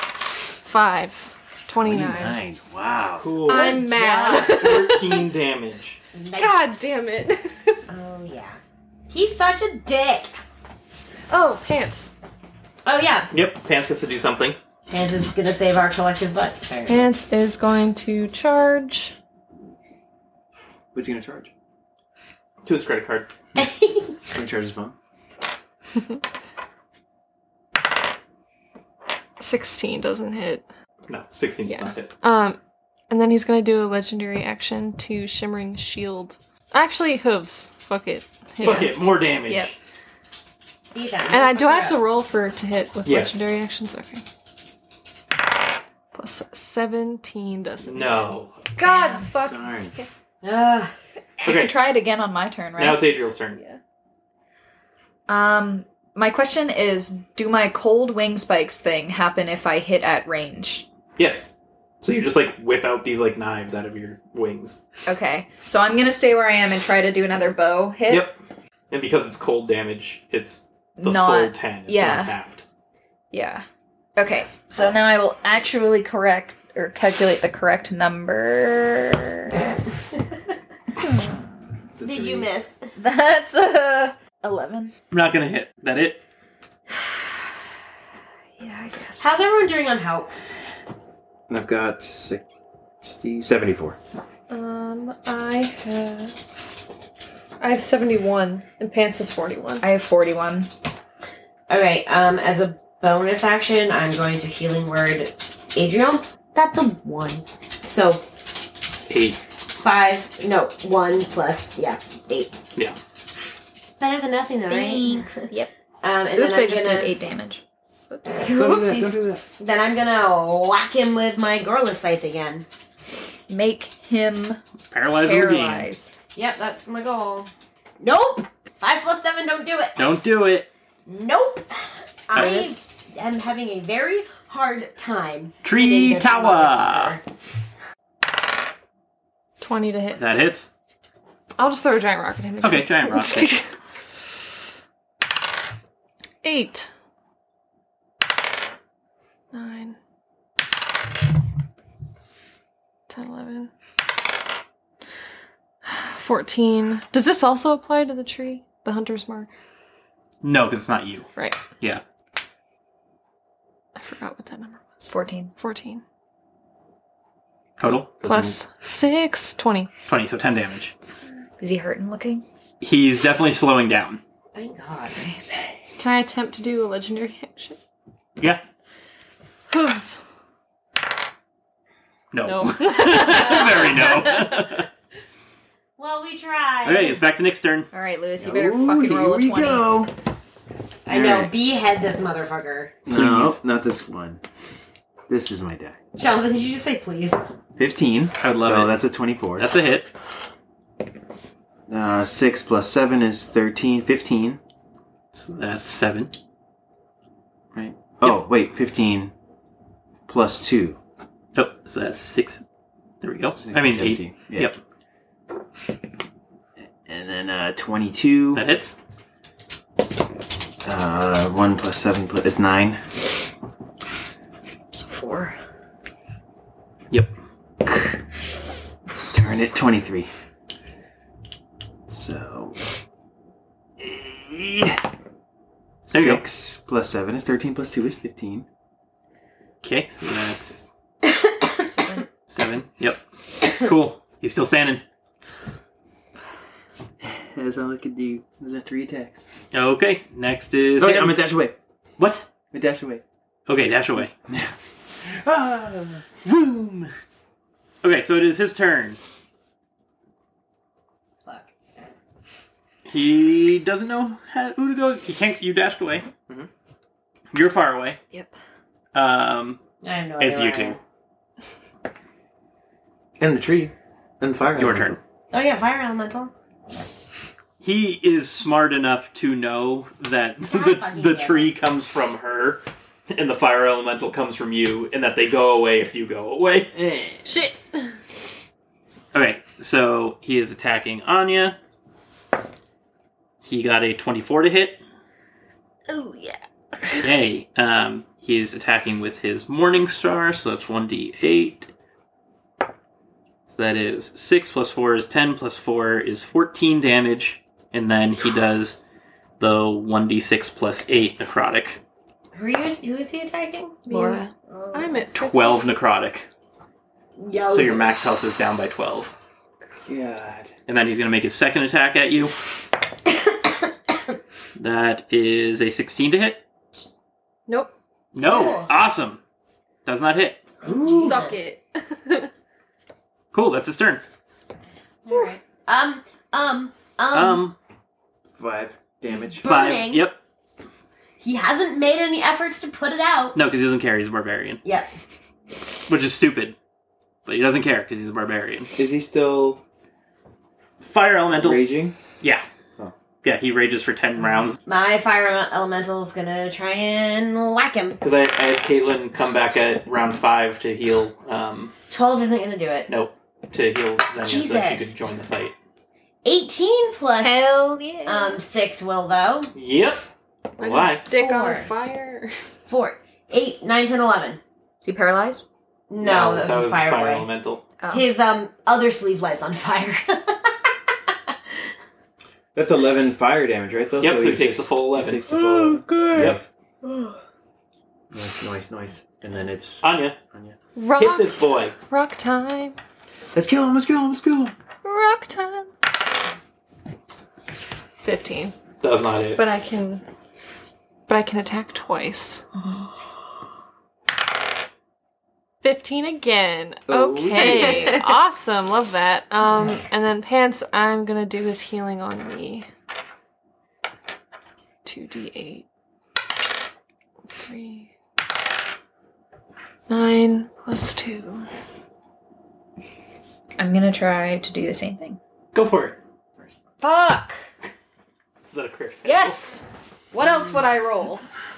[SPEAKER 2] 5. 29.
[SPEAKER 7] Wow.
[SPEAKER 3] Cool.
[SPEAKER 2] I'm mad.
[SPEAKER 3] 14 damage.
[SPEAKER 4] Nice.
[SPEAKER 2] God damn it.
[SPEAKER 4] Oh, yeah. He's such a dick.
[SPEAKER 2] Oh, pants.
[SPEAKER 4] Oh, yeah.
[SPEAKER 3] Yep, Pants gets to do something.
[SPEAKER 4] Hans is going to save our collective butts. apparently.
[SPEAKER 2] Pants is going to charge.
[SPEAKER 7] What's he gonna charge?
[SPEAKER 3] To his credit card.
[SPEAKER 7] Gonna charge his phone?
[SPEAKER 2] 16 doesn't hit.
[SPEAKER 3] No, 16 does
[SPEAKER 2] Yeah.
[SPEAKER 3] not hit.
[SPEAKER 2] And then he's gonna do a legendary action to Shimmering Shield. Actually, hooves. Fuck it. Hit.
[SPEAKER 3] Fuck it, more damage.
[SPEAKER 6] Yep.
[SPEAKER 2] And do I have to roll for to hit with
[SPEAKER 3] Yes.
[SPEAKER 2] legendary actions? Okay. Plus 17 doesn't.
[SPEAKER 3] No.
[SPEAKER 2] hit. God, fuck.
[SPEAKER 7] Darn.
[SPEAKER 4] Ugh.
[SPEAKER 6] You
[SPEAKER 3] Okay.
[SPEAKER 6] can try it again on my turn, right?
[SPEAKER 3] Now it's Adriel's turn.
[SPEAKER 6] My question is, do my cold wing spikes thing happen if I hit at range?
[SPEAKER 3] Yes. So you just like whip out these like knives out of your wings.
[SPEAKER 6] Okay. So I'm gonna stay where I am and try to do another bow hit.
[SPEAKER 3] Yep. And because it's cold damage, it's the
[SPEAKER 6] Not-
[SPEAKER 3] full 10. It's
[SPEAKER 6] yeah.
[SPEAKER 3] not halved.
[SPEAKER 6] Yeah. Okay. So now I will actually calculate the correct number.
[SPEAKER 4] Did you miss?
[SPEAKER 6] That's 11.
[SPEAKER 3] I'm not gonna hit. That it?
[SPEAKER 6] Yeah, I guess.
[SPEAKER 4] How's everyone doing on health?
[SPEAKER 7] I've got 74.
[SPEAKER 2] I have 71, and Pants is 41.
[SPEAKER 6] I have 41.
[SPEAKER 4] Alright, as a bonus action, I'm going to Healing Word Adriel. That's a 1. So,
[SPEAKER 3] 8.
[SPEAKER 4] 5, no, 1 plus, 8.
[SPEAKER 3] Yeah.
[SPEAKER 4] Better than nothing though, right?
[SPEAKER 6] Yep.
[SPEAKER 4] And
[SPEAKER 6] Oops,
[SPEAKER 4] then
[SPEAKER 6] I just
[SPEAKER 4] gonna,
[SPEAKER 6] did 8 damage. Oops.
[SPEAKER 7] Don't do that,
[SPEAKER 4] Whoopsies.
[SPEAKER 7] don't do that.
[SPEAKER 4] Then I'm gonna whack him with my Gorilla Scythe again.
[SPEAKER 6] Make him
[SPEAKER 3] Paralyzed or regained.
[SPEAKER 6] paralyzed.
[SPEAKER 4] Yep, that's my goal. Nope! 5 plus 7 don't do it.
[SPEAKER 3] Don't do it.
[SPEAKER 4] Nope! I
[SPEAKER 6] Notice.
[SPEAKER 4] am having a very hard time.
[SPEAKER 3] Tree
[SPEAKER 4] hitting this
[SPEAKER 3] Tower.
[SPEAKER 4] motherfucker.
[SPEAKER 2] 20 to hit.
[SPEAKER 3] That hits.
[SPEAKER 2] I'll just throw a giant rock at him again.
[SPEAKER 3] Okay, giant rock.
[SPEAKER 2] 8. 9. 10, 11. 14. Does this also apply to the tree? The Hunter's Mark?
[SPEAKER 3] No, because it's not you.
[SPEAKER 2] Right.
[SPEAKER 3] Yeah.
[SPEAKER 2] I forgot what that number was.
[SPEAKER 6] 14.
[SPEAKER 2] 14.
[SPEAKER 3] Total?
[SPEAKER 2] Plus 6. 20.
[SPEAKER 3] 20, so 10 damage.
[SPEAKER 6] Is he hurting looking?
[SPEAKER 3] He's definitely slowing down.
[SPEAKER 4] Thank God.
[SPEAKER 2] Can I attempt to do a legendary action?
[SPEAKER 3] Yeah.
[SPEAKER 2] Hooves.
[SPEAKER 3] No.
[SPEAKER 2] No.
[SPEAKER 3] Very no.
[SPEAKER 4] Well, we tried.
[SPEAKER 3] Okay, it's back to Nick's turn.
[SPEAKER 6] Alright, Lewis, you better
[SPEAKER 7] Ooh,
[SPEAKER 6] fucking
[SPEAKER 7] here
[SPEAKER 6] roll a
[SPEAKER 7] we
[SPEAKER 6] 20.
[SPEAKER 7] go.
[SPEAKER 4] I know,
[SPEAKER 7] Alright.
[SPEAKER 4] behead this motherfucker.
[SPEAKER 7] No,
[SPEAKER 3] Please.
[SPEAKER 7] not this one. This is my die.
[SPEAKER 4] Jonathan, did you just say please?
[SPEAKER 7] 15.
[SPEAKER 3] I would love
[SPEAKER 7] so
[SPEAKER 3] it.
[SPEAKER 7] that's a 24.
[SPEAKER 3] That's a hit.
[SPEAKER 7] 6 plus 7 is 13. 15.
[SPEAKER 3] So that's 7.
[SPEAKER 7] Right? Oh, wait. 15 plus 2.
[SPEAKER 3] Oh, so that's 6. There we go. I mean 8.
[SPEAKER 7] 17. Yeah.
[SPEAKER 3] Yep.
[SPEAKER 7] And then 22.
[SPEAKER 3] That hits.
[SPEAKER 7] 1 plus 7 is 9.
[SPEAKER 6] So 4.
[SPEAKER 3] Yep.
[SPEAKER 7] Turn it 23. So...
[SPEAKER 3] There you go.
[SPEAKER 7] 6 plus 7 is 13 plus 2 is 15.
[SPEAKER 3] Okay, so that's
[SPEAKER 6] 7.
[SPEAKER 3] 7. Yep. Cool. He's still standing.
[SPEAKER 7] That's all I could do. Those are 3 attacks.
[SPEAKER 3] Okay, next is...
[SPEAKER 7] Oh, wait,
[SPEAKER 3] him.
[SPEAKER 7] I'm gonna dash away.
[SPEAKER 3] What?
[SPEAKER 7] I dash away.
[SPEAKER 3] Okay, dash away.
[SPEAKER 7] Ah!
[SPEAKER 3] Vroom! Okay, so it is his turn.
[SPEAKER 4] Fuck.
[SPEAKER 3] He doesn't know who to go. He can't... You dashed away.
[SPEAKER 7] Mhm.
[SPEAKER 3] You're far away.
[SPEAKER 6] Yep.
[SPEAKER 4] I have no idea.
[SPEAKER 3] It's you
[SPEAKER 4] where I
[SPEAKER 3] two.
[SPEAKER 4] am.
[SPEAKER 7] And the tree. And the fire.
[SPEAKER 3] Your
[SPEAKER 7] elemental.
[SPEAKER 3] turn.
[SPEAKER 4] Oh yeah, fire elemental.
[SPEAKER 3] He is smart enough to know that
[SPEAKER 4] fucking
[SPEAKER 3] the
[SPEAKER 4] yeah.
[SPEAKER 3] tree comes from her and the fire elemental comes from you, and that they go away if you go away.
[SPEAKER 2] Shit.
[SPEAKER 3] Okay, so he is attacking Anya. He got a 24 to hit.
[SPEAKER 6] Oh, yeah.
[SPEAKER 3] Yay. He's attacking with his Morning Star, so that's 1d8. So that is 6 plus 4 is 10 plus 4 is 14 damage. And then he does the 1d6 plus 8 necrotic.
[SPEAKER 4] Who is he attacking?
[SPEAKER 6] Laura.
[SPEAKER 4] Oh.
[SPEAKER 2] I'm at
[SPEAKER 3] 12 necrotic.
[SPEAKER 4] Yo.
[SPEAKER 3] So your max health is down by 12.
[SPEAKER 7] God.
[SPEAKER 3] And then he's going to make his second attack at you. That is a 16 to hit.
[SPEAKER 2] Nope.
[SPEAKER 3] No.
[SPEAKER 4] Yes.
[SPEAKER 3] Awesome. Does not hit.
[SPEAKER 2] Suck it.
[SPEAKER 3] Cool, that's his turn.
[SPEAKER 4] Alright.
[SPEAKER 7] 5 damage.
[SPEAKER 3] 5.
[SPEAKER 4] Burning.
[SPEAKER 3] Yep.
[SPEAKER 4] He hasn't made any efforts to put it out.
[SPEAKER 3] No, because he doesn't care. He's a barbarian.
[SPEAKER 4] Yep.
[SPEAKER 3] Which is stupid. But he doesn't care because he's a barbarian.
[SPEAKER 7] Is he still
[SPEAKER 3] Fire elemental.
[SPEAKER 7] raging?
[SPEAKER 3] Yeah.
[SPEAKER 7] Oh.
[SPEAKER 3] Yeah, he rages for 10 rounds.
[SPEAKER 4] My fire elemental is gonna try and whack him.
[SPEAKER 3] Because I had Caitlin come back at round 5 to heal.
[SPEAKER 4] 12 isn't gonna do it.
[SPEAKER 3] Nope. To heal Xenia so that she
[SPEAKER 4] Jesus.
[SPEAKER 3] could join the fight.
[SPEAKER 4] 18 plus
[SPEAKER 6] Hell yeah.
[SPEAKER 4] 6 will though.
[SPEAKER 3] Yep.
[SPEAKER 2] My
[SPEAKER 3] Why?
[SPEAKER 2] dick on
[SPEAKER 4] 4.
[SPEAKER 2] fire.
[SPEAKER 4] 4, 8, 9, 10, 11.
[SPEAKER 6] Is he paralyzed?
[SPEAKER 4] No, that was a fire way.
[SPEAKER 3] elemental.
[SPEAKER 6] Oh.
[SPEAKER 4] His other sleeve lights on fire.
[SPEAKER 7] That's 11 fire damage, right? Though?
[SPEAKER 3] Yep, so he
[SPEAKER 7] he's
[SPEAKER 3] takes the
[SPEAKER 7] just-
[SPEAKER 3] full
[SPEAKER 7] he
[SPEAKER 3] 11.
[SPEAKER 7] takes the full 11.
[SPEAKER 3] Yep.
[SPEAKER 7] Nice. And then it's
[SPEAKER 3] Anya,
[SPEAKER 7] Anya.
[SPEAKER 2] Rock.
[SPEAKER 3] hit this boy.
[SPEAKER 2] Rock time.
[SPEAKER 7] Let's kill him.
[SPEAKER 2] Rock time. 15.
[SPEAKER 3] Does not hit.
[SPEAKER 2] But I can attack twice. 15 again.
[SPEAKER 7] Oh.
[SPEAKER 2] Okay. Awesome. Love that. And then Pants, I'm gonna do his healing on me. 2d8. 3. 9 plus 2.
[SPEAKER 6] I'm gonna try to do the same thing.
[SPEAKER 3] Go for it.
[SPEAKER 6] Fuck!
[SPEAKER 3] Is that a crit fail?
[SPEAKER 6] Yes! What else would I roll?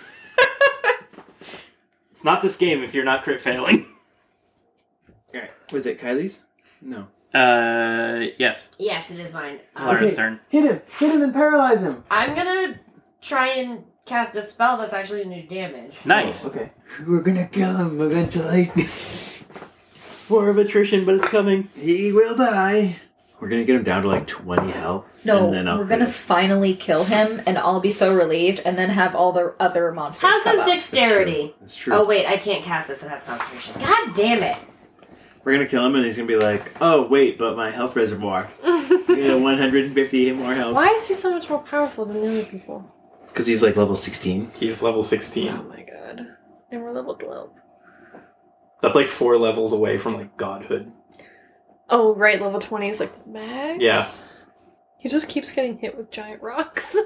[SPEAKER 3] It's not this game if you're not crit failing.
[SPEAKER 7] Alright. Was it Kylie's? No.
[SPEAKER 3] Yes.
[SPEAKER 4] Yes, it is mine.
[SPEAKER 3] Lara's turn.
[SPEAKER 7] Hit him and paralyze him.
[SPEAKER 4] I'm gonna try and cast a spell that's actually gonna do damage.
[SPEAKER 3] Nice.
[SPEAKER 7] Okay. We're gonna kill him eventually.
[SPEAKER 3] War of attrition, but it's coming.
[SPEAKER 7] He will die. We're gonna get him down to like 20 health.
[SPEAKER 6] No,
[SPEAKER 7] and then
[SPEAKER 6] we're gonna finally kill him, and I'll be so relieved, and then have all the other monsters
[SPEAKER 4] How's
[SPEAKER 6] come
[SPEAKER 4] his
[SPEAKER 6] up.
[SPEAKER 4] dexterity?
[SPEAKER 7] That's true.
[SPEAKER 4] Oh wait, I can't cast this, and that's concentration. God damn it!
[SPEAKER 7] We're gonna kill him and he's gonna be like, oh wait, but my health reservoir. 150 more health.
[SPEAKER 2] Why is he so much more powerful than the other people?
[SPEAKER 7] Because he's like level 16.
[SPEAKER 3] He's level 16.
[SPEAKER 2] Oh my god. And we're level 12.
[SPEAKER 3] That's like 4 levels away from like godhood.
[SPEAKER 2] Oh, right, level 20 is like max?
[SPEAKER 3] Yeah.
[SPEAKER 2] He just keeps getting hit with giant rocks.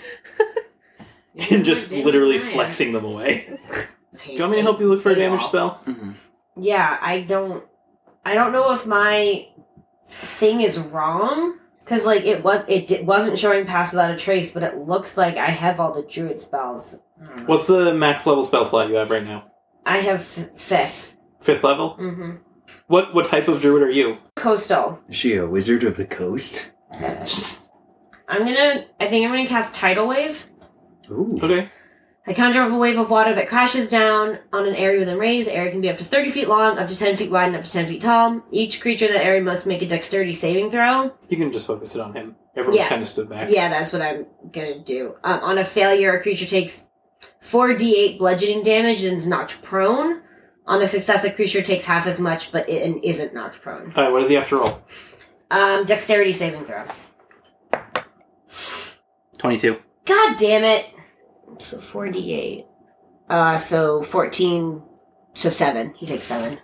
[SPEAKER 3] And just literally flexing them away. Do you want me to help you look for a damage spell?
[SPEAKER 7] Mm-hmm.
[SPEAKER 4] Yeah, I don't know if my thing is wrong because like it wasn't showing pass without a trace, but it looks like I have all the druid spells. I don't know.
[SPEAKER 3] What's the max level spell slot you have right now?
[SPEAKER 4] I have 5th.
[SPEAKER 3] 5th level?
[SPEAKER 4] Mm-hmm.
[SPEAKER 3] What type of druid are you?
[SPEAKER 4] Coastal.
[SPEAKER 7] Is she a wizard of the coast?
[SPEAKER 4] I think I'm gonna cast Tidal Wave.
[SPEAKER 7] Ooh.
[SPEAKER 5] Okay.
[SPEAKER 4] I conjure up a wave of water that crashes down on an area within range. The area can be up to 30 feet long, up to 10 feet wide, and up to 10 feet tall. Each creature in that area must make a dexterity saving throw.
[SPEAKER 5] You can just focus it on him. Everyone's
[SPEAKER 4] Yeah.
[SPEAKER 5] kind of stood back.
[SPEAKER 4] Yeah, that's what I'm gonna do. On a failure, a creature takes 4d8 bludgeoning damage and is knocked prone. On a success, a creature takes half as much, but it isn't knocked prone.
[SPEAKER 5] Alright, what does he have to roll?
[SPEAKER 4] Dexterity saving throw.
[SPEAKER 3] 22.
[SPEAKER 4] God damn it! So 4d8. So 14. So 7. He takes 7.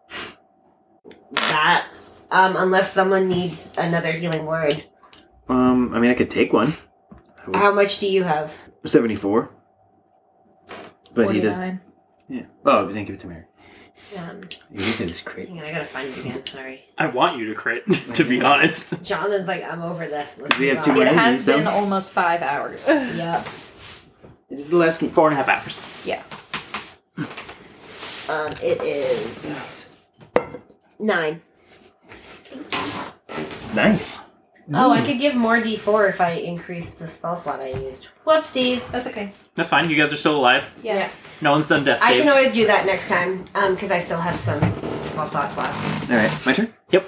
[SPEAKER 4] That's unless someone needs another healing word.
[SPEAKER 7] I mean, I could take one.
[SPEAKER 4] How much do you have?
[SPEAKER 7] 74. But he does.
[SPEAKER 6] 49.
[SPEAKER 7] Yeah. Oh, then give it to Mary.
[SPEAKER 4] Um,
[SPEAKER 7] You did this crit.
[SPEAKER 4] hang on, I gotta find it again. Sorry,
[SPEAKER 3] I want you to crit, to be honest.
[SPEAKER 4] Jonathan's like, I'm over this. Let's
[SPEAKER 7] We have
[SPEAKER 4] move
[SPEAKER 7] two
[SPEAKER 4] on."
[SPEAKER 7] more
[SPEAKER 6] It has
[SPEAKER 7] enemies,
[SPEAKER 6] been
[SPEAKER 7] though.
[SPEAKER 6] almost 5 hours.
[SPEAKER 4] Yep.
[SPEAKER 7] It is the last game.
[SPEAKER 3] 4.5 hours.
[SPEAKER 6] Yeah.
[SPEAKER 4] It is 9.
[SPEAKER 7] Nice.
[SPEAKER 4] Oh, I could give more D4 if I increased the spell slot I used. Whoopsies.
[SPEAKER 6] That's okay.
[SPEAKER 3] That's fine. You guys are still alive.
[SPEAKER 6] Yeah.
[SPEAKER 3] No one's done death
[SPEAKER 4] I
[SPEAKER 3] saves.
[SPEAKER 4] can always do that next time, because I still have some spell slots left.
[SPEAKER 7] All right, my turn.
[SPEAKER 3] Yep.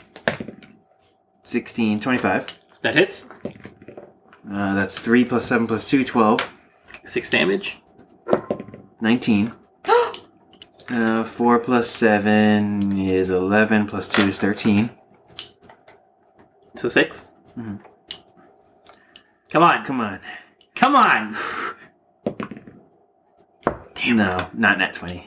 [SPEAKER 7] 16, 25.
[SPEAKER 3] That hits.
[SPEAKER 7] That's 3 plus 7 plus 2, 12.
[SPEAKER 3] 6 damage.
[SPEAKER 7] 19. 4 plus 7 is 11, plus 2 is 13.
[SPEAKER 3] So 6.
[SPEAKER 7] Mhm.
[SPEAKER 3] Come on.
[SPEAKER 7] Come on.
[SPEAKER 3] Come on.
[SPEAKER 7] Damn. No, not nat 20.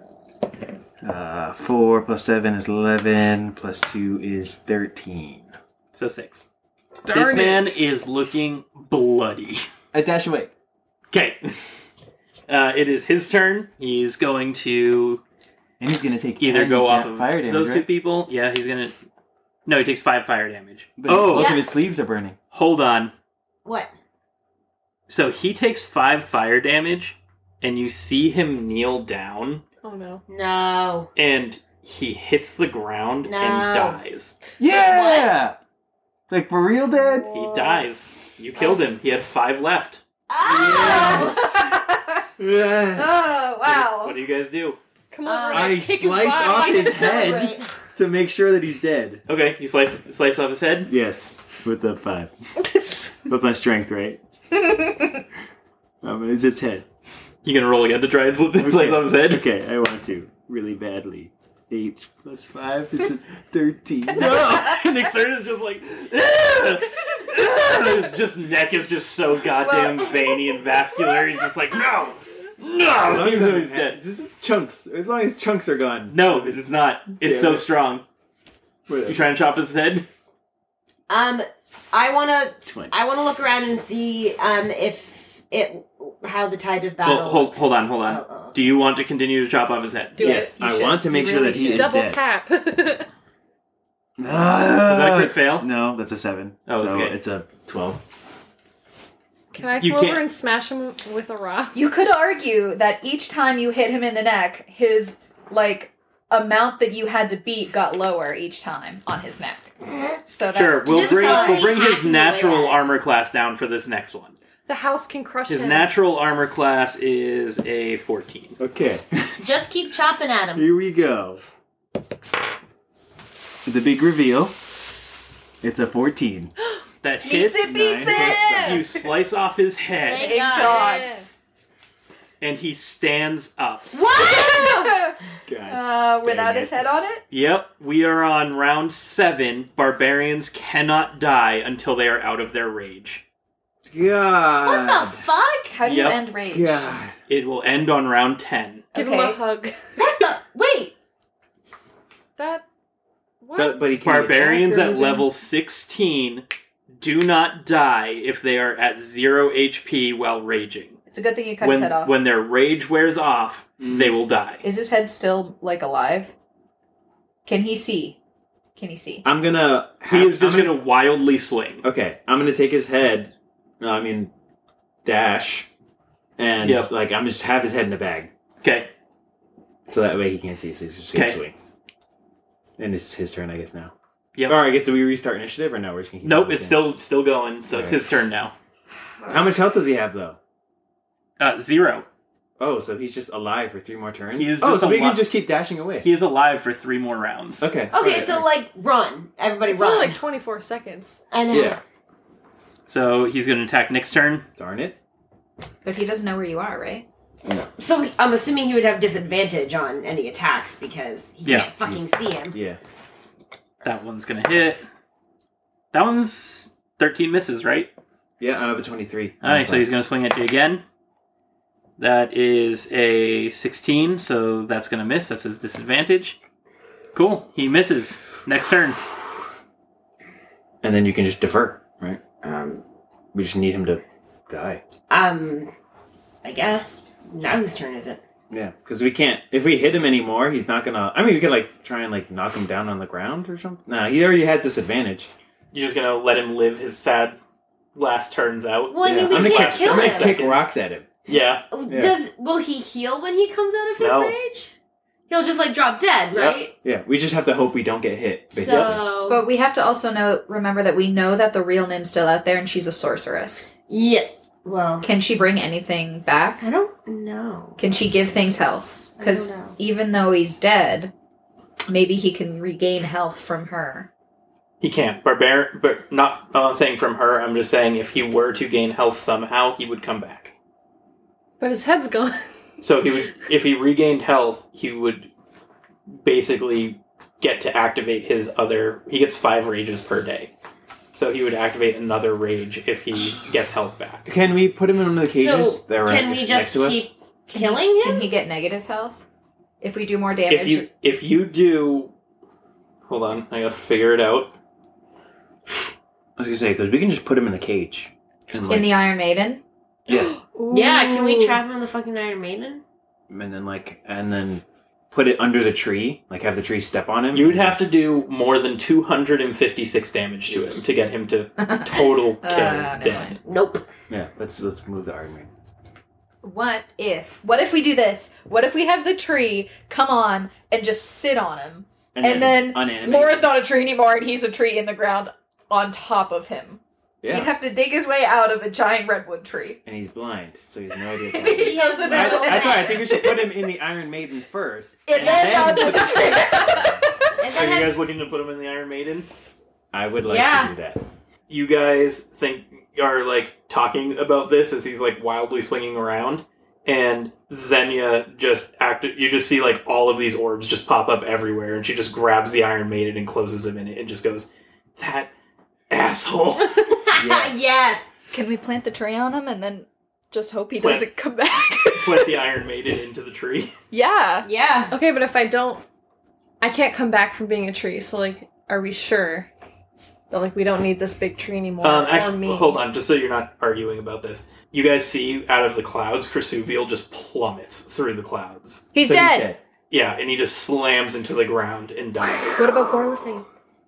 [SPEAKER 7] 4 plus 7 is 11, plus 2 is 13.
[SPEAKER 3] So 6.
[SPEAKER 7] Darn
[SPEAKER 3] This man
[SPEAKER 7] it.
[SPEAKER 3] is looking bloody.
[SPEAKER 7] I dash away.
[SPEAKER 3] Okay. It is his turn. He's going to
[SPEAKER 7] And he's going to take
[SPEAKER 3] either
[SPEAKER 7] 10
[SPEAKER 3] go off of
[SPEAKER 7] fire damage,
[SPEAKER 3] those two
[SPEAKER 7] right?
[SPEAKER 3] people. Yeah, he's going to... No, he takes 5 fire damage.
[SPEAKER 7] But
[SPEAKER 3] Oh,
[SPEAKER 7] both
[SPEAKER 4] Yeah.
[SPEAKER 7] of his sleeves are burning.
[SPEAKER 3] hold on.
[SPEAKER 4] What?
[SPEAKER 3] So he takes 5 fire damage, and you see him kneel down,
[SPEAKER 2] Oh no.
[SPEAKER 4] No.
[SPEAKER 3] and he hits the ground
[SPEAKER 4] No.
[SPEAKER 3] and dies.
[SPEAKER 7] Yeah! Like for real, Dad?
[SPEAKER 3] He dies. You killed him. He had 5 left.
[SPEAKER 4] Oh!
[SPEAKER 7] Yes.
[SPEAKER 6] Oh, wow.
[SPEAKER 3] What do you guys do?
[SPEAKER 2] Come over
[SPEAKER 7] I
[SPEAKER 2] and kick his
[SPEAKER 7] slice
[SPEAKER 2] butt.
[SPEAKER 7] off
[SPEAKER 2] Like,
[SPEAKER 7] his head to make sure that he's dead.
[SPEAKER 3] Okay, you slice off his head.
[SPEAKER 7] Yes, with the 5. With my strength, right? It's a 10.
[SPEAKER 3] You gonna roll again to try and slice off his head?
[SPEAKER 7] Okay, I want to. Really badly. 8 plus 5 is a 13.
[SPEAKER 3] No! Nick Stern is just like... "Ugh! Ugh!" His just neck is just so goddamn veiny and vascular. He's just like, no! No!
[SPEAKER 7] As long as
[SPEAKER 3] He's dead.
[SPEAKER 7] Just chunks. As long as chunks are gone.
[SPEAKER 3] No, it's not. It's
[SPEAKER 7] Damn
[SPEAKER 3] so
[SPEAKER 7] it.
[SPEAKER 3] strong. You trying to chop his head?
[SPEAKER 4] I wanna
[SPEAKER 7] 20.
[SPEAKER 4] look around and see how the tide of battle.
[SPEAKER 3] Well, hold
[SPEAKER 4] looks.
[SPEAKER 3] on.
[SPEAKER 4] Oh.
[SPEAKER 3] Do you want to continue to chop off his head?
[SPEAKER 6] Do
[SPEAKER 7] Yes,
[SPEAKER 6] it. You
[SPEAKER 7] I
[SPEAKER 6] should.
[SPEAKER 7] want to make
[SPEAKER 6] You
[SPEAKER 7] sure
[SPEAKER 6] really
[SPEAKER 7] that he
[SPEAKER 6] should.
[SPEAKER 7] is
[SPEAKER 2] Double
[SPEAKER 7] dead.
[SPEAKER 2] tap.
[SPEAKER 3] Was that a crit fail?
[SPEAKER 7] No, that's a 7.
[SPEAKER 3] Oh,
[SPEAKER 7] so
[SPEAKER 3] okay.
[SPEAKER 7] it's a 12.
[SPEAKER 2] Can I
[SPEAKER 3] You
[SPEAKER 2] come over
[SPEAKER 3] can't-
[SPEAKER 2] and smash him with a rock?
[SPEAKER 6] You could argue that each time you hit him in the neck, his, amount that you had to beat got lower each time on his neck. So that's...
[SPEAKER 3] Sure, we'll
[SPEAKER 4] Just
[SPEAKER 3] bring
[SPEAKER 4] tell me
[SPEAKER 3] his
[SPEAKER 4] hacking away
[SPEAKER 3] natural
[SPEAKER 4] at it.
[SPEAKER 3] armor class down for this next one.
[SPEAKER 2] The house can crush
[SPEAKER 3] His
[SPEAKER 2] him.
[SPEAKER 3] natural armor class is a 14.
[SPEAKER 7] Okay,
[SPEAKER 4] Just keep chopping at him.
[SPEAKER 7] here we go. The big reveal. It's a 14.
[SPEAKER 3] That hits.
[SPEAKER 6] Beats it!
[SPEAKER 3] You slice off his head,
[SPEAKER 4] Thank
[SPEAKER 6] Thank God.
[SPEAKER 2] Yeah.
[SPEAKER 3] and he stands up.
[SPEAKER 7] God.
[SPEAKER 6] Without
[SPEAKER 7] Dang
[SPEAKER 6] his
[SPEAKER 7] it.
[SPEAKER 6] head on it?
[SPEAKER 3] Yep, we are on round 7. Barbarians cannot die until they are out of their rage.
[SPEAKER 7] God.
[SPEAKER 4] What the fuck?
[SPEAKER 6] How do you
[SPEAKER 3] Yep.
[SPEAKER 6] end rage?
[SPEAKER 7] God.
[SPEAKER 3] It will end on round 10.
[SPEAKER 2] Give him a
[SPEAKER 6] Okay.
[SPEAKER 2] hug.
[SPEAKER 4] What the? Wait.
[SPEAKER 2] That. What?
[SPEAKER 7] So, but he can't
[SPEAKER 3] Barbarians
[SPEAKER 7] attack or
[SPEAKER 3] at
[SPEAKER 7] anything?
[SPEAKER 3] level 16 do not die if they are at 0 HP while raging.
[SPEAKER 6] It's a good thing you cut his head off.
[SPEAKER 3] When their rage wears off, they will die.
[SPEAKER 6] Is his head still, alive? Can he see? Can he see?
[SPEAKER 7] I'm gonna.
[SPEAKER 3] He is just going to wildly swing.
[SPEAKER 7] Okay, I'm gonna take his head. Dash, and
[SPEAKER 3] Yep.
[SPEAKER 7] I'm just have his head in a bag,
[SPEAKER 3] Okay.
[SPEAKER 7] so that way he can't see. So he's just gonna
[SPEAKER 3] Okay.
[SPEAKER 7] swing. And it's his turn, I guess now.
[SPEAKER 3] Yep.
[SPEAKER 7] All right, do we restart initiative or no? We're just gonna keep
[SPEAKER 3] Nope,
[SPEAKER 7] going
[SPEAKER 3] it's
[SPEAKER 7] the same?
[SPEAKER 3] still going, so it's
[SPEAKER 7] Alright.
[SPEAKER 3] his turn now.
[SPEAKER 7] How much health does he have though?
[SPEAKER 3] 0.
[SPEAKER 7] Oh, so he's just alive for 3 more turns.
[SPEAKER 3] He is
[SPEAKER 7] oh,
[SPEAKER 3] just
[SPEAKER 7] so we
[SPEAKER 3] alive.
[SPEAKER 7] can just keep dashing away.
[SPEAKER 3] He is alive for 3 more rounds.
[SPEAKER 7] Okay.
[SPEAKER 4] Okay,
[SPEAKER 7] alright,
[SPEAKER 4] so
[SPEAKER 7] alright.
[SPEAKER 4] like run, everybody
[SPEAKER 2] It's
[SPEAKER 4] run.
[SPEAKER 2] only like 24 seconds.
[SPEAKER 4] I know.
[SPEAKER 7] Yeah.
[SPEAKER 3] So he's going to attack Nick's turn.
[SPEAKER 7] Darn it.
[SPEAKER 6] But he doesn't know where you are, right?
[SPEAKER 4] So I'm assuming he would have disadvantage on any attacks because he
[SPEAKER 3] Yeah.
[SPEAKER 4] can't fucking see him.
[SPEAKER 7] Yeah.
[SPEAKER 3] That one's going to hit. That one's 13 misses, right?
[SPEAKER 7] Yeah, I have a 23.
[SPEAKER 3] Alright, so he's going to swing at you again. That is a 16, so that's going to miss. That's his disadvantage. Cool. He misses. Next turn.
[SPEAKER 7] And then you can just defer, right? We just need him to die.
[SPEAKER 4] I guess. Now whose turn is it?
[SPEAKER 7] Yeah, because we can't. If we hit him anymore, he's not gonna. I mean, we could like try and like knock him down on the ground or something. Nah, he already has disadvantage.
[SPEAKER 5] You're just gonna let him live his sad last turns out.
[SPEAKER 4] Well, I mean, we
[SPEAKER 7] I'm gonna
[SPEAKER 4] can't
[SPEAKER 7] kick,
[SPEAKER 4] kill
[SPEAKER 7] I'm gonna
[SPEAKER 4] him.
[SPEAKER 7] kick rocks at him.
[SPEAKER 5] Yeah.
[SPEAKER 4] Will he heal when he comes out of his
[SPEAKER 5] No.
[SPEAKER 4] rage? He'll just like drop dead,
[SPEAKER 5] Yep.
[SPEAKER 4] right?
[SPEAKER 7] Yeah, we just have to hope we don't get hit. Basically.
[SPEAKER 4] So
[SPEAKER 6] But we have to also remember that we know that the real Nim's still out there and she's a sorceress.
[SPEAKER 4] yeah. Well,
[SPEAKER 6] Can she bring anything back?
[SPEAKER 4] I don't know.
[SPEAKER 6] Can she give things health? Because
[SPEAKER 4] I don't know.
[SPEAKER 6] even though he's dead, maybe he can regain health from her.
[SPEAKER 5] He can't. Barbarian, but I'm not saying from her. I'm just saying if he were to gain health somehow, he would come back.
[SPEAKER 2] But his head's gone.
[SPEAKER 5] So he would, if he regained health, he would basically get to activate his other. He gets 5 rages per day, so he would activate another rage if he gets health back.
[SPEAKER 7] Can we put him in one of the cages
[SPEAKER 4] So
[SPEAKER 7] that are
[SPEAKER 4] can we
[SPEAKER 7] next
[SPEAKER 4] just
[SPEAKER 7] to us?
[SPEAKER 4] keep killing him?
[SPEAKER 6] Can he get negative health? If we do more damage?
[SPEAKER 5] If you do, hold on, I gotta figure it out.
[SPEAKER 7] I was gonna say because we can just put him in the cage. And,
[SPEAKER 6] in the Iron Maiden?
[SPEAKER 7] yeah,
[SPEAKER 4] Yeah, can we trap him in the fucking Iron Maiden?
[SPEAKER 7] and then put it under the tree, like have the tree step on him.
[SPEAKER 5] You would have to do more than 256 damage to him to get him to total kill
[SPEAKER 6] never
[SPEAKER 5] dead.
[SPEAKER 6] mind.
[SPEAKER 4] Nope.
[SPEAKER 7] Yeah, let's move the Iron Man.
[SPEAKER 6] What if we do this? What if we have the tree come on and just sit on him? And then
[SPEAKER 7] unanimate.
[SPEAKER 6] Laura's not a tree anymore and he's a tree in the ground on top of him.
[SPEAKER 7] Yeah,
[SPEAKER 6] He'd have to dig his way out of a giant redwood tree.
[SPEAKER 7] and he's blind, so he has no idea.
[SPEAKER 6] He doesn't know.
[SPEAKER 7] That's why I think we should put him in the Iron Maiden first,
[SPEAKER 6] And then onto the tree.
[SPEAKER 4] And
[SPEAKER 5] Are
[SPEAKER 4] then
[SPEAKER 5] you guys looking to put him in the Iron Maiden?
[SPEAKER 7] I would like
[SPEAKER 4] Yeah.
[SPEAKER 7] to do that.
[SPEAKER 5] You guys are like talking about this as he's like wildly swinging around, and Xenia just you just see like all of these orbs just pop up everywhere, and she just grabs the Iron Maiden and closes him in it and just goes, "That asshole."
[SPEAKER 4] yes.
[SPEAKER 6] Can we plant the tree on him and then just hope he
[SPEAKER 5] Plant-
[SPEAKER 6] doesn't come back?
[SPEAKER 5] Plant the Iron Maiden into the tree.
[SPEAKER 6] Yeah.
[SPEAKER 4] Yeah.
[SPEAKER 2] Okay, but if I don't, I can't come back from being a tree. So, like, are we sure that like we don't need this big tree anymore? or
[SPEAKER 5] Actually,
[SPEAKER 2] me?
[SPEAKER 5] hold on, just so you're not arguing about this. You guys see out of the clouds, Krasuviel just plummets through the clouds.
[SPEAKER 6] He's
[SPEAKER 7] So
[SPEAKER 6] dead.
[SPEAKER 5] Yeah, and he just slams into the ground and dies.
[SPEAKER 2] What about Gorlithing?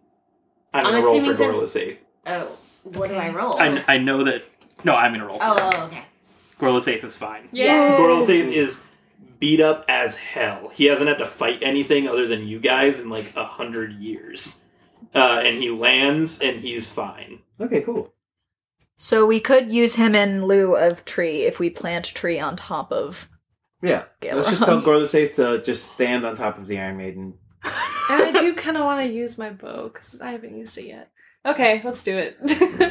[SPEAKER 5] I'm
[SPEAKER 4] I'm
[SPEAKER 5] gonna roll for
[SPEAKER 4] assuming
[SPEAKER 5] Gorla Saith.
[SPEAKER 4] Oh, what do I roll?
[SPEAKER 5] I know that. No, I'm gonna roll for it.
[SPEAKER 4] Oh, okay.
[SPEAKER 5] Gorla Saith is fine.
[SPEAKER 4] Yeah.
[SPEAKER 5] Gorla Saith is beat up as hell. He hasn't had to fight anything other than you guys in like 100 years. And he lands and he's fine.
[SPEAKER 7] Okay, cool.
[SPEAKER 6] So we could use him in lieu of tree if we plant tree on top of.
[SPEAKER 7] Yeah, let's just tell Gorlasaith to just stand on top of the Iron Maiden.
[SPEAKER 2] And I do kind of want to use my bow because I haven't used it yet. Okay, let's do it.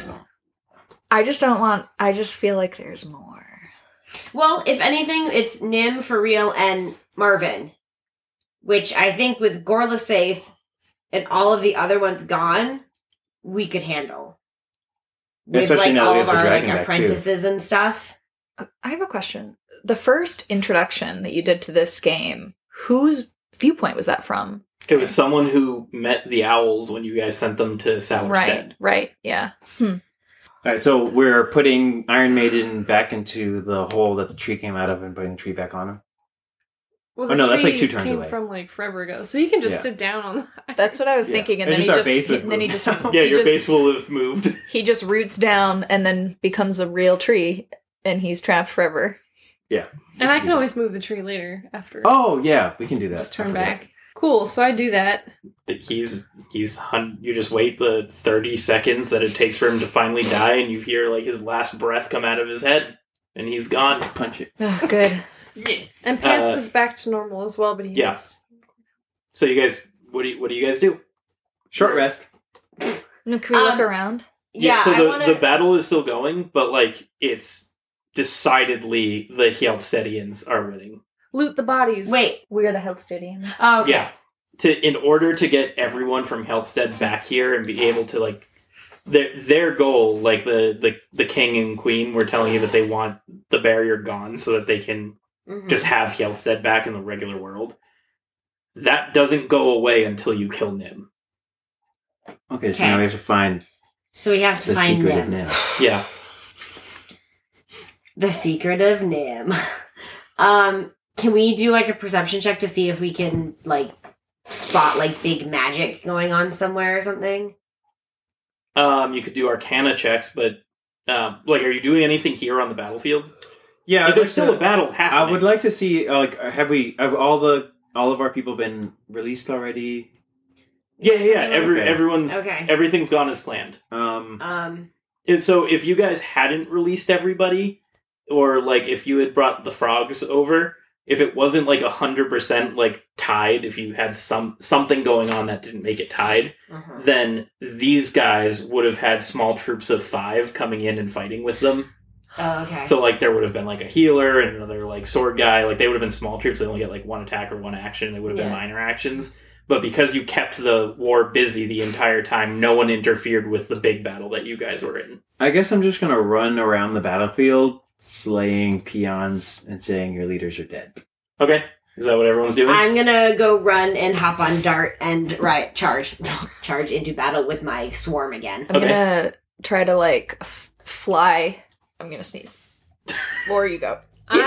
[SPEAKER 6] I just feel like there's more.
[SPEAKER 4] Well, if anything, it's Nim for real and Marvin, which I think with Gorlasaith and all of the other ones gone, we could handle. With
[SPEAKER 7] Especially
[SPEAKER 4] like
[SPEAKER 7] now that
[SPEAKER 4] all
[SPEAKER 7] we
[SPEAKER 4] of
[SPEAKER 7] have the
[SPEAKER 4] our like
[SPEAKER 7] dragon back, too.
[SPEAKER 4] apprentices and stuff.
[SPEAKER 6] I have a question. The first introduction that you did to this game, whose viewpoint was that from?
[SPEAKER 5] It was someone who met the owls when you guys sent them to Salerstead.
[SPEAKER 6] Right, yeah.
[SPEAKER 7] All right, so we're putting Iron Maiden back into the hole that the tree came out of and putting the tree back on him.
[SPEAKER 2] Well,
[SPEAKER 7] Oh, no, that's like
[SPEAKER 2] tree
[SPEAKER 7] 2 turns
[SPEAKER 2] came
[SPEAKER 7] away.
[SPEAKER 2] from like forever ago, so he can just
[SPEAKER 7] Yeah.
[SPEAKER 2] sit down on the.
[SPEAKER 6] That's what I was
[SPEAKER 7] Yeah.
[SPEAKER 6] thinking, and
[SPEAKER 7] It's
[SPEAKER 6] then he
[SPEAKER 7] just our
[SPEAKER 6] just
[SPEAKER 7] base would
[SPEAKER 6] then he
[SPEAKER 7] move.
[SPEAKER 6] just
[SPEAKER 5] Yeah,
[SPEAKER 6] he
[SPEAKER 5] your
[SPEAKER 6] just,
[SPEAKER 5] base will have moved.
[SPEAKER 6] he just roots down and then becomes a real tree, and he's trapped forever.
[SPEAKER 2] And I can always move the tree later after.
[SPEAKER 7] Oh, yeah, we can do that.
[SPEAKER 2] Just
[SPEAKER 7] I
[SPEAKER 2] turn
[SPEAKER 7] forgot.
[SPEAKER 2] back. Cool. So I do that.
[SPEAKER 5] You just wait the 30 seconds that it takes for him to finally die, and you hear like his last breath come out of his head, and he's gone.
[SPEAKER 7] Punch it.
[SPEAKER 2] Oh, good. And Pants is back to normal as well, but he
[SPEAKER 5] Yeah.
[SPEAKER 2] is.
[SPEAKER 5] So you guys, what do you guys do?
[SPEAKER 7] Short rest.
[SPEAKER 6] No, can we look around?
[SPEAKER 4] Yeah,
[SPEAKER 5] So
[SPEAKER 4] I want
[SPEAKER 5] the
[SPEAKER 4] to.
[SPEAKER 5] battle is still going, but like it's decidedly the Hjelstedians are winning.
[SPEAKER 2] Loot the bodies.
[SPEAKER 4] Wait.
[SPEAKER 6] We're the Hjelstedians.
[SPEAKER 4] Oh, okay.
[SPEAKER 5] Yeah. In order to get everyone from Helsted back here and be able to like their goal, like the king and queen were telling you that they want the barrier gone so that they can
[SPEAKER 4] Mhm.
[SPEAKER 5] just have Hjelstad back in the regular world. That doesn't go away until you kill Nim.
[SPEAKER 7] Okay, so
[SPEAKER 4] Okay.
[SPEAKER 7] now we have to find
[SPEAKER 4] So we have to
[SPEAKER 7] the
[SPEAKER 4] find
[SPEAKER 7] secret of
[SPEAKER 4] Nim.
[SPEAKER 7] Nim.
[SPEAKER 5] Yeah.
[SPEAKER 4] The secret of Nim. Can we do like a perception check to see if we can like spot like big magic going on somewhere or something?
[SPEAKER 5] You could do Arcana checks, but like, are you doing anything here on the battlefield?
[SPEAKER 7] Yeah,
[SPEAKER 5] Like, there's still a battle happening.
[SPEAKER 7] I would like to see like have all of our people been released already?
[SPEAKER 5] Yeah.
[SPEAKER 7] Okay.
[SPEAKER 5] Everyone's
[SPEAKER 4] Okay.
[SPEAKER 5] everything's gone as planned. And so if you guys hadn't released everybody, or like if you had brought the frogs over, if it wasn't like 100% like tied, if you had something going on that didn't make it tied,
[SPEAKER 4] uh-huh.
[SPEAKER 5] then these guys would have had small troops of 5 coming in and fighting with them.
[SPEAKER 4] Oh, okay.
[SPEAKER 5] So like there would have been like a healer and another like sword guy. Like they would have been small troops. They only get like 1 attack or 1 action. They would have been
[SPEAKER 4] Yeah.
[SPEAKER 5] minor actions. But because you kept the war busy the entire time, no one interfered with the big battle that you guys were in.
[SPEAKER 7] I guess I'm just gonna run around the battlefield, slaying peons and saying your leaders are dead.
[SPEAKER 5] Okay, is that what everyone's doing?
[SPEAKER 4] I'm gonna go run and hop on Dart and charge into battle with my swarm again.
[SPEAKER 6] I'm gonna try to like fly. I'm gonna sneeze. Or you go.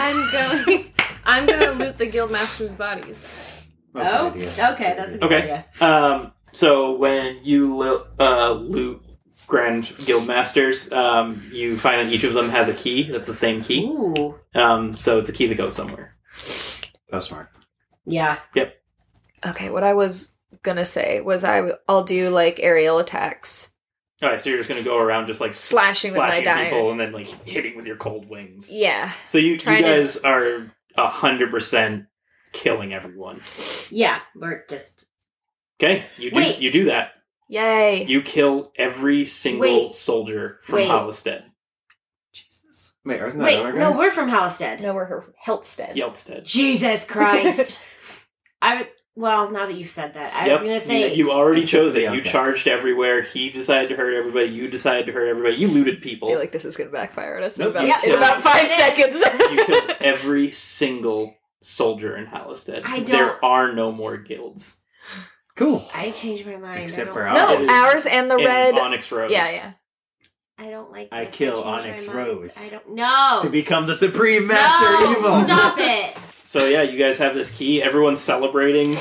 [SPEAKER 2] I'm gonna loot the guildmaster's bodies.
[SPEAKER 4] Oh,
[SPEAKER 7] Good idea.
[SPEAKER 4] okay, that's a good
[SPEAKER 5] Okay.
[SPEAKER 4] idea.
[SPEAKER 5] So when you loot Grand Guildmasters, you find that each of them has a key. That's the same key.
[SPEAKER 4] Ooh,
[SPEAKER 5] So it's a key that goes somewhere.
[SPEAKER 7] That was smart.
[SPEAKER 4] yeah.
[SPEAKER 6] Okay, what I was gonna say was I'll do like aerial attacks.
[SPEAKER 5] Alright, so you're just gonna go around just like
[SPEAKER 6] Slashing with my
[SPEAKER 5] people
[SPEAKER 6] dives.
[SPEAKER 5] and then like hitting with your cold wings.
[SPEAKER 6] Yeah.
[SPEAKER 5] So you
[SPEAKER 6] Trying to-
[SPEAKER 5] guys are 100% killing everyone.
[SPEAKER 4] Yeah, we're just...
[SPEAKER 5] Okay,
[SPEAKER 4] Wait.
[SPEAKER 5] you do that.
[SPEAKER 6] Yay.
[SPEAKER 5] You kill every single
[SPEAKER 4] Wait.
[SPEAKER 5] soldier from
[SPEAKER 4] Wait.
[SPEAKER 5] Hallestead.
[SPEAKER 2] Jesus.
[SPEAKER 7] Wait, isn't that
[SPEAKER 4] Wait,
[SPEAKER 7] our
[SPEAKER 4] no,
[SPEAKER 7] guys?
[SPEAKER 4] we're from Hallstead.
[SPEAKER 6] No, we're her Heltstead.
[SPEAKER 5] Hjelstad.
[SPEAKER 4] Jesus Christ. Well, now that you've said that, I was going to say...
[SPEAKER 5] You already chose it.
[SPEAKER 7] Yeah,
[SPEAKER 5] You
[SPEAKER 7] okay.
[SPEAKER 5] charged everywhere. He decided to hurt everybody. You decided to hurt everybody. You looted
[SPEAKER 6] I
[SPEAKER 5] people.
[SPEAKER 6] feel like this is gonna backfire on us
[SPEAKER 5] Nope,
[SPEAKER 6] in
[SPEAKER 5] you
[SPEAKER 6] about
[SPEAKER 5] killed-
[SPEAKER 6] 5 seconds.
[SPEAKER 5] You killed every single soldier in Hallestead.
[SPEAKER 4] I don't-
[SPEAKER 5] There are no more guilds.
[SPEAKER 7] Cool.
[SPEAKER 4] I changed my mind.
[SPEAKER 7] Except
[SPEAKER 4] I
[SPEAKER 7] for
[SPEAKER 4] don't,
[SPEAKER 6] No,
[SPEAKER 5] It is-
[SPEAKER 6] ours and the
[SPEAKER 5] And
[SPEAKER 6] red.
[SPEAKER 5] Onyx Rose.
[SPEAKER 6] Yeah.
[SPEAKER 4] I don't like
[SPEAKER 7] I
[SPEAKER 4] this.
[SPEAKER 7] kill
[SPEAKER 4] changed my
[SPEAKER 7] Onyx
[SPEAKER 4] mind.
[SPEAKER 7] Rose.
[SPEAKER 4] I don't... No!
[SPEAKER 7] To become the supreme master
[SPEAKER 4] no!
[SPEAKER 7] evil.
[SPEAKER 4] Stop it!
[SPEAKER 5] So yeah, you guys have this key. Everyone's celebrating.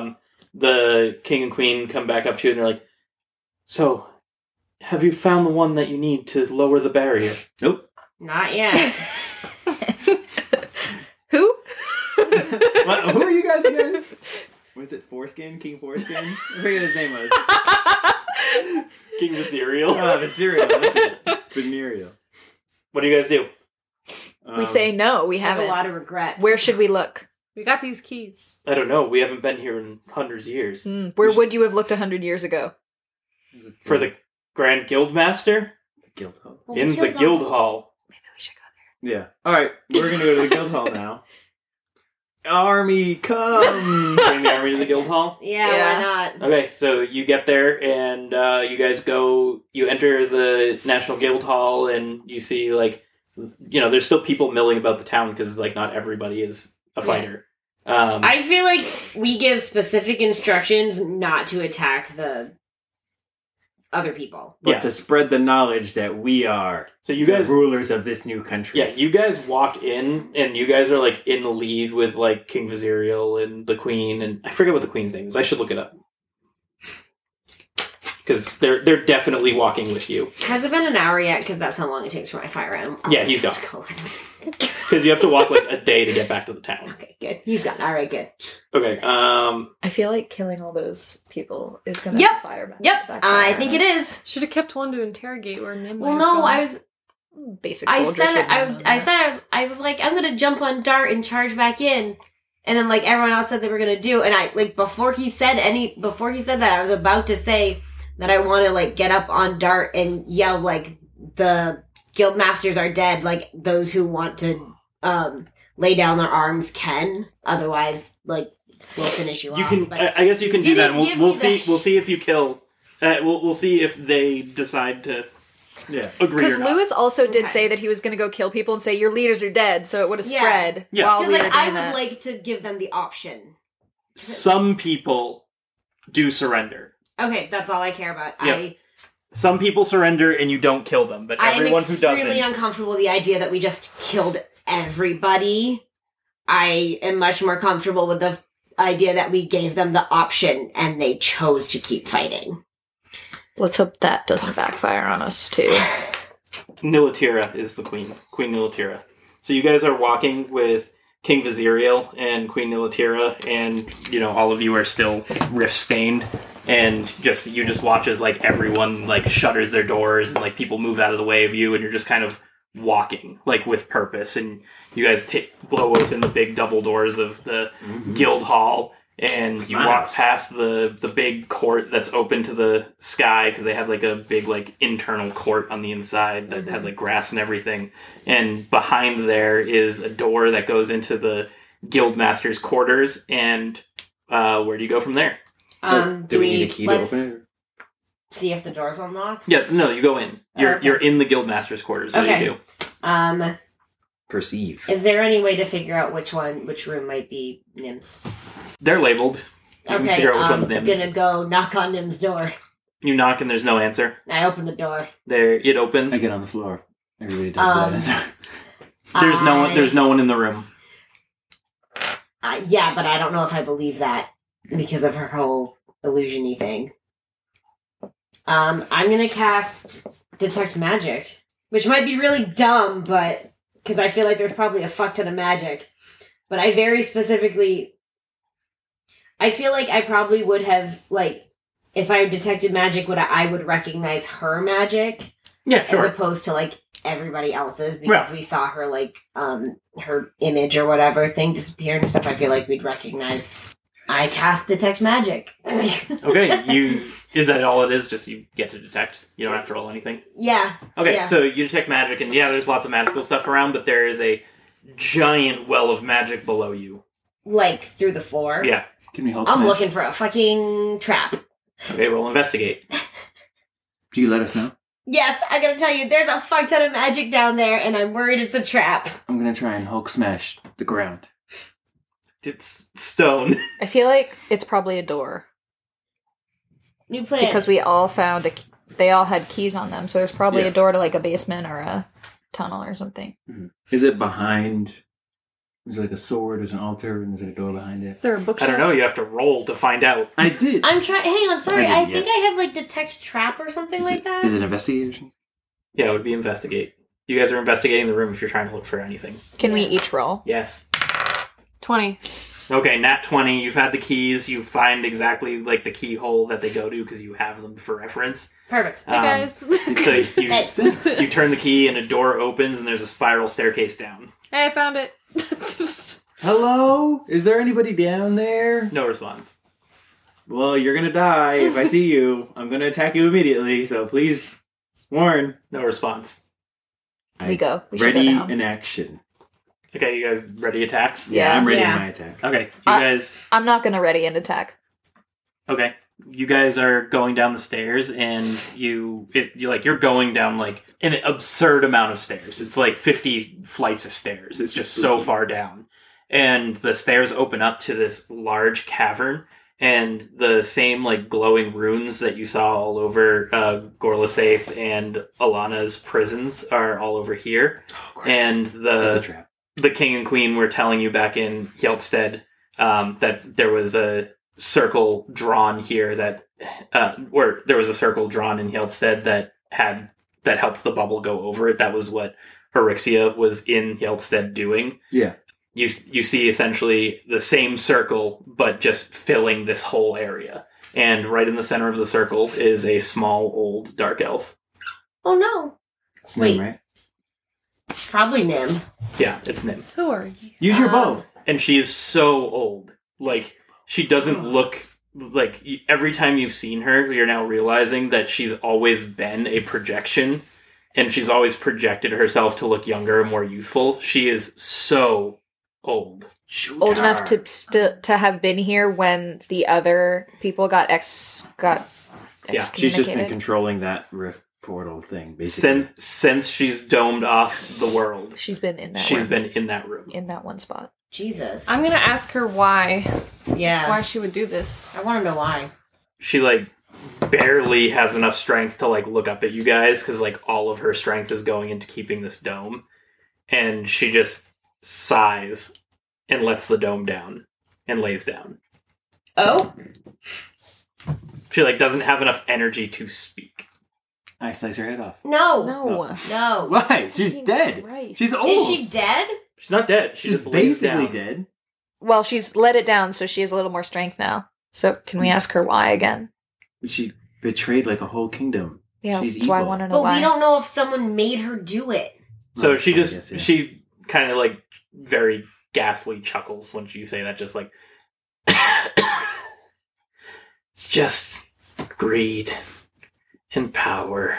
[SPEAKER 5] The king and queen come back up to you and they're like, "So, have you found the one that you need to lower the barrier?"
[SPEAKER 7] Nope.
[SPEAKER 4] Not yet.
[SPEAKER 6] Who?
[SPEAKER 7] What, who are you guys again? Was it Foreskin? King Foreskin? I forget his name was.
[SPEAKER 5] King Viserial.
[SPEAKER 7] Oh, the cereal. That's it. Venereal.
[SPEAKER 5] What do you guys do?
[SPEAKER 6] We say no, we
[SPEAKER 4] I have a
[SPEAKER 6] haven't.
[SPEAKER 4] lot of regrets.
[SPEAKER 6] Where should we look?
[SPEAKER 2] We got these keys.
[SPEAKER 5] I don't know. We haven't been here in hundreds of years.
[SPEAKER 6] Where would you have looked 100 years ago?
[SPEAKER 5] For the Grand Guildmaster
[SPEAKER 7] Guild Hall.
[SPEAKER 4] Well,
[SPEAKER 5] in
[SPEAKER 4] we
[SPEAKER 5] the
[SPEAKER 4] killed
[SPEAKER 5] Guild
[SPEAKER 4] them.
[SPEAKER 5] Hall.
[SPEAKER 6] Maybe we should go
[SPEAKER 7] Yeah. Alright, we're gonna go to the Guild Hall now. Army, come!
[SPEAKER 5] Bring the army to the Guild Hall.
[SPEAKER 4] Yeah,
[SPEAKER 6] Yeah.
[SPEAKER 4] why not?
[SPEAKER 5] Okay, so you get there and you guys go. You enter the National Guild Hall and you see there's still people milling about the town because not everybody is a fighter.
[SPEAKER 4] I feel like we give specific instructions not to attack the other people.
[SPEAKER 7] But
[SPEAKER 5] Yeah.
[SPEAKER 7] to spread the knowledge that we are
[SPEAKER 5] So you guys,
[SPEAKER 7] the rulers of this new country.
[SPEAKER 5] yeah, you guys walk in and you guys are in the lead with King Viserial and the Queen, and I forget what the Queen's name is. I should look it up because they're definitely walking with you.
[SPEAKER 4] Has it been an hour yet? Because that's how long it takes for my fire round.
[SPEAKER 5] Yeah, he's gone. Because you have to walk like a day to get back to the town.
[SPEAKER 4] Okay, good. He's gone. All right, good.
[SPEAKER 5] Okay.
[SPEAKER 6] I feel like killing all those people is gonna
[SPEAKER 4] Yep.
[SPEAKER 6] fire.
[SPEAKER 4] Yep, I think it is.
[SPEAKER 2] Should have kept one to interrogate where Nim.
[SPEAKER 4] Well,
[SPEAKER 2] might have
[SPEAKER 4] no,
[SPEAKER 2] gone.
[SPEAKER 4] I was.
[SPEAKER 6] Basic
[SPEAKER 4] I
[SPEAKER 6] soldiers.
[SPEAKER 4] said
[SPEAKER 6] would
[SPEAKER 4] I.
[SPEAKER 6] know
[SPEAKER 4] I
[SPEAKER 6] that.
[SPEAKER 4] said I was like, I'm gonna jump on Dart and charge back in, and then like everyone else said they were gonna do, and I like before he said that, I was about to say that I want to like get up on Dart and yell like the guild masters are dead, like those who want to lay down their arms can, otherwise like we'll finish you,
[SPEAKER 5] You
[SPEAKER 4] off.
[SPEAKER 5] can.
[SPEAKER 4] But
[SPEAKER 5] I guess you can do that.
[SPEAKER 4] didn't
[SPEAKER 5] And
[SPEAKER 4] give
[SPEAKER 5] we'll
[SPEAKER 4] me
[SPEAKER 5] see.
[SPEAKER 4] the
[SPEAKER 5] We'll see if you kill. We'll see if they decide to
[SPEAKER 7] Yeah.
[SPEAKER 5] agree
[SPEAKER 6] Because
[SPEAKER 5] or not.
[SPEAKER 6] Lewis also did
[SPEAKER 4] Okay.
[SPEAKER 6] say that he was going to go kill people and say your leaders are dead, so it would have
[SPEAKER 4] Yeah.
[SPEAKER 6] spread
[SPEAKER 5] Yeah.
[SPEAKER 6] while
[SPEAKER 4] because
[SPEAKER 6] we were
[SPEAKER 4] like
[SPEAKER 6] doing
[SPEAKER 4] I would
[SPEAKER 6] that.
[SPEAKER 4] like to give them the option.
[SPEAKER 5] Some people do surrender.
[SPEAKER 4] Okay, that's all I care about.
[SPEAKER 5] Yep. Some people surrender and you don't kill them, but
[SPEAKER 4] I am
[SPEAKER 5] everyone who
[SPEAKER 4] extremely
[SPEAKER 5] doesn't.
[SPEAKER 4] uncomfortable with the idea that we just killed everybody. I am much more comfortable with the idea that we gave them the option and they chose to keep fighting.
[SPEAKER 6] Let's hope that doesn't backfire on us too.
[SPEAKER 5] Nilatira is the queen. Queen Nilatira. So you guys are walking with King Viziriel and Queen Nilatira, and all of you are still rift stained, and you just watch as like everyone like shutters their doors and like people move out of the way of you, and you're just kind of walking like with purpose, and you guys blow open the big double doors of the guild hall, and you walk past the big court that's open to the sky, because they had like a big like internal court on the inside that had like grass and everything, and behind there is a door that goes into the guild master's quarters, and where do you go from there?
[SPEAKER 7] Do we need a key to
[SPEAKER 4] let's
[SPEAKER 7] open it?
[SPEAKER 4] see if the door's unlocked?
[SPEAKER 5] Yeah, no, you go in. You're
[SPEAKER 4] Okay.
[SPEAKER 5] you're in the guild master's quarters. What do
[SPEAKER 4] Okay.
[SPEAKER 5] you do?
[SPEAKER 7] Perceive.
[SPEAKER 4] Is there any way to figure out which room might be Nim's?
[SPEAKER 5] They're labeled. You can
[SPEAKER 4] Okay,
[SPEAKER 5] figure out which one's
[SPEAKER 4] I'm
[SPEAKER 5] Nim's.
[SPEAKER 4] gonna go knock on Nim's door.
[SPEAKER 5] You knock and there's no answer.
[SPEAKER 4] I open the door.
[SPEAKER 5] There, it opens.
[SPEAKER 8] I get on the floor. Everybody does that.
[SPEAKER 5] There's no one. There's no one in the room.
[SPEAKER 4] Yeah, but I don't know if I believe that because of her whole illusion-y thing. I'm gonna cast Detect Magic, which might be really dumb, but because I feel like there's probably a fuck ton of magic. But I very specifically, I feel like I probably would have, like, if I detected magic, I would recognize her magic
[SPEAKER 5] Yeah,
[SPEAKER 4] as
[SPEAKER 5] sure.
[SPEAKER 4] opposed to like everybody else's, because we saw her like her image or whatever thing disappear and stuff. I feel like we'd recognize. I cast Detect Magic.
[SPEAKER 5] Okay, is that all it is? Just you get to detect. You don't have to roll anything.
[SPEAKER 4] Yeah.
[SPEAKER 5] Okay,
[SPEAKER 4] Yeah.
[SPEAKER 5] so you detect magic, and yeah, there's lots of magical stuff around, but there is a giant well of magic below you.
[SPEAKER 4] Like through the floor.
[SPEAKER 5] Yeah.
[SPEAKER 8] Can we help?
[SPEAKER 4] I'm
[SPEAKER 8] Smash?
[SPEAKER 4] looking for a fucking trap.
[SPEAKER 5] Okay, roll investigate.
[SPEAKER 8] Do you let us know?
[SPEAKER 4] Yes, I gotta tell you, there's a fuck ton of magic down there, and I'm worried it's a trap.
[SPEAKER 8] I'm gonna try and Hulk smash the ground.
[SPEAKER 5] It's stone.
[SPEAKER 6] I feel like it's probably a door
[SPEAKER 4] New plan.
[SPEAKER 6] because we all found they all had keys on them, so there's probably
[SPEAKER 7] Yeah.
[SPEAKER 6] a door to like a basement or a tunnel or something.
[SPEAKER 7] Is it behind? Is it like a sword? There's an altar, and there's a door behind it.
[SPEAKER 2] Is there a
[SPEAKER 5] I
[SPEAKER 2] bookshelf?
[SPEAKER 5] don't know. You have to roll to find out.
[SPEAKER 7] I did.
[SPEAKER 4] I'm trying. Hang on, sorry.
[SPEAKER 7] I
[SPEAKER 4] I
[SPEAKER 7] didn't
[SPEAKER 4] think I have like Detect Trap or something
[SPEAKER 7] Is
[SPEAKER 4] like
[SPEAKER 7] it,
[SPEAKER 4] that.
[SPEAKER 7] is it investigation?
[SPEAKER 5] Yeah, it would be investigate. You guys are investigating the room if you're trying to look for anything.
[SPEAKER 6] Can we each roll?
[SPEAKER 5] Yes.
[SPEAKER 2] 20.
[SPEAKER 5] Okay, nat 20. You've had the keys. You find exactly like the keyhole that they go to because you have them for reference.
[SPEAKER 4] Perfect.
[SPEAKER 2] Hey, guys.
[SPEAKER 5] So you,
[SPEAKER 4] Hey.
[SPEAKER 5] you turn the key and a door opens and there's a spiral staircase down.
[SPEAKER 2] Hey, I found it.
[SPEAKER 7] Hello? Is there anybody down there?
[SPEAKER 5] No response.
[SPEAKER 7] Well, you're gonna die if I see you. I'm gonna attack you immediately, so please warn.
[SPEAKER 5] No response.
[SPEAKER 6] We go. We should
[SPEAKER 7] Ready
[SPEAKER 6] go down.
[SPEAKER 7] in action.
[SPEAKER 5] Okay, you guys ready attacks?
[SPEAKER 6] Yeah.
[SPEAKER 7] I'm ready
[SPEAKER 4] Yeah.
[SPEAKER 7] in my attack.
[SPEAKER 5] Okay, you
[SPEAKER 6] I-
[SPEAKER 5] guys.
[SPEAKER 6] I'm not gonna ready an attack.
[SPEAKER 5] Okay, you guys are going down the stairs, and you're going down like an absurd amount of stairs. It's like 50 flights of stairs. It's just so far down, and the stairs open up to this large cavern. And the same like glowing runes that you saw all over Gorlasaith and Alana's prisons are all over here. And
[SPEAKER 7] That's a trap.
[SPEAKER 5] the king and queen were telling you back in Hjeltstead that there was a circle drawn here that, or there was a circle drawn in Hjeltstead that had
[SPEAKER 3] that helped the bubble go over it. That was what Erixia was in Yeltstead doing.
[SPEAKER 7] Yeah.
[SPEAKER 3] You see essentially the same circle, but just filling this whole area. And right in the center of the circle is a small, old dark elf.
[SPEAKER 4] Oh no. Wait.
[SPEAKER 7] Right?
[SPEAKER 4] Probably Nim.
[SPEAKER 3] Yeah, it's Nim.
[SPEAKER 2] Who are you?
[SPEAKER 7] Use your bow.
[SPEAKER 3] And she is so old. Like, she doesn't look... Like, every time you've seen her, you're now realizing that she's always been a projection. And she's always projected herself to look younger and more youthful. She is so old.
[SPEAKER 6] Old enough to have been here when the other people got
[SPEAKER 3] Yeah,
[SPEAKER 6] excommunicated.
[SPEAKER 7] She's just been controlling that rift portal thing, basically.
[SPEAKER 3] Since she's domed off the world,
[SPEAKER 6] She's been in that.
[SPEAKER 3] she's
[SPEAKER 6] room,
[SPEAKER 3] been in that room.
[SPEAKER 6] in that one spot.
[SPEAKER 4] Jesus.
[SPEAKER 2] I'm gonna ask her why
[SPEAKER 4] Yeah.
[SPEAKER 2] she would do this.
[SPEAKER 4] I want to know why.
[SPEAKER 3] She, like, barely has enough strength to, like, look up at you guys, because, like, all of her strength is going into keeping this dome. And she just sighs and lets the dome down and lays down.
[SPEAKER 4] Oh?
[SPEAKER 3] She, like, doesn't have enough energy to speak.
[SPEAKER 7] I slice her head off.
[SPEAKER 4] No.
[SPEAKER 6] No.
[SPEAKER 4] No.
[SPEAKER 7] Why? She's dead.
[SPEAKER 6] Right.
[SPEAKER 7] She's old.
[SPEAKER 4] Is she dead?
[SPEAKER 3] She's not dead. She
[SPEAKER 7] She's
[SPEAKER 3] just lays
[SPEAKER 7] basically
[SPEAKER 3] down.
[SPEAKER 7] dead.
[SPEAKER 6] Well, she's let it down, so she has a little more strength now. So can we ask her why again?
[SPEAKER 7] She betrayed like a whole kingdom.
[SPEAKER 6] Yeah,
[SPEAKER 7] She's
[SPEAKER 6] that's why I
[SPEAKER 7] evil.
[SPEAKER 6] want to know
[SPEAKER 4] But
[SPEAKER 6] why.
[SPEAKER 4] we don't know if someone made her do it.
[SPEAKER 3] So
[SPEAKER 7] Oh,
[SPEAKER 3] she
[SPEAKER 7] I
[SPEAKER 3] just,
[SPEAKER 7] guess, yeah.
[SPEAKER 3] she kind of, like, very ghastly chuckles when you say that, just like, it's just greed and power.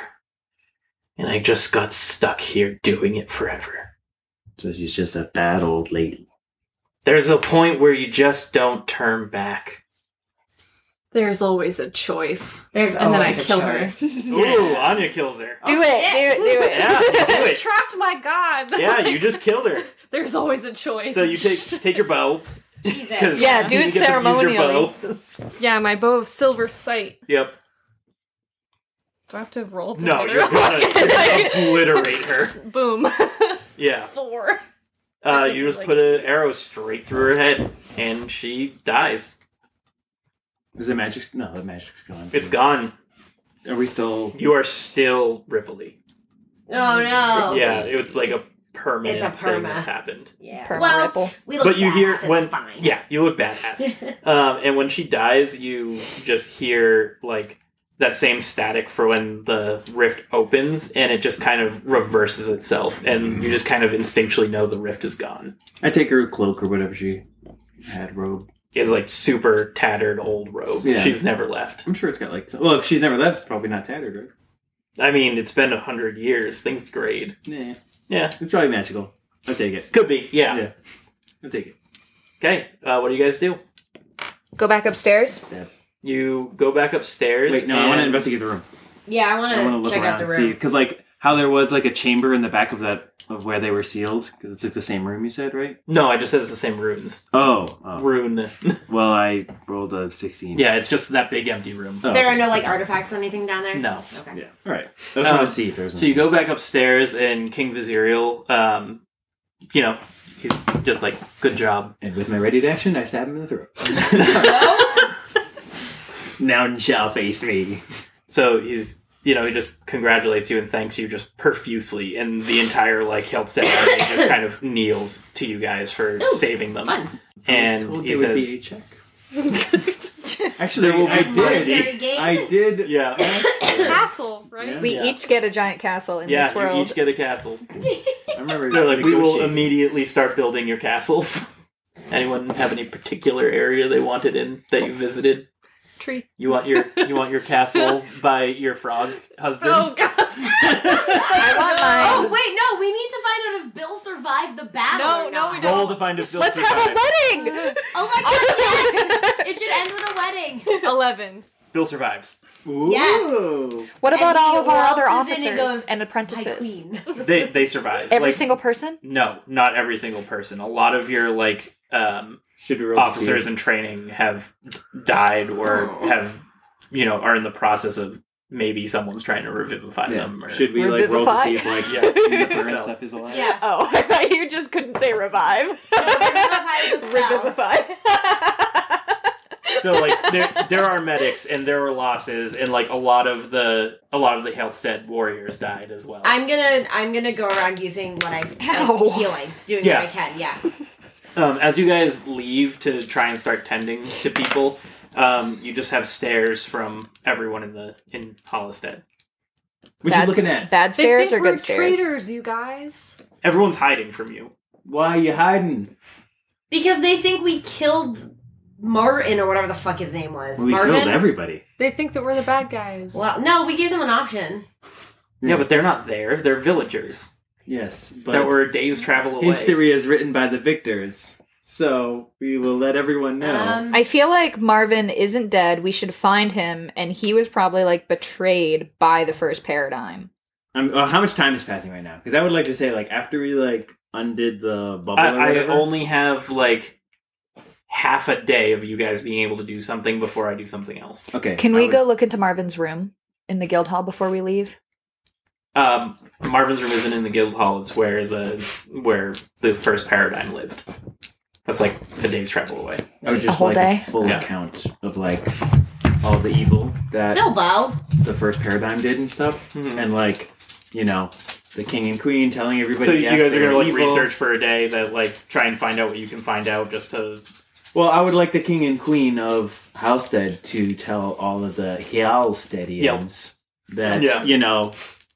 [SPEAKER 3] And I just got stuck here doing it forever.
[SPEAKER 7] So she's just a bad old lady.
[SPEAKER 3] There's a point where you just don't turn back.
[SPEAKER 2] There's always a choice.
[SPEAKER 4] There's
[SPEAKER 2] And then I
[SPEAKER 4] always a
[SPEAKER 2] kill her.
[SPEAKER 4] choice.
[SPEAKER 3] Ooh, Anya kills her.
[SPEAKER 6] do
[SPEAKER 4] Oh,
[SPEAKER 6] it,
[SPEAKER 4] shit.
[SPEAKER 6] do it.
[SPEAKER 3] Yeah, do it.
[SPEAKER 2] Trapped my god.
[SPEAKER 3] Yeah, you just killed her.
[SPEAKER 2] There's always a choice.
[SPEAKER 3] So you take your bow.
[SPEAKER 4] Jesus.
[SPEAKER 3] 'cause
[SPEAKER 6] Yeah, do
[SPEAKER 3] you
[SPEAKER 6] it
[SPEAKER 3] get to use your
[SPEAKER 6] ceremonially.
[SPEAKER 3] bow.
[SPEAKER 2] Yeah, my bow of silver sight.
[SPEAKER 3] Yep.
[SPEAKER 2] Do I have to roll to
[SPEAKER 3] No,
[SPEAKER 2] hit
[SPEAKER 3] you're
[SPEAKER 2] her?
[SPEAKER 3] gonna obliterate her.
[SPEAKER 2] Boom.
[SPEAKER 3] Yeah.
[SPEAKER 2] 4.
[SPEAKER 3] You just put an arrow straight through her head, and she dies.
[SPEAKER 7] Is the magic? No, the magic's gone.
[SPEAKER 3] It's gone.
[SPEAKER 7] Are we still?
[SPEAKER 3] You are still Ripley.
[SPEAKER 4] Oh no.
[SPEAKER 3] Yeah, it's like a permanent
[SPEAKER 4] It's a
[SPEAKER 3] thing
[SPEAKER 4] perma.
[SPEAKER 3] that's happened.
[SPEAKER 4] Yeah.
[SPEAKER 6] Perma
[SPEAKER 4] Well,
[SPEAKER 6] ripple.
[SPEAKER 4] we look
[SPEAKER 3] But you hear
[SPEAKER 4] badass, it's
[SPEAKER 3] when
[SPEAKER 4] fine.
[SPEAKER 3] yeah, you look badass. And when she dies, you just hear like that same static for when the rift opens, and it just kind of reverses itself, and you just kind of instinctually know the rift is gone.
[SPEAKER 7] I take her cloak or whatever she had, robe.
[SPEAKER 3] It's like super tattered old robe.
[SPEAKER 7] Yeah.
[SPEAKER 3] She's never left.
[SPEAKER 7] I'm sure it's got like. Well, if she's never left, it's probably not tattered, right?
[SPEAKER 3] I mean, it's been 100 years. Things degrade.
[SPEAKER 7] Nah,
[SPEAKER 3] Yeah,
[SPEAKER 7] it's probably magical. I'll take it.
[SPEAKER 3] could be. Yeah.
[SPEAKER 7] Yeah, I'll take it.
[SPEAKER 3] Okay. What do you guys do?
[SPEAKER 6] Go back upstairs.
[SPEAKER 7] Stab.
[SPEAKER 3] You go back upstairs.
[SPEAKER 7] Wait, no, I want to
[SPEAKER 3] and-
[SPEAKER 7] investigate the room.
[SPEAKER 4] Yeah, I
[SPEAKER 7] I want to
[SPEAKER 4] want
[SPEAKER 7] look
[SPEAKER 4] to check
[SPEAKER 7] around
[SPEAKER 4] out the
[SPEAKER 7] and see
[SPEAKER 4] room.
[SPEAKER 7] because like how there was like a chamber in the back of that of where they were sealed because it's like the same room you said, right?
[SPEAKER 3] No, I just said it's the same runes.
[SPEAKER 7] Oh,
[SPEAKER 3] Rune.
[SPEAKER 7] well, I rolled a 16.
[SPEAKER 3] Yeah, it's just that big empty room.
[SPEAKER 7] Oh.
[SPEAKER 4] There are no like artifacts or anything down there.
[SPEAKER 3] No.
[SPEAKER 4] Okay.
[SPEAKER 7] Yeah. All right. I just wanted to see if there's.
[SPEAKER 3] So you go back upstairs, and King Viziriel, you know, he's just like, good job.
[SPEAKER 7] And with my ready to action, I stab him in the throat. None shall face me.
[SPEAKER 3] So he's, you know, he just congratulates you and thanks you just profusely, and the entire, like, Hildstead army just kind of kneels to you guys for
[SPEAKER 4] Ooh,
[SPEAKER 3] saving them.
[SPEAKER 4] Fun.
[SPEAKER 3] And he
[SPEAKER 7] there would
[SPEAKER 3] says,
[SPEAKER 7] be a check. Actually,
[SPEAKER 3] There will
[SPEAKER 7] I
[SPEAKER 3] be
[SPEAKER 4] monetary gain?
[SPEAKER 7] I did.
[SPEAKER 3] yeah.
[SPEAKER 2] Castle, right?
[SPEAKER 7] Yeah.
[SPEAKER 6] We each get a giant castle in
[SPEAKER 3] Yeah,
[SPEAKER 6] this
[SPEAKER 3] you
[SPEAKER 6] world.
[SPEAKER 3] each get a castle.
[SPEAKER 7] I remember.
[SPEAKER 3] They're like, we will
[SPEAKER 7] negotiating.
[SPEAKER 3] immediately start building your castles. Anyone have any particular area they wanted in that you visited?
[SPEAKER 2] Tree.
[SPEAKER 3] You want your castle by your frog husband?
[SPEAKER 2] Oh god.
[SPEAKER 6] I want
[SPEAKER 4] Oh
[SPEAKER 6] mine.
[SPEAKER 4] wait, no, we need to find out if Bill survived the battle.
[SPEAKER 2] No,
[SPEAKER 4] or
[SPEAKER 2] no,
[SPEAKER 4] not.
[SPEAKER 2] we don't.
[SPEAKER 3] Roll to find if Bill
[SPEAKER 6] Let's have a
[SPEAKER 3] survived.
[SPEAKER 6] wedding.
[SPEAKER 4] Oh my god, yes! It should end with a wedding.
[SPEAKER 2] 11.
[SPEAKER 3] Bill survives.
[SPEAKER 7] Ooh.
[SPEAKER 4] Yes.
[SPEAKER 6] What about
[SPEAKER 4] And he
[SPEAKER 6] all of our other
[SPEAKER 4] waltzes in and
[SPEAKER 6] officers
[SPEAKER 4] goes,
[SPEAKER 6] and
[SPEAKER 4] My
[SPEAKER 6] apprentices?
[SPEAKER 4] queen.
[SPEAKER 3] They survive.
[SPEAKER 6] Every
[SPEAKER 3] Like,
[SPEAKER 6] single person?
[SPEAKER 3] No, not every single person. A lot of your like
[SPEAKER 7] Should we roll to
[SPEAKER 3] officers
[SPEAKER 7] see?
[SPEAKER 3] in training have died or have are in the process of maybe someone's trying to revivify
[SPEAKER 7] Yeah.
[SPEAKER 3] them. Or,
[SPEAKER 7] Should we like roll to
[SPEAKER 6] Revivify?
[SPEAKER 7] see if like
[SPEAKER 3] Yeah.
[SPEAKER 7] the current
[SPEAKER 3] Spell.
[SPEAKER 7] stuff is alive?
[SPEAKER 4] Yeah.
[SPEAKER 6] Oh, I thought you just couldn't say revive.
[SPEAKER 4] No, revivify is a spell.
[SPEAKER 6] Revivify.
[SPEAKER 3] So like there are medics and there were losses and like a lot of the Halstead warriors died as well.
[SPEAKER 4] I'm gonna go around using what I
[SPEAKER 6] Ow.
[SPEAKER 4] healing, doing
[SPEAKER 3] Yeah.
[SPEAKER 4] what I can. Yeah.
[SPEAKER 3] As you guys leave to try and start tending to people, you just have stares from everyone in Halstead.
[SPEAKER 7] What you looking at?
[SPEAKER 6] Bad
[SPEAKER 2] They
[SPEAKER 6] stairs
[SPEAKER 2] think
[SPEAKER 6] or
[SPEAKER 2] we're
[SPEAKER 6] good stairs?
[SPEAKER 2] traitors, you guys.
[SPEAKER 3] Everyone's hiding from you.
[SPEAKER 7] Why are you hiding?
[SPEAKER 4] Because they think we killed Martin or whatever the fuck his name was.
[SPEAKER 7] We
[SPEAKER 4] Marvin?
[SPEAKER 7] killed everybody.
[SPEAKER 2] They think that we're the bad guys.
[SPEAKER 4] Well, no, we gave them an option.
[SPEAKER 3] Yeah, but they're not there. They're villagers
[SPEAKER 7] Yes, but
[SPEAKER 3] that were a day's travel away.
[SPEAKER 7] history is written by the victors, so we will let everyone know.
[SPEAKER 6] I feel like Marvin isn't dead. We should find him, and he was probably like betrayed by the first paradigm.
[SPEAKER 7] How much time is passing right now? Because I would like to say, like, after we like undid the bubble or
[SPEAKER 3] I
[SPEAKER 7] whatever.
[SPEAKER 3] only have like half a day of you guys being able to do something before I do something else.
[SPEAKER 7] Okay.
[SPEAKER 6] Can
[SPEAKER 7] I
[SPEAKER 6] we
[SPEAKER 7] would-
[SPEAKER 6] go look into Marvin's room in the guild hall before we leave?
[SPEAKER 3] Marvin's room isn't in the guild hall. It's where the first paradigm lived. That's like a day's travel away.
[SPEAKER 7] I would just
[SPEAKER 6] whole
[SPEAKER 7] like
[SPEAKER 6] day?
[SPEAKER 7] a full
[SPEAKER 3] Yeah.
[SPEAKER 7] account of like all the evil that
[SPEAKER 4] Bilbo.
[SPEAKER 7] the first paradigm did and stuff,
[SPEAKER 3] Mhm.
[SPEAKER 7] and like the king and queen telling everybody.
[SPEAKER 3] So you
[SPEAKER 7] yes,
[SPEAKER 3] guys are
[SPEAKER 7] they're
[SPEAKER 3] gonna like
[SPEAKER 7] evil.
[SPEAKER 3] research for a day that like try and find out what you can find out just to.
[SPEAKER 7] Well, I would like the king and queen of Halstead to tell all of the Halsteadians that
[SPEAKER 3] Yeah.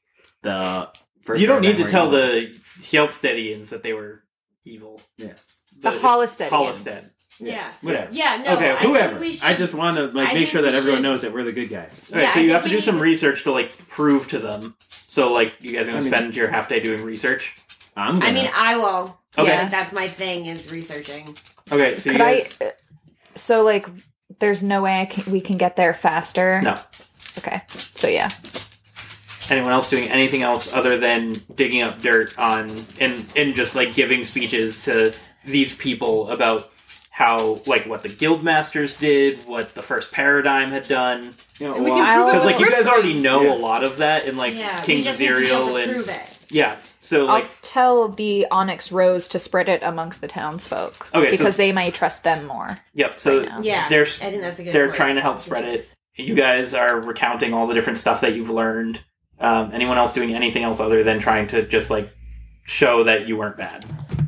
[SPEAKER 7] the first
[SPEAKER 3] You don't need to
[SPEAKER 7] paradigm
[SPEAKER 3] tell
[SPEAKER 7] were evil.
[SPEAKER 3] the Hjelstedians that they were evil.
[SPEAKER 7] Yeah.
[SPEAKER 6] The Hallestedians.
[SPEAKER 3] Halstead.
[SPEAKER 4] Yeah.
[SPEAKER 7] Whatever.
[SPEAKER 4] Yeah, no,
[SPEAKER 3] Okay,
[SPEAKER 4] I think
[SPEAKER 7] Whoever.
[SPEAKER 4] we should...
[SPEAKER 7] I just want to
[SPEAKER 4] I
[SPEAKER 7] make
[SPEAKER 4] think
[SPEAKER 7] sure that
[SPEAKER 4] we
[SPEAKER 7] everyone
[SPEAKER 4] should-
[SPEAKER 7] knows that we're the good guys.
[SPEAKER 3] Alright,
[SPEAKER 4] Yeah,
[SPEAKER 3] so
[SPEAKER 4] I
[SPEAKER 3] you
[SPEAKER 4] think
[SPEAKER 3] have to
[SPEAKER 4] we
[SPEAKER 3] do
[SPEAKER 4] need
[SPEAKER 3] some
[SPEAKER 4] to-
[SPEAKER 3] research to like prove to them. So like you guys are gonna spend your half day doing research.
[SPEAKER 7] I'm gonna.
[SPEAKER 4] I mean, I will.
[SPEAKER 3] Okay.
[SPEAKER 4] Yeah, that's my thing, is researching.
[SPEAKER 3] Okay, so
[SPEAKER 6] Could
[SPEAKER 3] you
[SPEAKER 6] I?
[SPEAKER 3] guys.
[SPEAKER 6] So like, there's no way we can get there faster.
[SPEAKER 3] No.
[SPEAKER 6] Okay. So yeah.
[SPEAKER 3] Anyone else doing anything else other than digging up dirt on and just like giving speeches to these people about how like what the guild masters did, what the first paradigm had done,
[SPEAKER 2] And we can prove it
[SPEAKER 3] because
[SPEAKER 2] with
[SPEAKER 3] like you
[SPEAKER 2] rift
[SPEAKER 3] guys already
[SPEAKER 2] rings.
[SPEAKER 3] know a lot of that in like
[SPEAKER 4] Yeah,
[SPEAKER 3] King
[SPEAKER 4] we just need to be able
[SPEAKER 3] Zerial
[SPEAKER 4] to
[SPEAKER 3] and
[SPEAKER 4] prove it.
[SPEAKER 3] yeah. So like
[SPEAKER 6] I'll tell the Onyx Rose to spread it amongst the townsfolk.
[SPEAKER 3] Okay, so-
[SPEAKER 6] Because they may trust them more.
[SPEAKER 3] yep. So
[SPEAKER 6] Right now.
[SPEAKER 4] Yeah,
[SPEAKER 3] they're
[SPEAKER 4] I think that's a good
[SPEAKER 3] they're
[SPEAKER 4] point.
[SPEAKER 3] trying to help spread it. You guys are recounting all the different stuff that you've learned. Anyone else doing anything else other than trying to just like show that you weren't bad?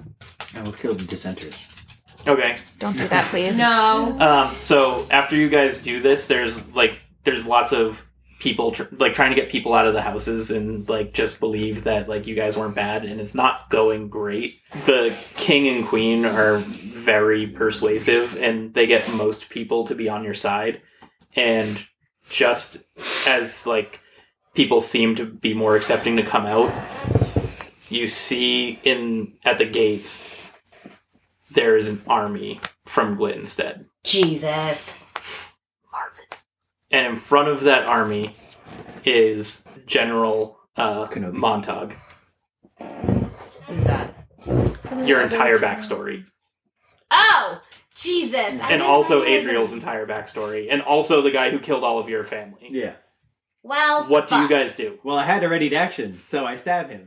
[SPEAKER 7] I will kill the dissenters.
[SPEAKER 3] Okay.
[SPEAKER 6] Don't do that, please.
[SPEAKER 4] No.
[SPEAKER 3] So after you guys do this, there's lots of people trying to get people out of the houses and like just believe that like you guys weren't bad, and it's not going great. The king and queen are very persuasive, and they get most people to be on your side. And just as like people seem to be more accepting to come out, you see at the gates there is an army from Glittenstead.
[SPEAKER 4] Jesus.
[SPEAKER 3] And in front of that army is General
[SPEAKER 7] Kenobi.
[SPEAKER 3] Montag.
[SPEAKER 4] Who's that?
[SPEAKER 3] Your entire backstory.
[SPEAKER 4] Oh! Jesus. I
[SPEAKER 3] And
[SPEAKER 4] didn't
[SPEAKER 3] also
[SPEAKER 4] realize
[SPEAKER 3] Adriel's
[SPEAKER 4] it-
[SPEAKER 3] entire backstory. And also the guy who killed all of your family.
[SPEAKER 7] Yeah.
[SPEAKER 4] Well,
[SPEAKER 3] What do you
[SPEAKER 4] fuck.
[SPEAKER 3] guys do?
[SPEAKER 7] Well, I had a ready to action, so I stab him.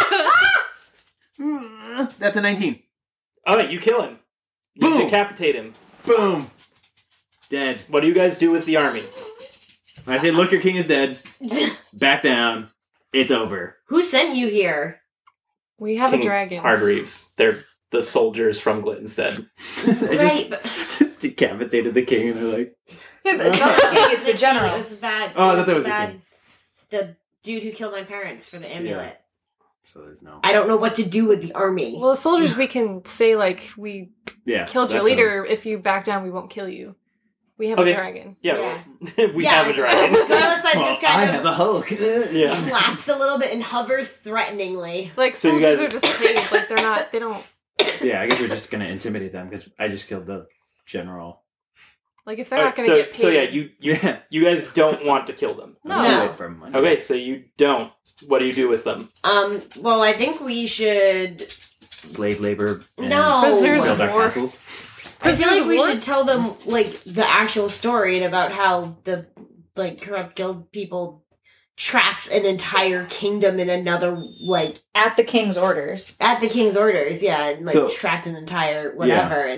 [SPEAKER 7] That's a 19.
[SPEAKER 3] Alright, you kill him. You
[SPEAKER 7] Boom!
[SPEAKER 3] decapitate him.
[SPEAKER 7] Boom. Dead.
[SPEAKER 3] What do you guys do with the army?
[SPEAKER 7] When I say, look, your king is dead, back down. It's over.
[SPEAKER 4] Who sent you here?
[SPEAKER 2] We have
[SPEAKER 3] King
[SPEAKER 2] a dragon.
[SPEAKER 3] Hargreaves. They're the soldiers from Glittenstead.
[SPEAKER 7] I
[SPEAKER 4] Right, but...
[SPEAKER 7] just decapitated the king, and they're like,
[SPEAKER 6] It's not the king, it's the
[SPEAKER 4] It
[SPEAKER 6] general.
[SPEAKER 4] was the bad.
[SPEAKER 7] Oh, I thought that was the
[SPEAKER 4] bad-
[SPEAKER 7] king.
[SPEAKER 4] The dude who killed my parents for the amulet.
[SPEAKER 7] so there's no.
[SPEAKER 4] I don't know what to do with the army.
[SPEAKER 2] Well, the soldiers, we can say, like, we
[SPEAKER 7] Yeah.
[SPEAKER 2] killed your
[SPEAKER 7] that's
[SPEAKER 2] leader. If you back down, we won't kill you. We have
[SPEAKER 3] Okay.
[SPEAKER 2] a dragon.
[SPEAKER 3] Yeah,
[SPEAKER 4] Yeah.
[SPEAKER 3] we have a dragon.
[SPEAKER 4] Gorilla Son just
[SPEAKER 7] I
[SPEAKER 4] kind
[SPEAKER 7] have
[SPEAKER 4] of
[SPEAKER 7] a Hulk.
[SPEAKER 3] Yeah.
[SPEAKER 4] flaps a little bit and hovers threateningly.
[SPEAKER 2] Like,
[SPEAKER 3] So you
[SPEAKER 2] soldiers
[SPEAKER 3] guys-
[SPEAKER 2] are just paid. Like, they're not, they don't,
[SPEAKER 7] Yeah, I guess we're just gonna intimidate them because I just killed the general.
[SPEAKER 2] like, if they're
[SPEAKER 3] Alright,
[SPEAKER 2] not going to get paid.
[SPEAKER 3] so yeah, you
[SPEAKER 7] Yeah.
[SPEAKER 3] you guys don't want to kill them.
[SPEAKER 2] No.
[SPEAKER 7] Do it for money.
[SPEAKER 3] Okay, so you don't. What do you do with them?
[SPEAKER 4] Well, I think we should.
[SPEAKER 7] Slave labor. And
[SPEAKER 4] No.
[SPEAKER 2] Prisoners
[SPEAKER 7] build
[SPEAKER 2] of
[SPEAKER 7] our
[SPEAKER 2] war.
[SPEAKER 7] castles.
[SPEAKER 4] I feel
[SPEAKER 2] Prisoners
[SPEAKER 4] like
[SPEAKER 2] of
[SPEAKER 4] we
[SPEAKER 2] war?
[SPEAKER 4] should tell them like the actual story and about how the like corrupt guild people trapped an entire kingdom in another like
[SPEAKER 6] At the king's orders.
[SPEAKER 4] at the king's orders. Yeah, and like
[SPEAKER 7] So-
[SPEAKER 4] trapped an entire whatever and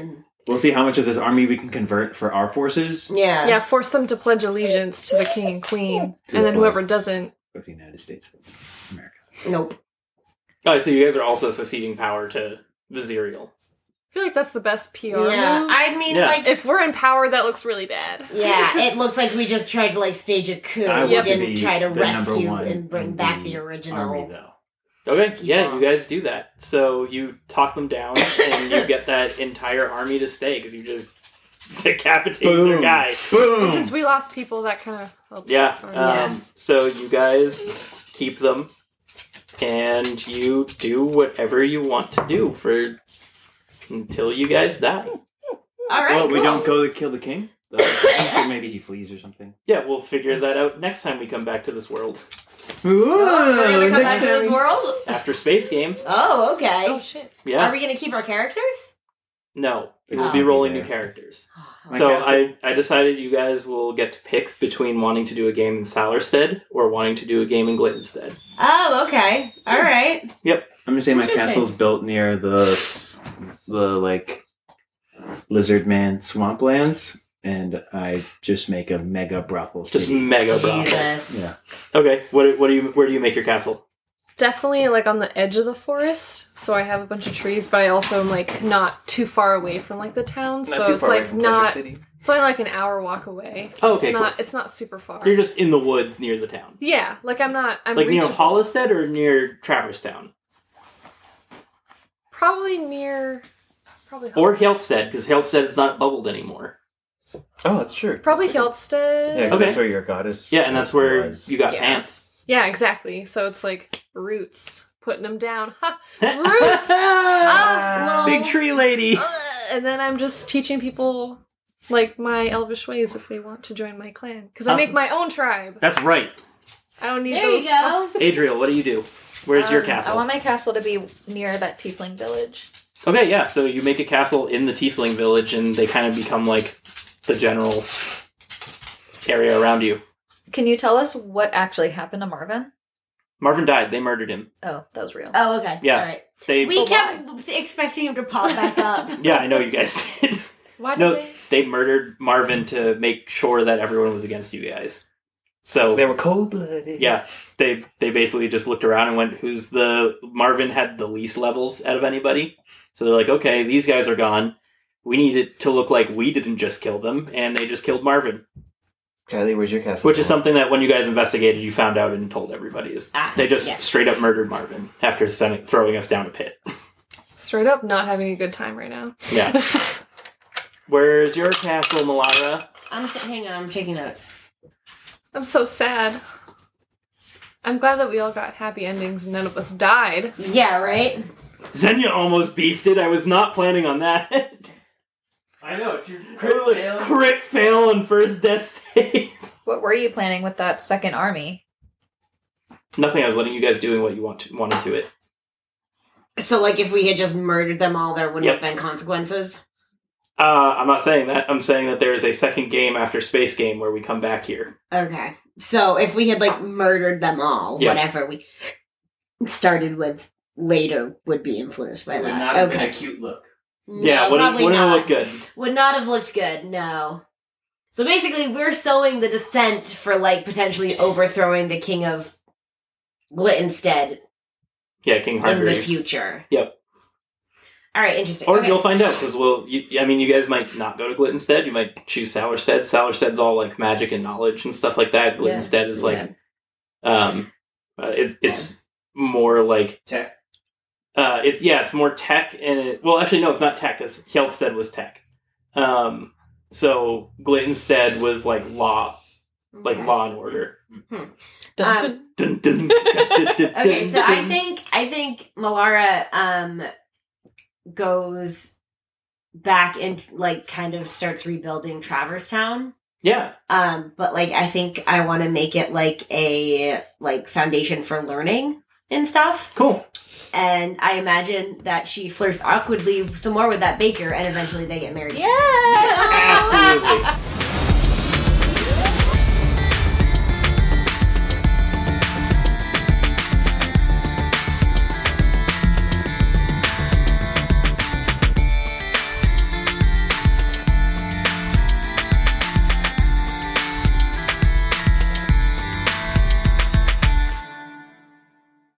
[SPEAKER 7] We'll see how much of this army we can convert for our forces
[SPEAKER 4] Yeah.
[SPEAKER 2] Yeah, force them to pledge allegiance to the king and queen,
[SPEAKER 7] To
[SPEAKER 2] and then
[SPEAKER 7] the
[SPEAKER 2] whoever doesn't.
[SPEAKER 7] with the United States of America.
[SPEAKER 4] Nope.
[SPEAKER 5] Oh, so you guys are also seceding power to Vizirial.
[SPEAKER 2] I feel like that's the best PR
[SPEAKER 4] Yeah.
[SPEAKER 2] move.
[SPEAKER 4] I mean,
[SPEAKER 5] Yeah.
[SPEAKER 4] like,
[SPEAKER 2] If we're in power, that looks really bad.
[SPEAKER 4] yeah, it looks like we just tried to, like, stage a coup.
[SPEAKER 7] I
[SPEAKER 4] We
[SPEAKER 7] want to
[SPEAKER 4] didn't
[SPEAKER 7] be
[SPEAKER 4] try to
[SPEAKER 7] the
[SPEAKER 4] rescue
[SPEAKER 7] number one
[SPEAKER 4] and bring
[SPEAKER 7] in
[SPEAKER 4] back the
[SPEAKER 7] army,
[SPEAKER 4] original.
[SPEAKER 7] though.
[SPEAKER 5] Okay, yeah,
[SPEAKER 4] People.
[SPEAKER 5] you guys do that. So you talk them down, and you get that entire army to stay because you just decapitated their guy.
[SPEAKER 2] And
[SPEAKER 7] Boom!
[SPEAKER 2] since we lost people, that kind of helps.
[SPEAKER 5] Yeah.
[SPEAKER 2] our news.
[SPEAKER 5] So you guys keep them, and you do whatever you want to do for until you guys die.
[SPEAKER 4] All right,
[SPEAKER 7] Well, we
[SPEAKER 4] cool.
[SPEAKER 7] don't go to kill the king? Or maybe he flees or something.
[SPEAKER 5] Yeah, we'll figure that out next time we come back to this world
[SPEAKER 4] We're gonna come
[SPEAKER 7] next
[SPEAKER 4] back to this
[SPEAKER 7] time.
[SPEAKER 4] world?
[SPEAKER 5] after Space Game.
[SPEAKER 4] Oh, okay.
[SPEAKER 2] Oh shit!
[SPEAKER 5] Yeah.
[SPEAKER 4] Are we gonna keep our characters?
[SPEAKER 5] No,
[SPEAKER 7] It
[SPEAKER 5] we'll
[SPEAKER 7] should
[SPEAKER 5] be
[SPEAKER 7] be
[SPEAKER 5] rolling
[SPEAKER 7] there.
[SPEAKER 5] new characters.
[SPEAKER 7] My
[SPEAKER 5] So
[SPEAKER 7] castle-
[SPEAKER 5] I decided you guys will get to pick between wanting to do a game in Salarstead or wanting to do a game in Glittenstead.
[SPEAKER 4] Oh, okay. All right.
[SPEAKER 7] I'm gonna say my
[SPEAKER 4] Interesting.
[SPEAKER 7] castle's built near the like lizard man swamplands, and I just make a mega brothel
[SPEAKER 5] Just
[SPEAKER 7] city.
[SPEAKER 5] mega brothel.
[SPEAKER 4] Jesus.
[SPEAKER 7] Yeah.
[SPEAKER 5] Okay, where do you make your castle?
[SPEAKER 2] Definitely like on the edge of the forest, so I have a bunch of trees, but I also am like not too far away from like the town, so it's like not. It's only like an hour walk away.
[SPEAKER 5] Oh, okay,
[SPEAKER 2] it's not.
[SPEAKER 5] cool.
[SPEAKER 2] It's not super far.
[SPEAKER 5] You're just in the woods near the town.
[SPEAKER 2] Yeah, like I'm not. I'm
[SPEAKER 5] Like near
[SPEAKER 2] reachable.
[SPEAKER 5] Hollistead or near Traverstown?
[SPEAKER 2] Probably near. Probably.
[SPEAKER 5] Or
[SPEAKER 2] Hjeltstead.
[SPEAKER 5] Hjeltstead, because Hjeltstead is not bubbled anymore.
[SPEAKER 8] Oh, that's true.
[SPEAKER 2] Probably
[SPEAKER 8] Yeah, 'cause
[SPEAKER 2] Hjeltstead.
[SPEAKER 5] Okay.
[SPEAKER 8] that's where your goddess.
[SPEAKER 5] Yeah, and that's where
[SPEAKER 8] was.
[SPEAKER 5] you got
[SPEAKER 2] Yeah.
[SPEAKER 5] ants.
[SPEAKER 2] Yeah, exactly. So it's like roots, putting them down. Ha! Roots! Ah, lol.
[SPEAKER 5] Big tree lady.
[SPEAKER 2] And then I'm just teaching people like my elvish ways if they want to join my clan, because I make
[SPEAKER 5] Awesome.
[SPEAKER 2] my own tribe.
[SPEAKER 5] That's right.
[SPEAKER 2] I don't need
[SPEAKER 4] There
[SPEAKER 2] those.
[SPEAKER 4] you go.
[SPEAKER 5] Adriel, what do you do? Where's your
[SPEAKER 6] I
[SPEAKER 5] castle?
[SPEAKER 6] want my castle to be near that tiefling village.
[SPEAKER 5] Okay, yeah, so you make a castle in the Tiefling village, and they kind of become like the general area around you.
[SPEAKER 6] Can you tell us what actually happened to Marvin?
[SPEAKER 5] Marvin died. They murdered him.
[SPEAKER 6] Oh, that was real.
[SPEAKER 4] Oh, okay.
[SPEAKER 5] Yeah.
[SPEAKER 4] All right.
[SPEAKER 5] They.
[SPEAKER 4] We kept expecting him to pop back up.
[SPEAKER 5] Yeah, I know you guys did.
[SPEAKER 2] Why did
[SPEAKER 5] No,
[SPEAKER 2] they?
[SPEAKER 5] they murdered Marvin to make sure that everyone was against you guys. So
[SPEAKER 8] They were cold blooded.
[SPEAKER 5] yeah, they basically just looked around and went, "Who's the Marvin had the least levels out of anybody?" So they're like, "Okay, these guys are gone. We need it to look like we didn't just kill them," and they just killed Marvin.
[SPEAKER 8] Kylie, where's your castle?
[SPEAKER 5] Which is something that when you guys investigated, you found out and told everybody is they just
[SPEAKER 4] yeah.
[SPEAKER 5] straight up murdered Marvin after throwing us down a pit.
[SPEAKER 2] Straight up, not having a good time right now.
[SPEAKER 5] Yeah. Where's your castle, Malara?
[SPEAKER 4] Hang on, I'm taking notes.
[SPEAKER 2] I'm so sad. I'm glad that we all got happy endings and none of us died.
[SPEAKER 4] Yeah, right?
[SPEAKER 5] Xenia almost beefed it. I was not planning on that.
[SPEAKER 8] I know, it's your
[SPEAKER 5] Crit fail on first death save.
[SPEAKER 6] What were you planning with that second army?
[SPEAKER 5] Nothing. I was letting you guys doing what you wanted to it.
[SPEAKER 4] So, like, if we had just murdered them all, there wouldn't
[SPEAKER 5] Yep.
[SPEAKER 4] have been consequences?
[SPEAKER 5] I'm not saying that. I'm saying that there is a second game after Space Game where we come back here.
[SPEAKER 4] Okay. So, if we had, like, murdered them all,
[SPEAKER 5] Yeah.
[SPEAKER 4] whatever we started with later would be influenced by
[SPEAKER 7] It would
[SPEAKER 4] that.
[SPEAKER 7] not have been
[SPEAKER 4] Okay.
[SPEAKER 7] a cute look.
[SPEAKER 5] Yeah,
[SPEAKER 4] No,
[SPEAKER 5] wouldn't
[SPEAKER 4] probably
[SPEAKER 5] have
[SPEAKER 4] not.
[SPEAKER 5] looked good.
[SPEAKER 4] Would not have looked good, no. So basically, we're sowing the descent for, like, potentially overthrowing the king of Glittenstead
[SPEAKER 5] Yeah, King
[SPEAKER 4] in the
[SPEAKER 5] Hargreaves.
[SPEAKER 4] future.
[SPEAKER 5] Yep.
[SPEAKER 4] All right, interesting.
[SPEAKER 5] Or
[SPEAKER 4] Okay.
[SPEAKER 5] you'll find out because you guys might not go to Glittenstead. You might choose Salarstead. Salarstead's all like magic and knowledge and stuff like that. Glittenstead is like, it's more like
[SPEAKER 7] Tech.
[SPEAKER 5] it's more tech and actually no, it's not tech because Hjeltstead was tech. So Glittenstead was like law, like
[SPEAKER 4] Okay.
[SPEAKER 5] law and order.
[SPEAKER 6] Dun,
[SPEAKER 4] Um,
[SPEAKER 6] dun.
[SPEAKER 5] Dun, dun.
[SPEAKER 4] Okay, so I think Malara goes back and like kind of starts rebuilding Traverse Town.
[SPEAKER 5] Yeah.
[SPEAKER 4] But like I think I want to make it like a like foundation for learning and stuff.
[SPEAKER 5] Cool.
[SPEAKER 4] And I imagine that she flirts awkwardly some more with that baker, and eventually they get married.
[SPEAKER 6] Yes!
[SPEAKER 5] Absolutely.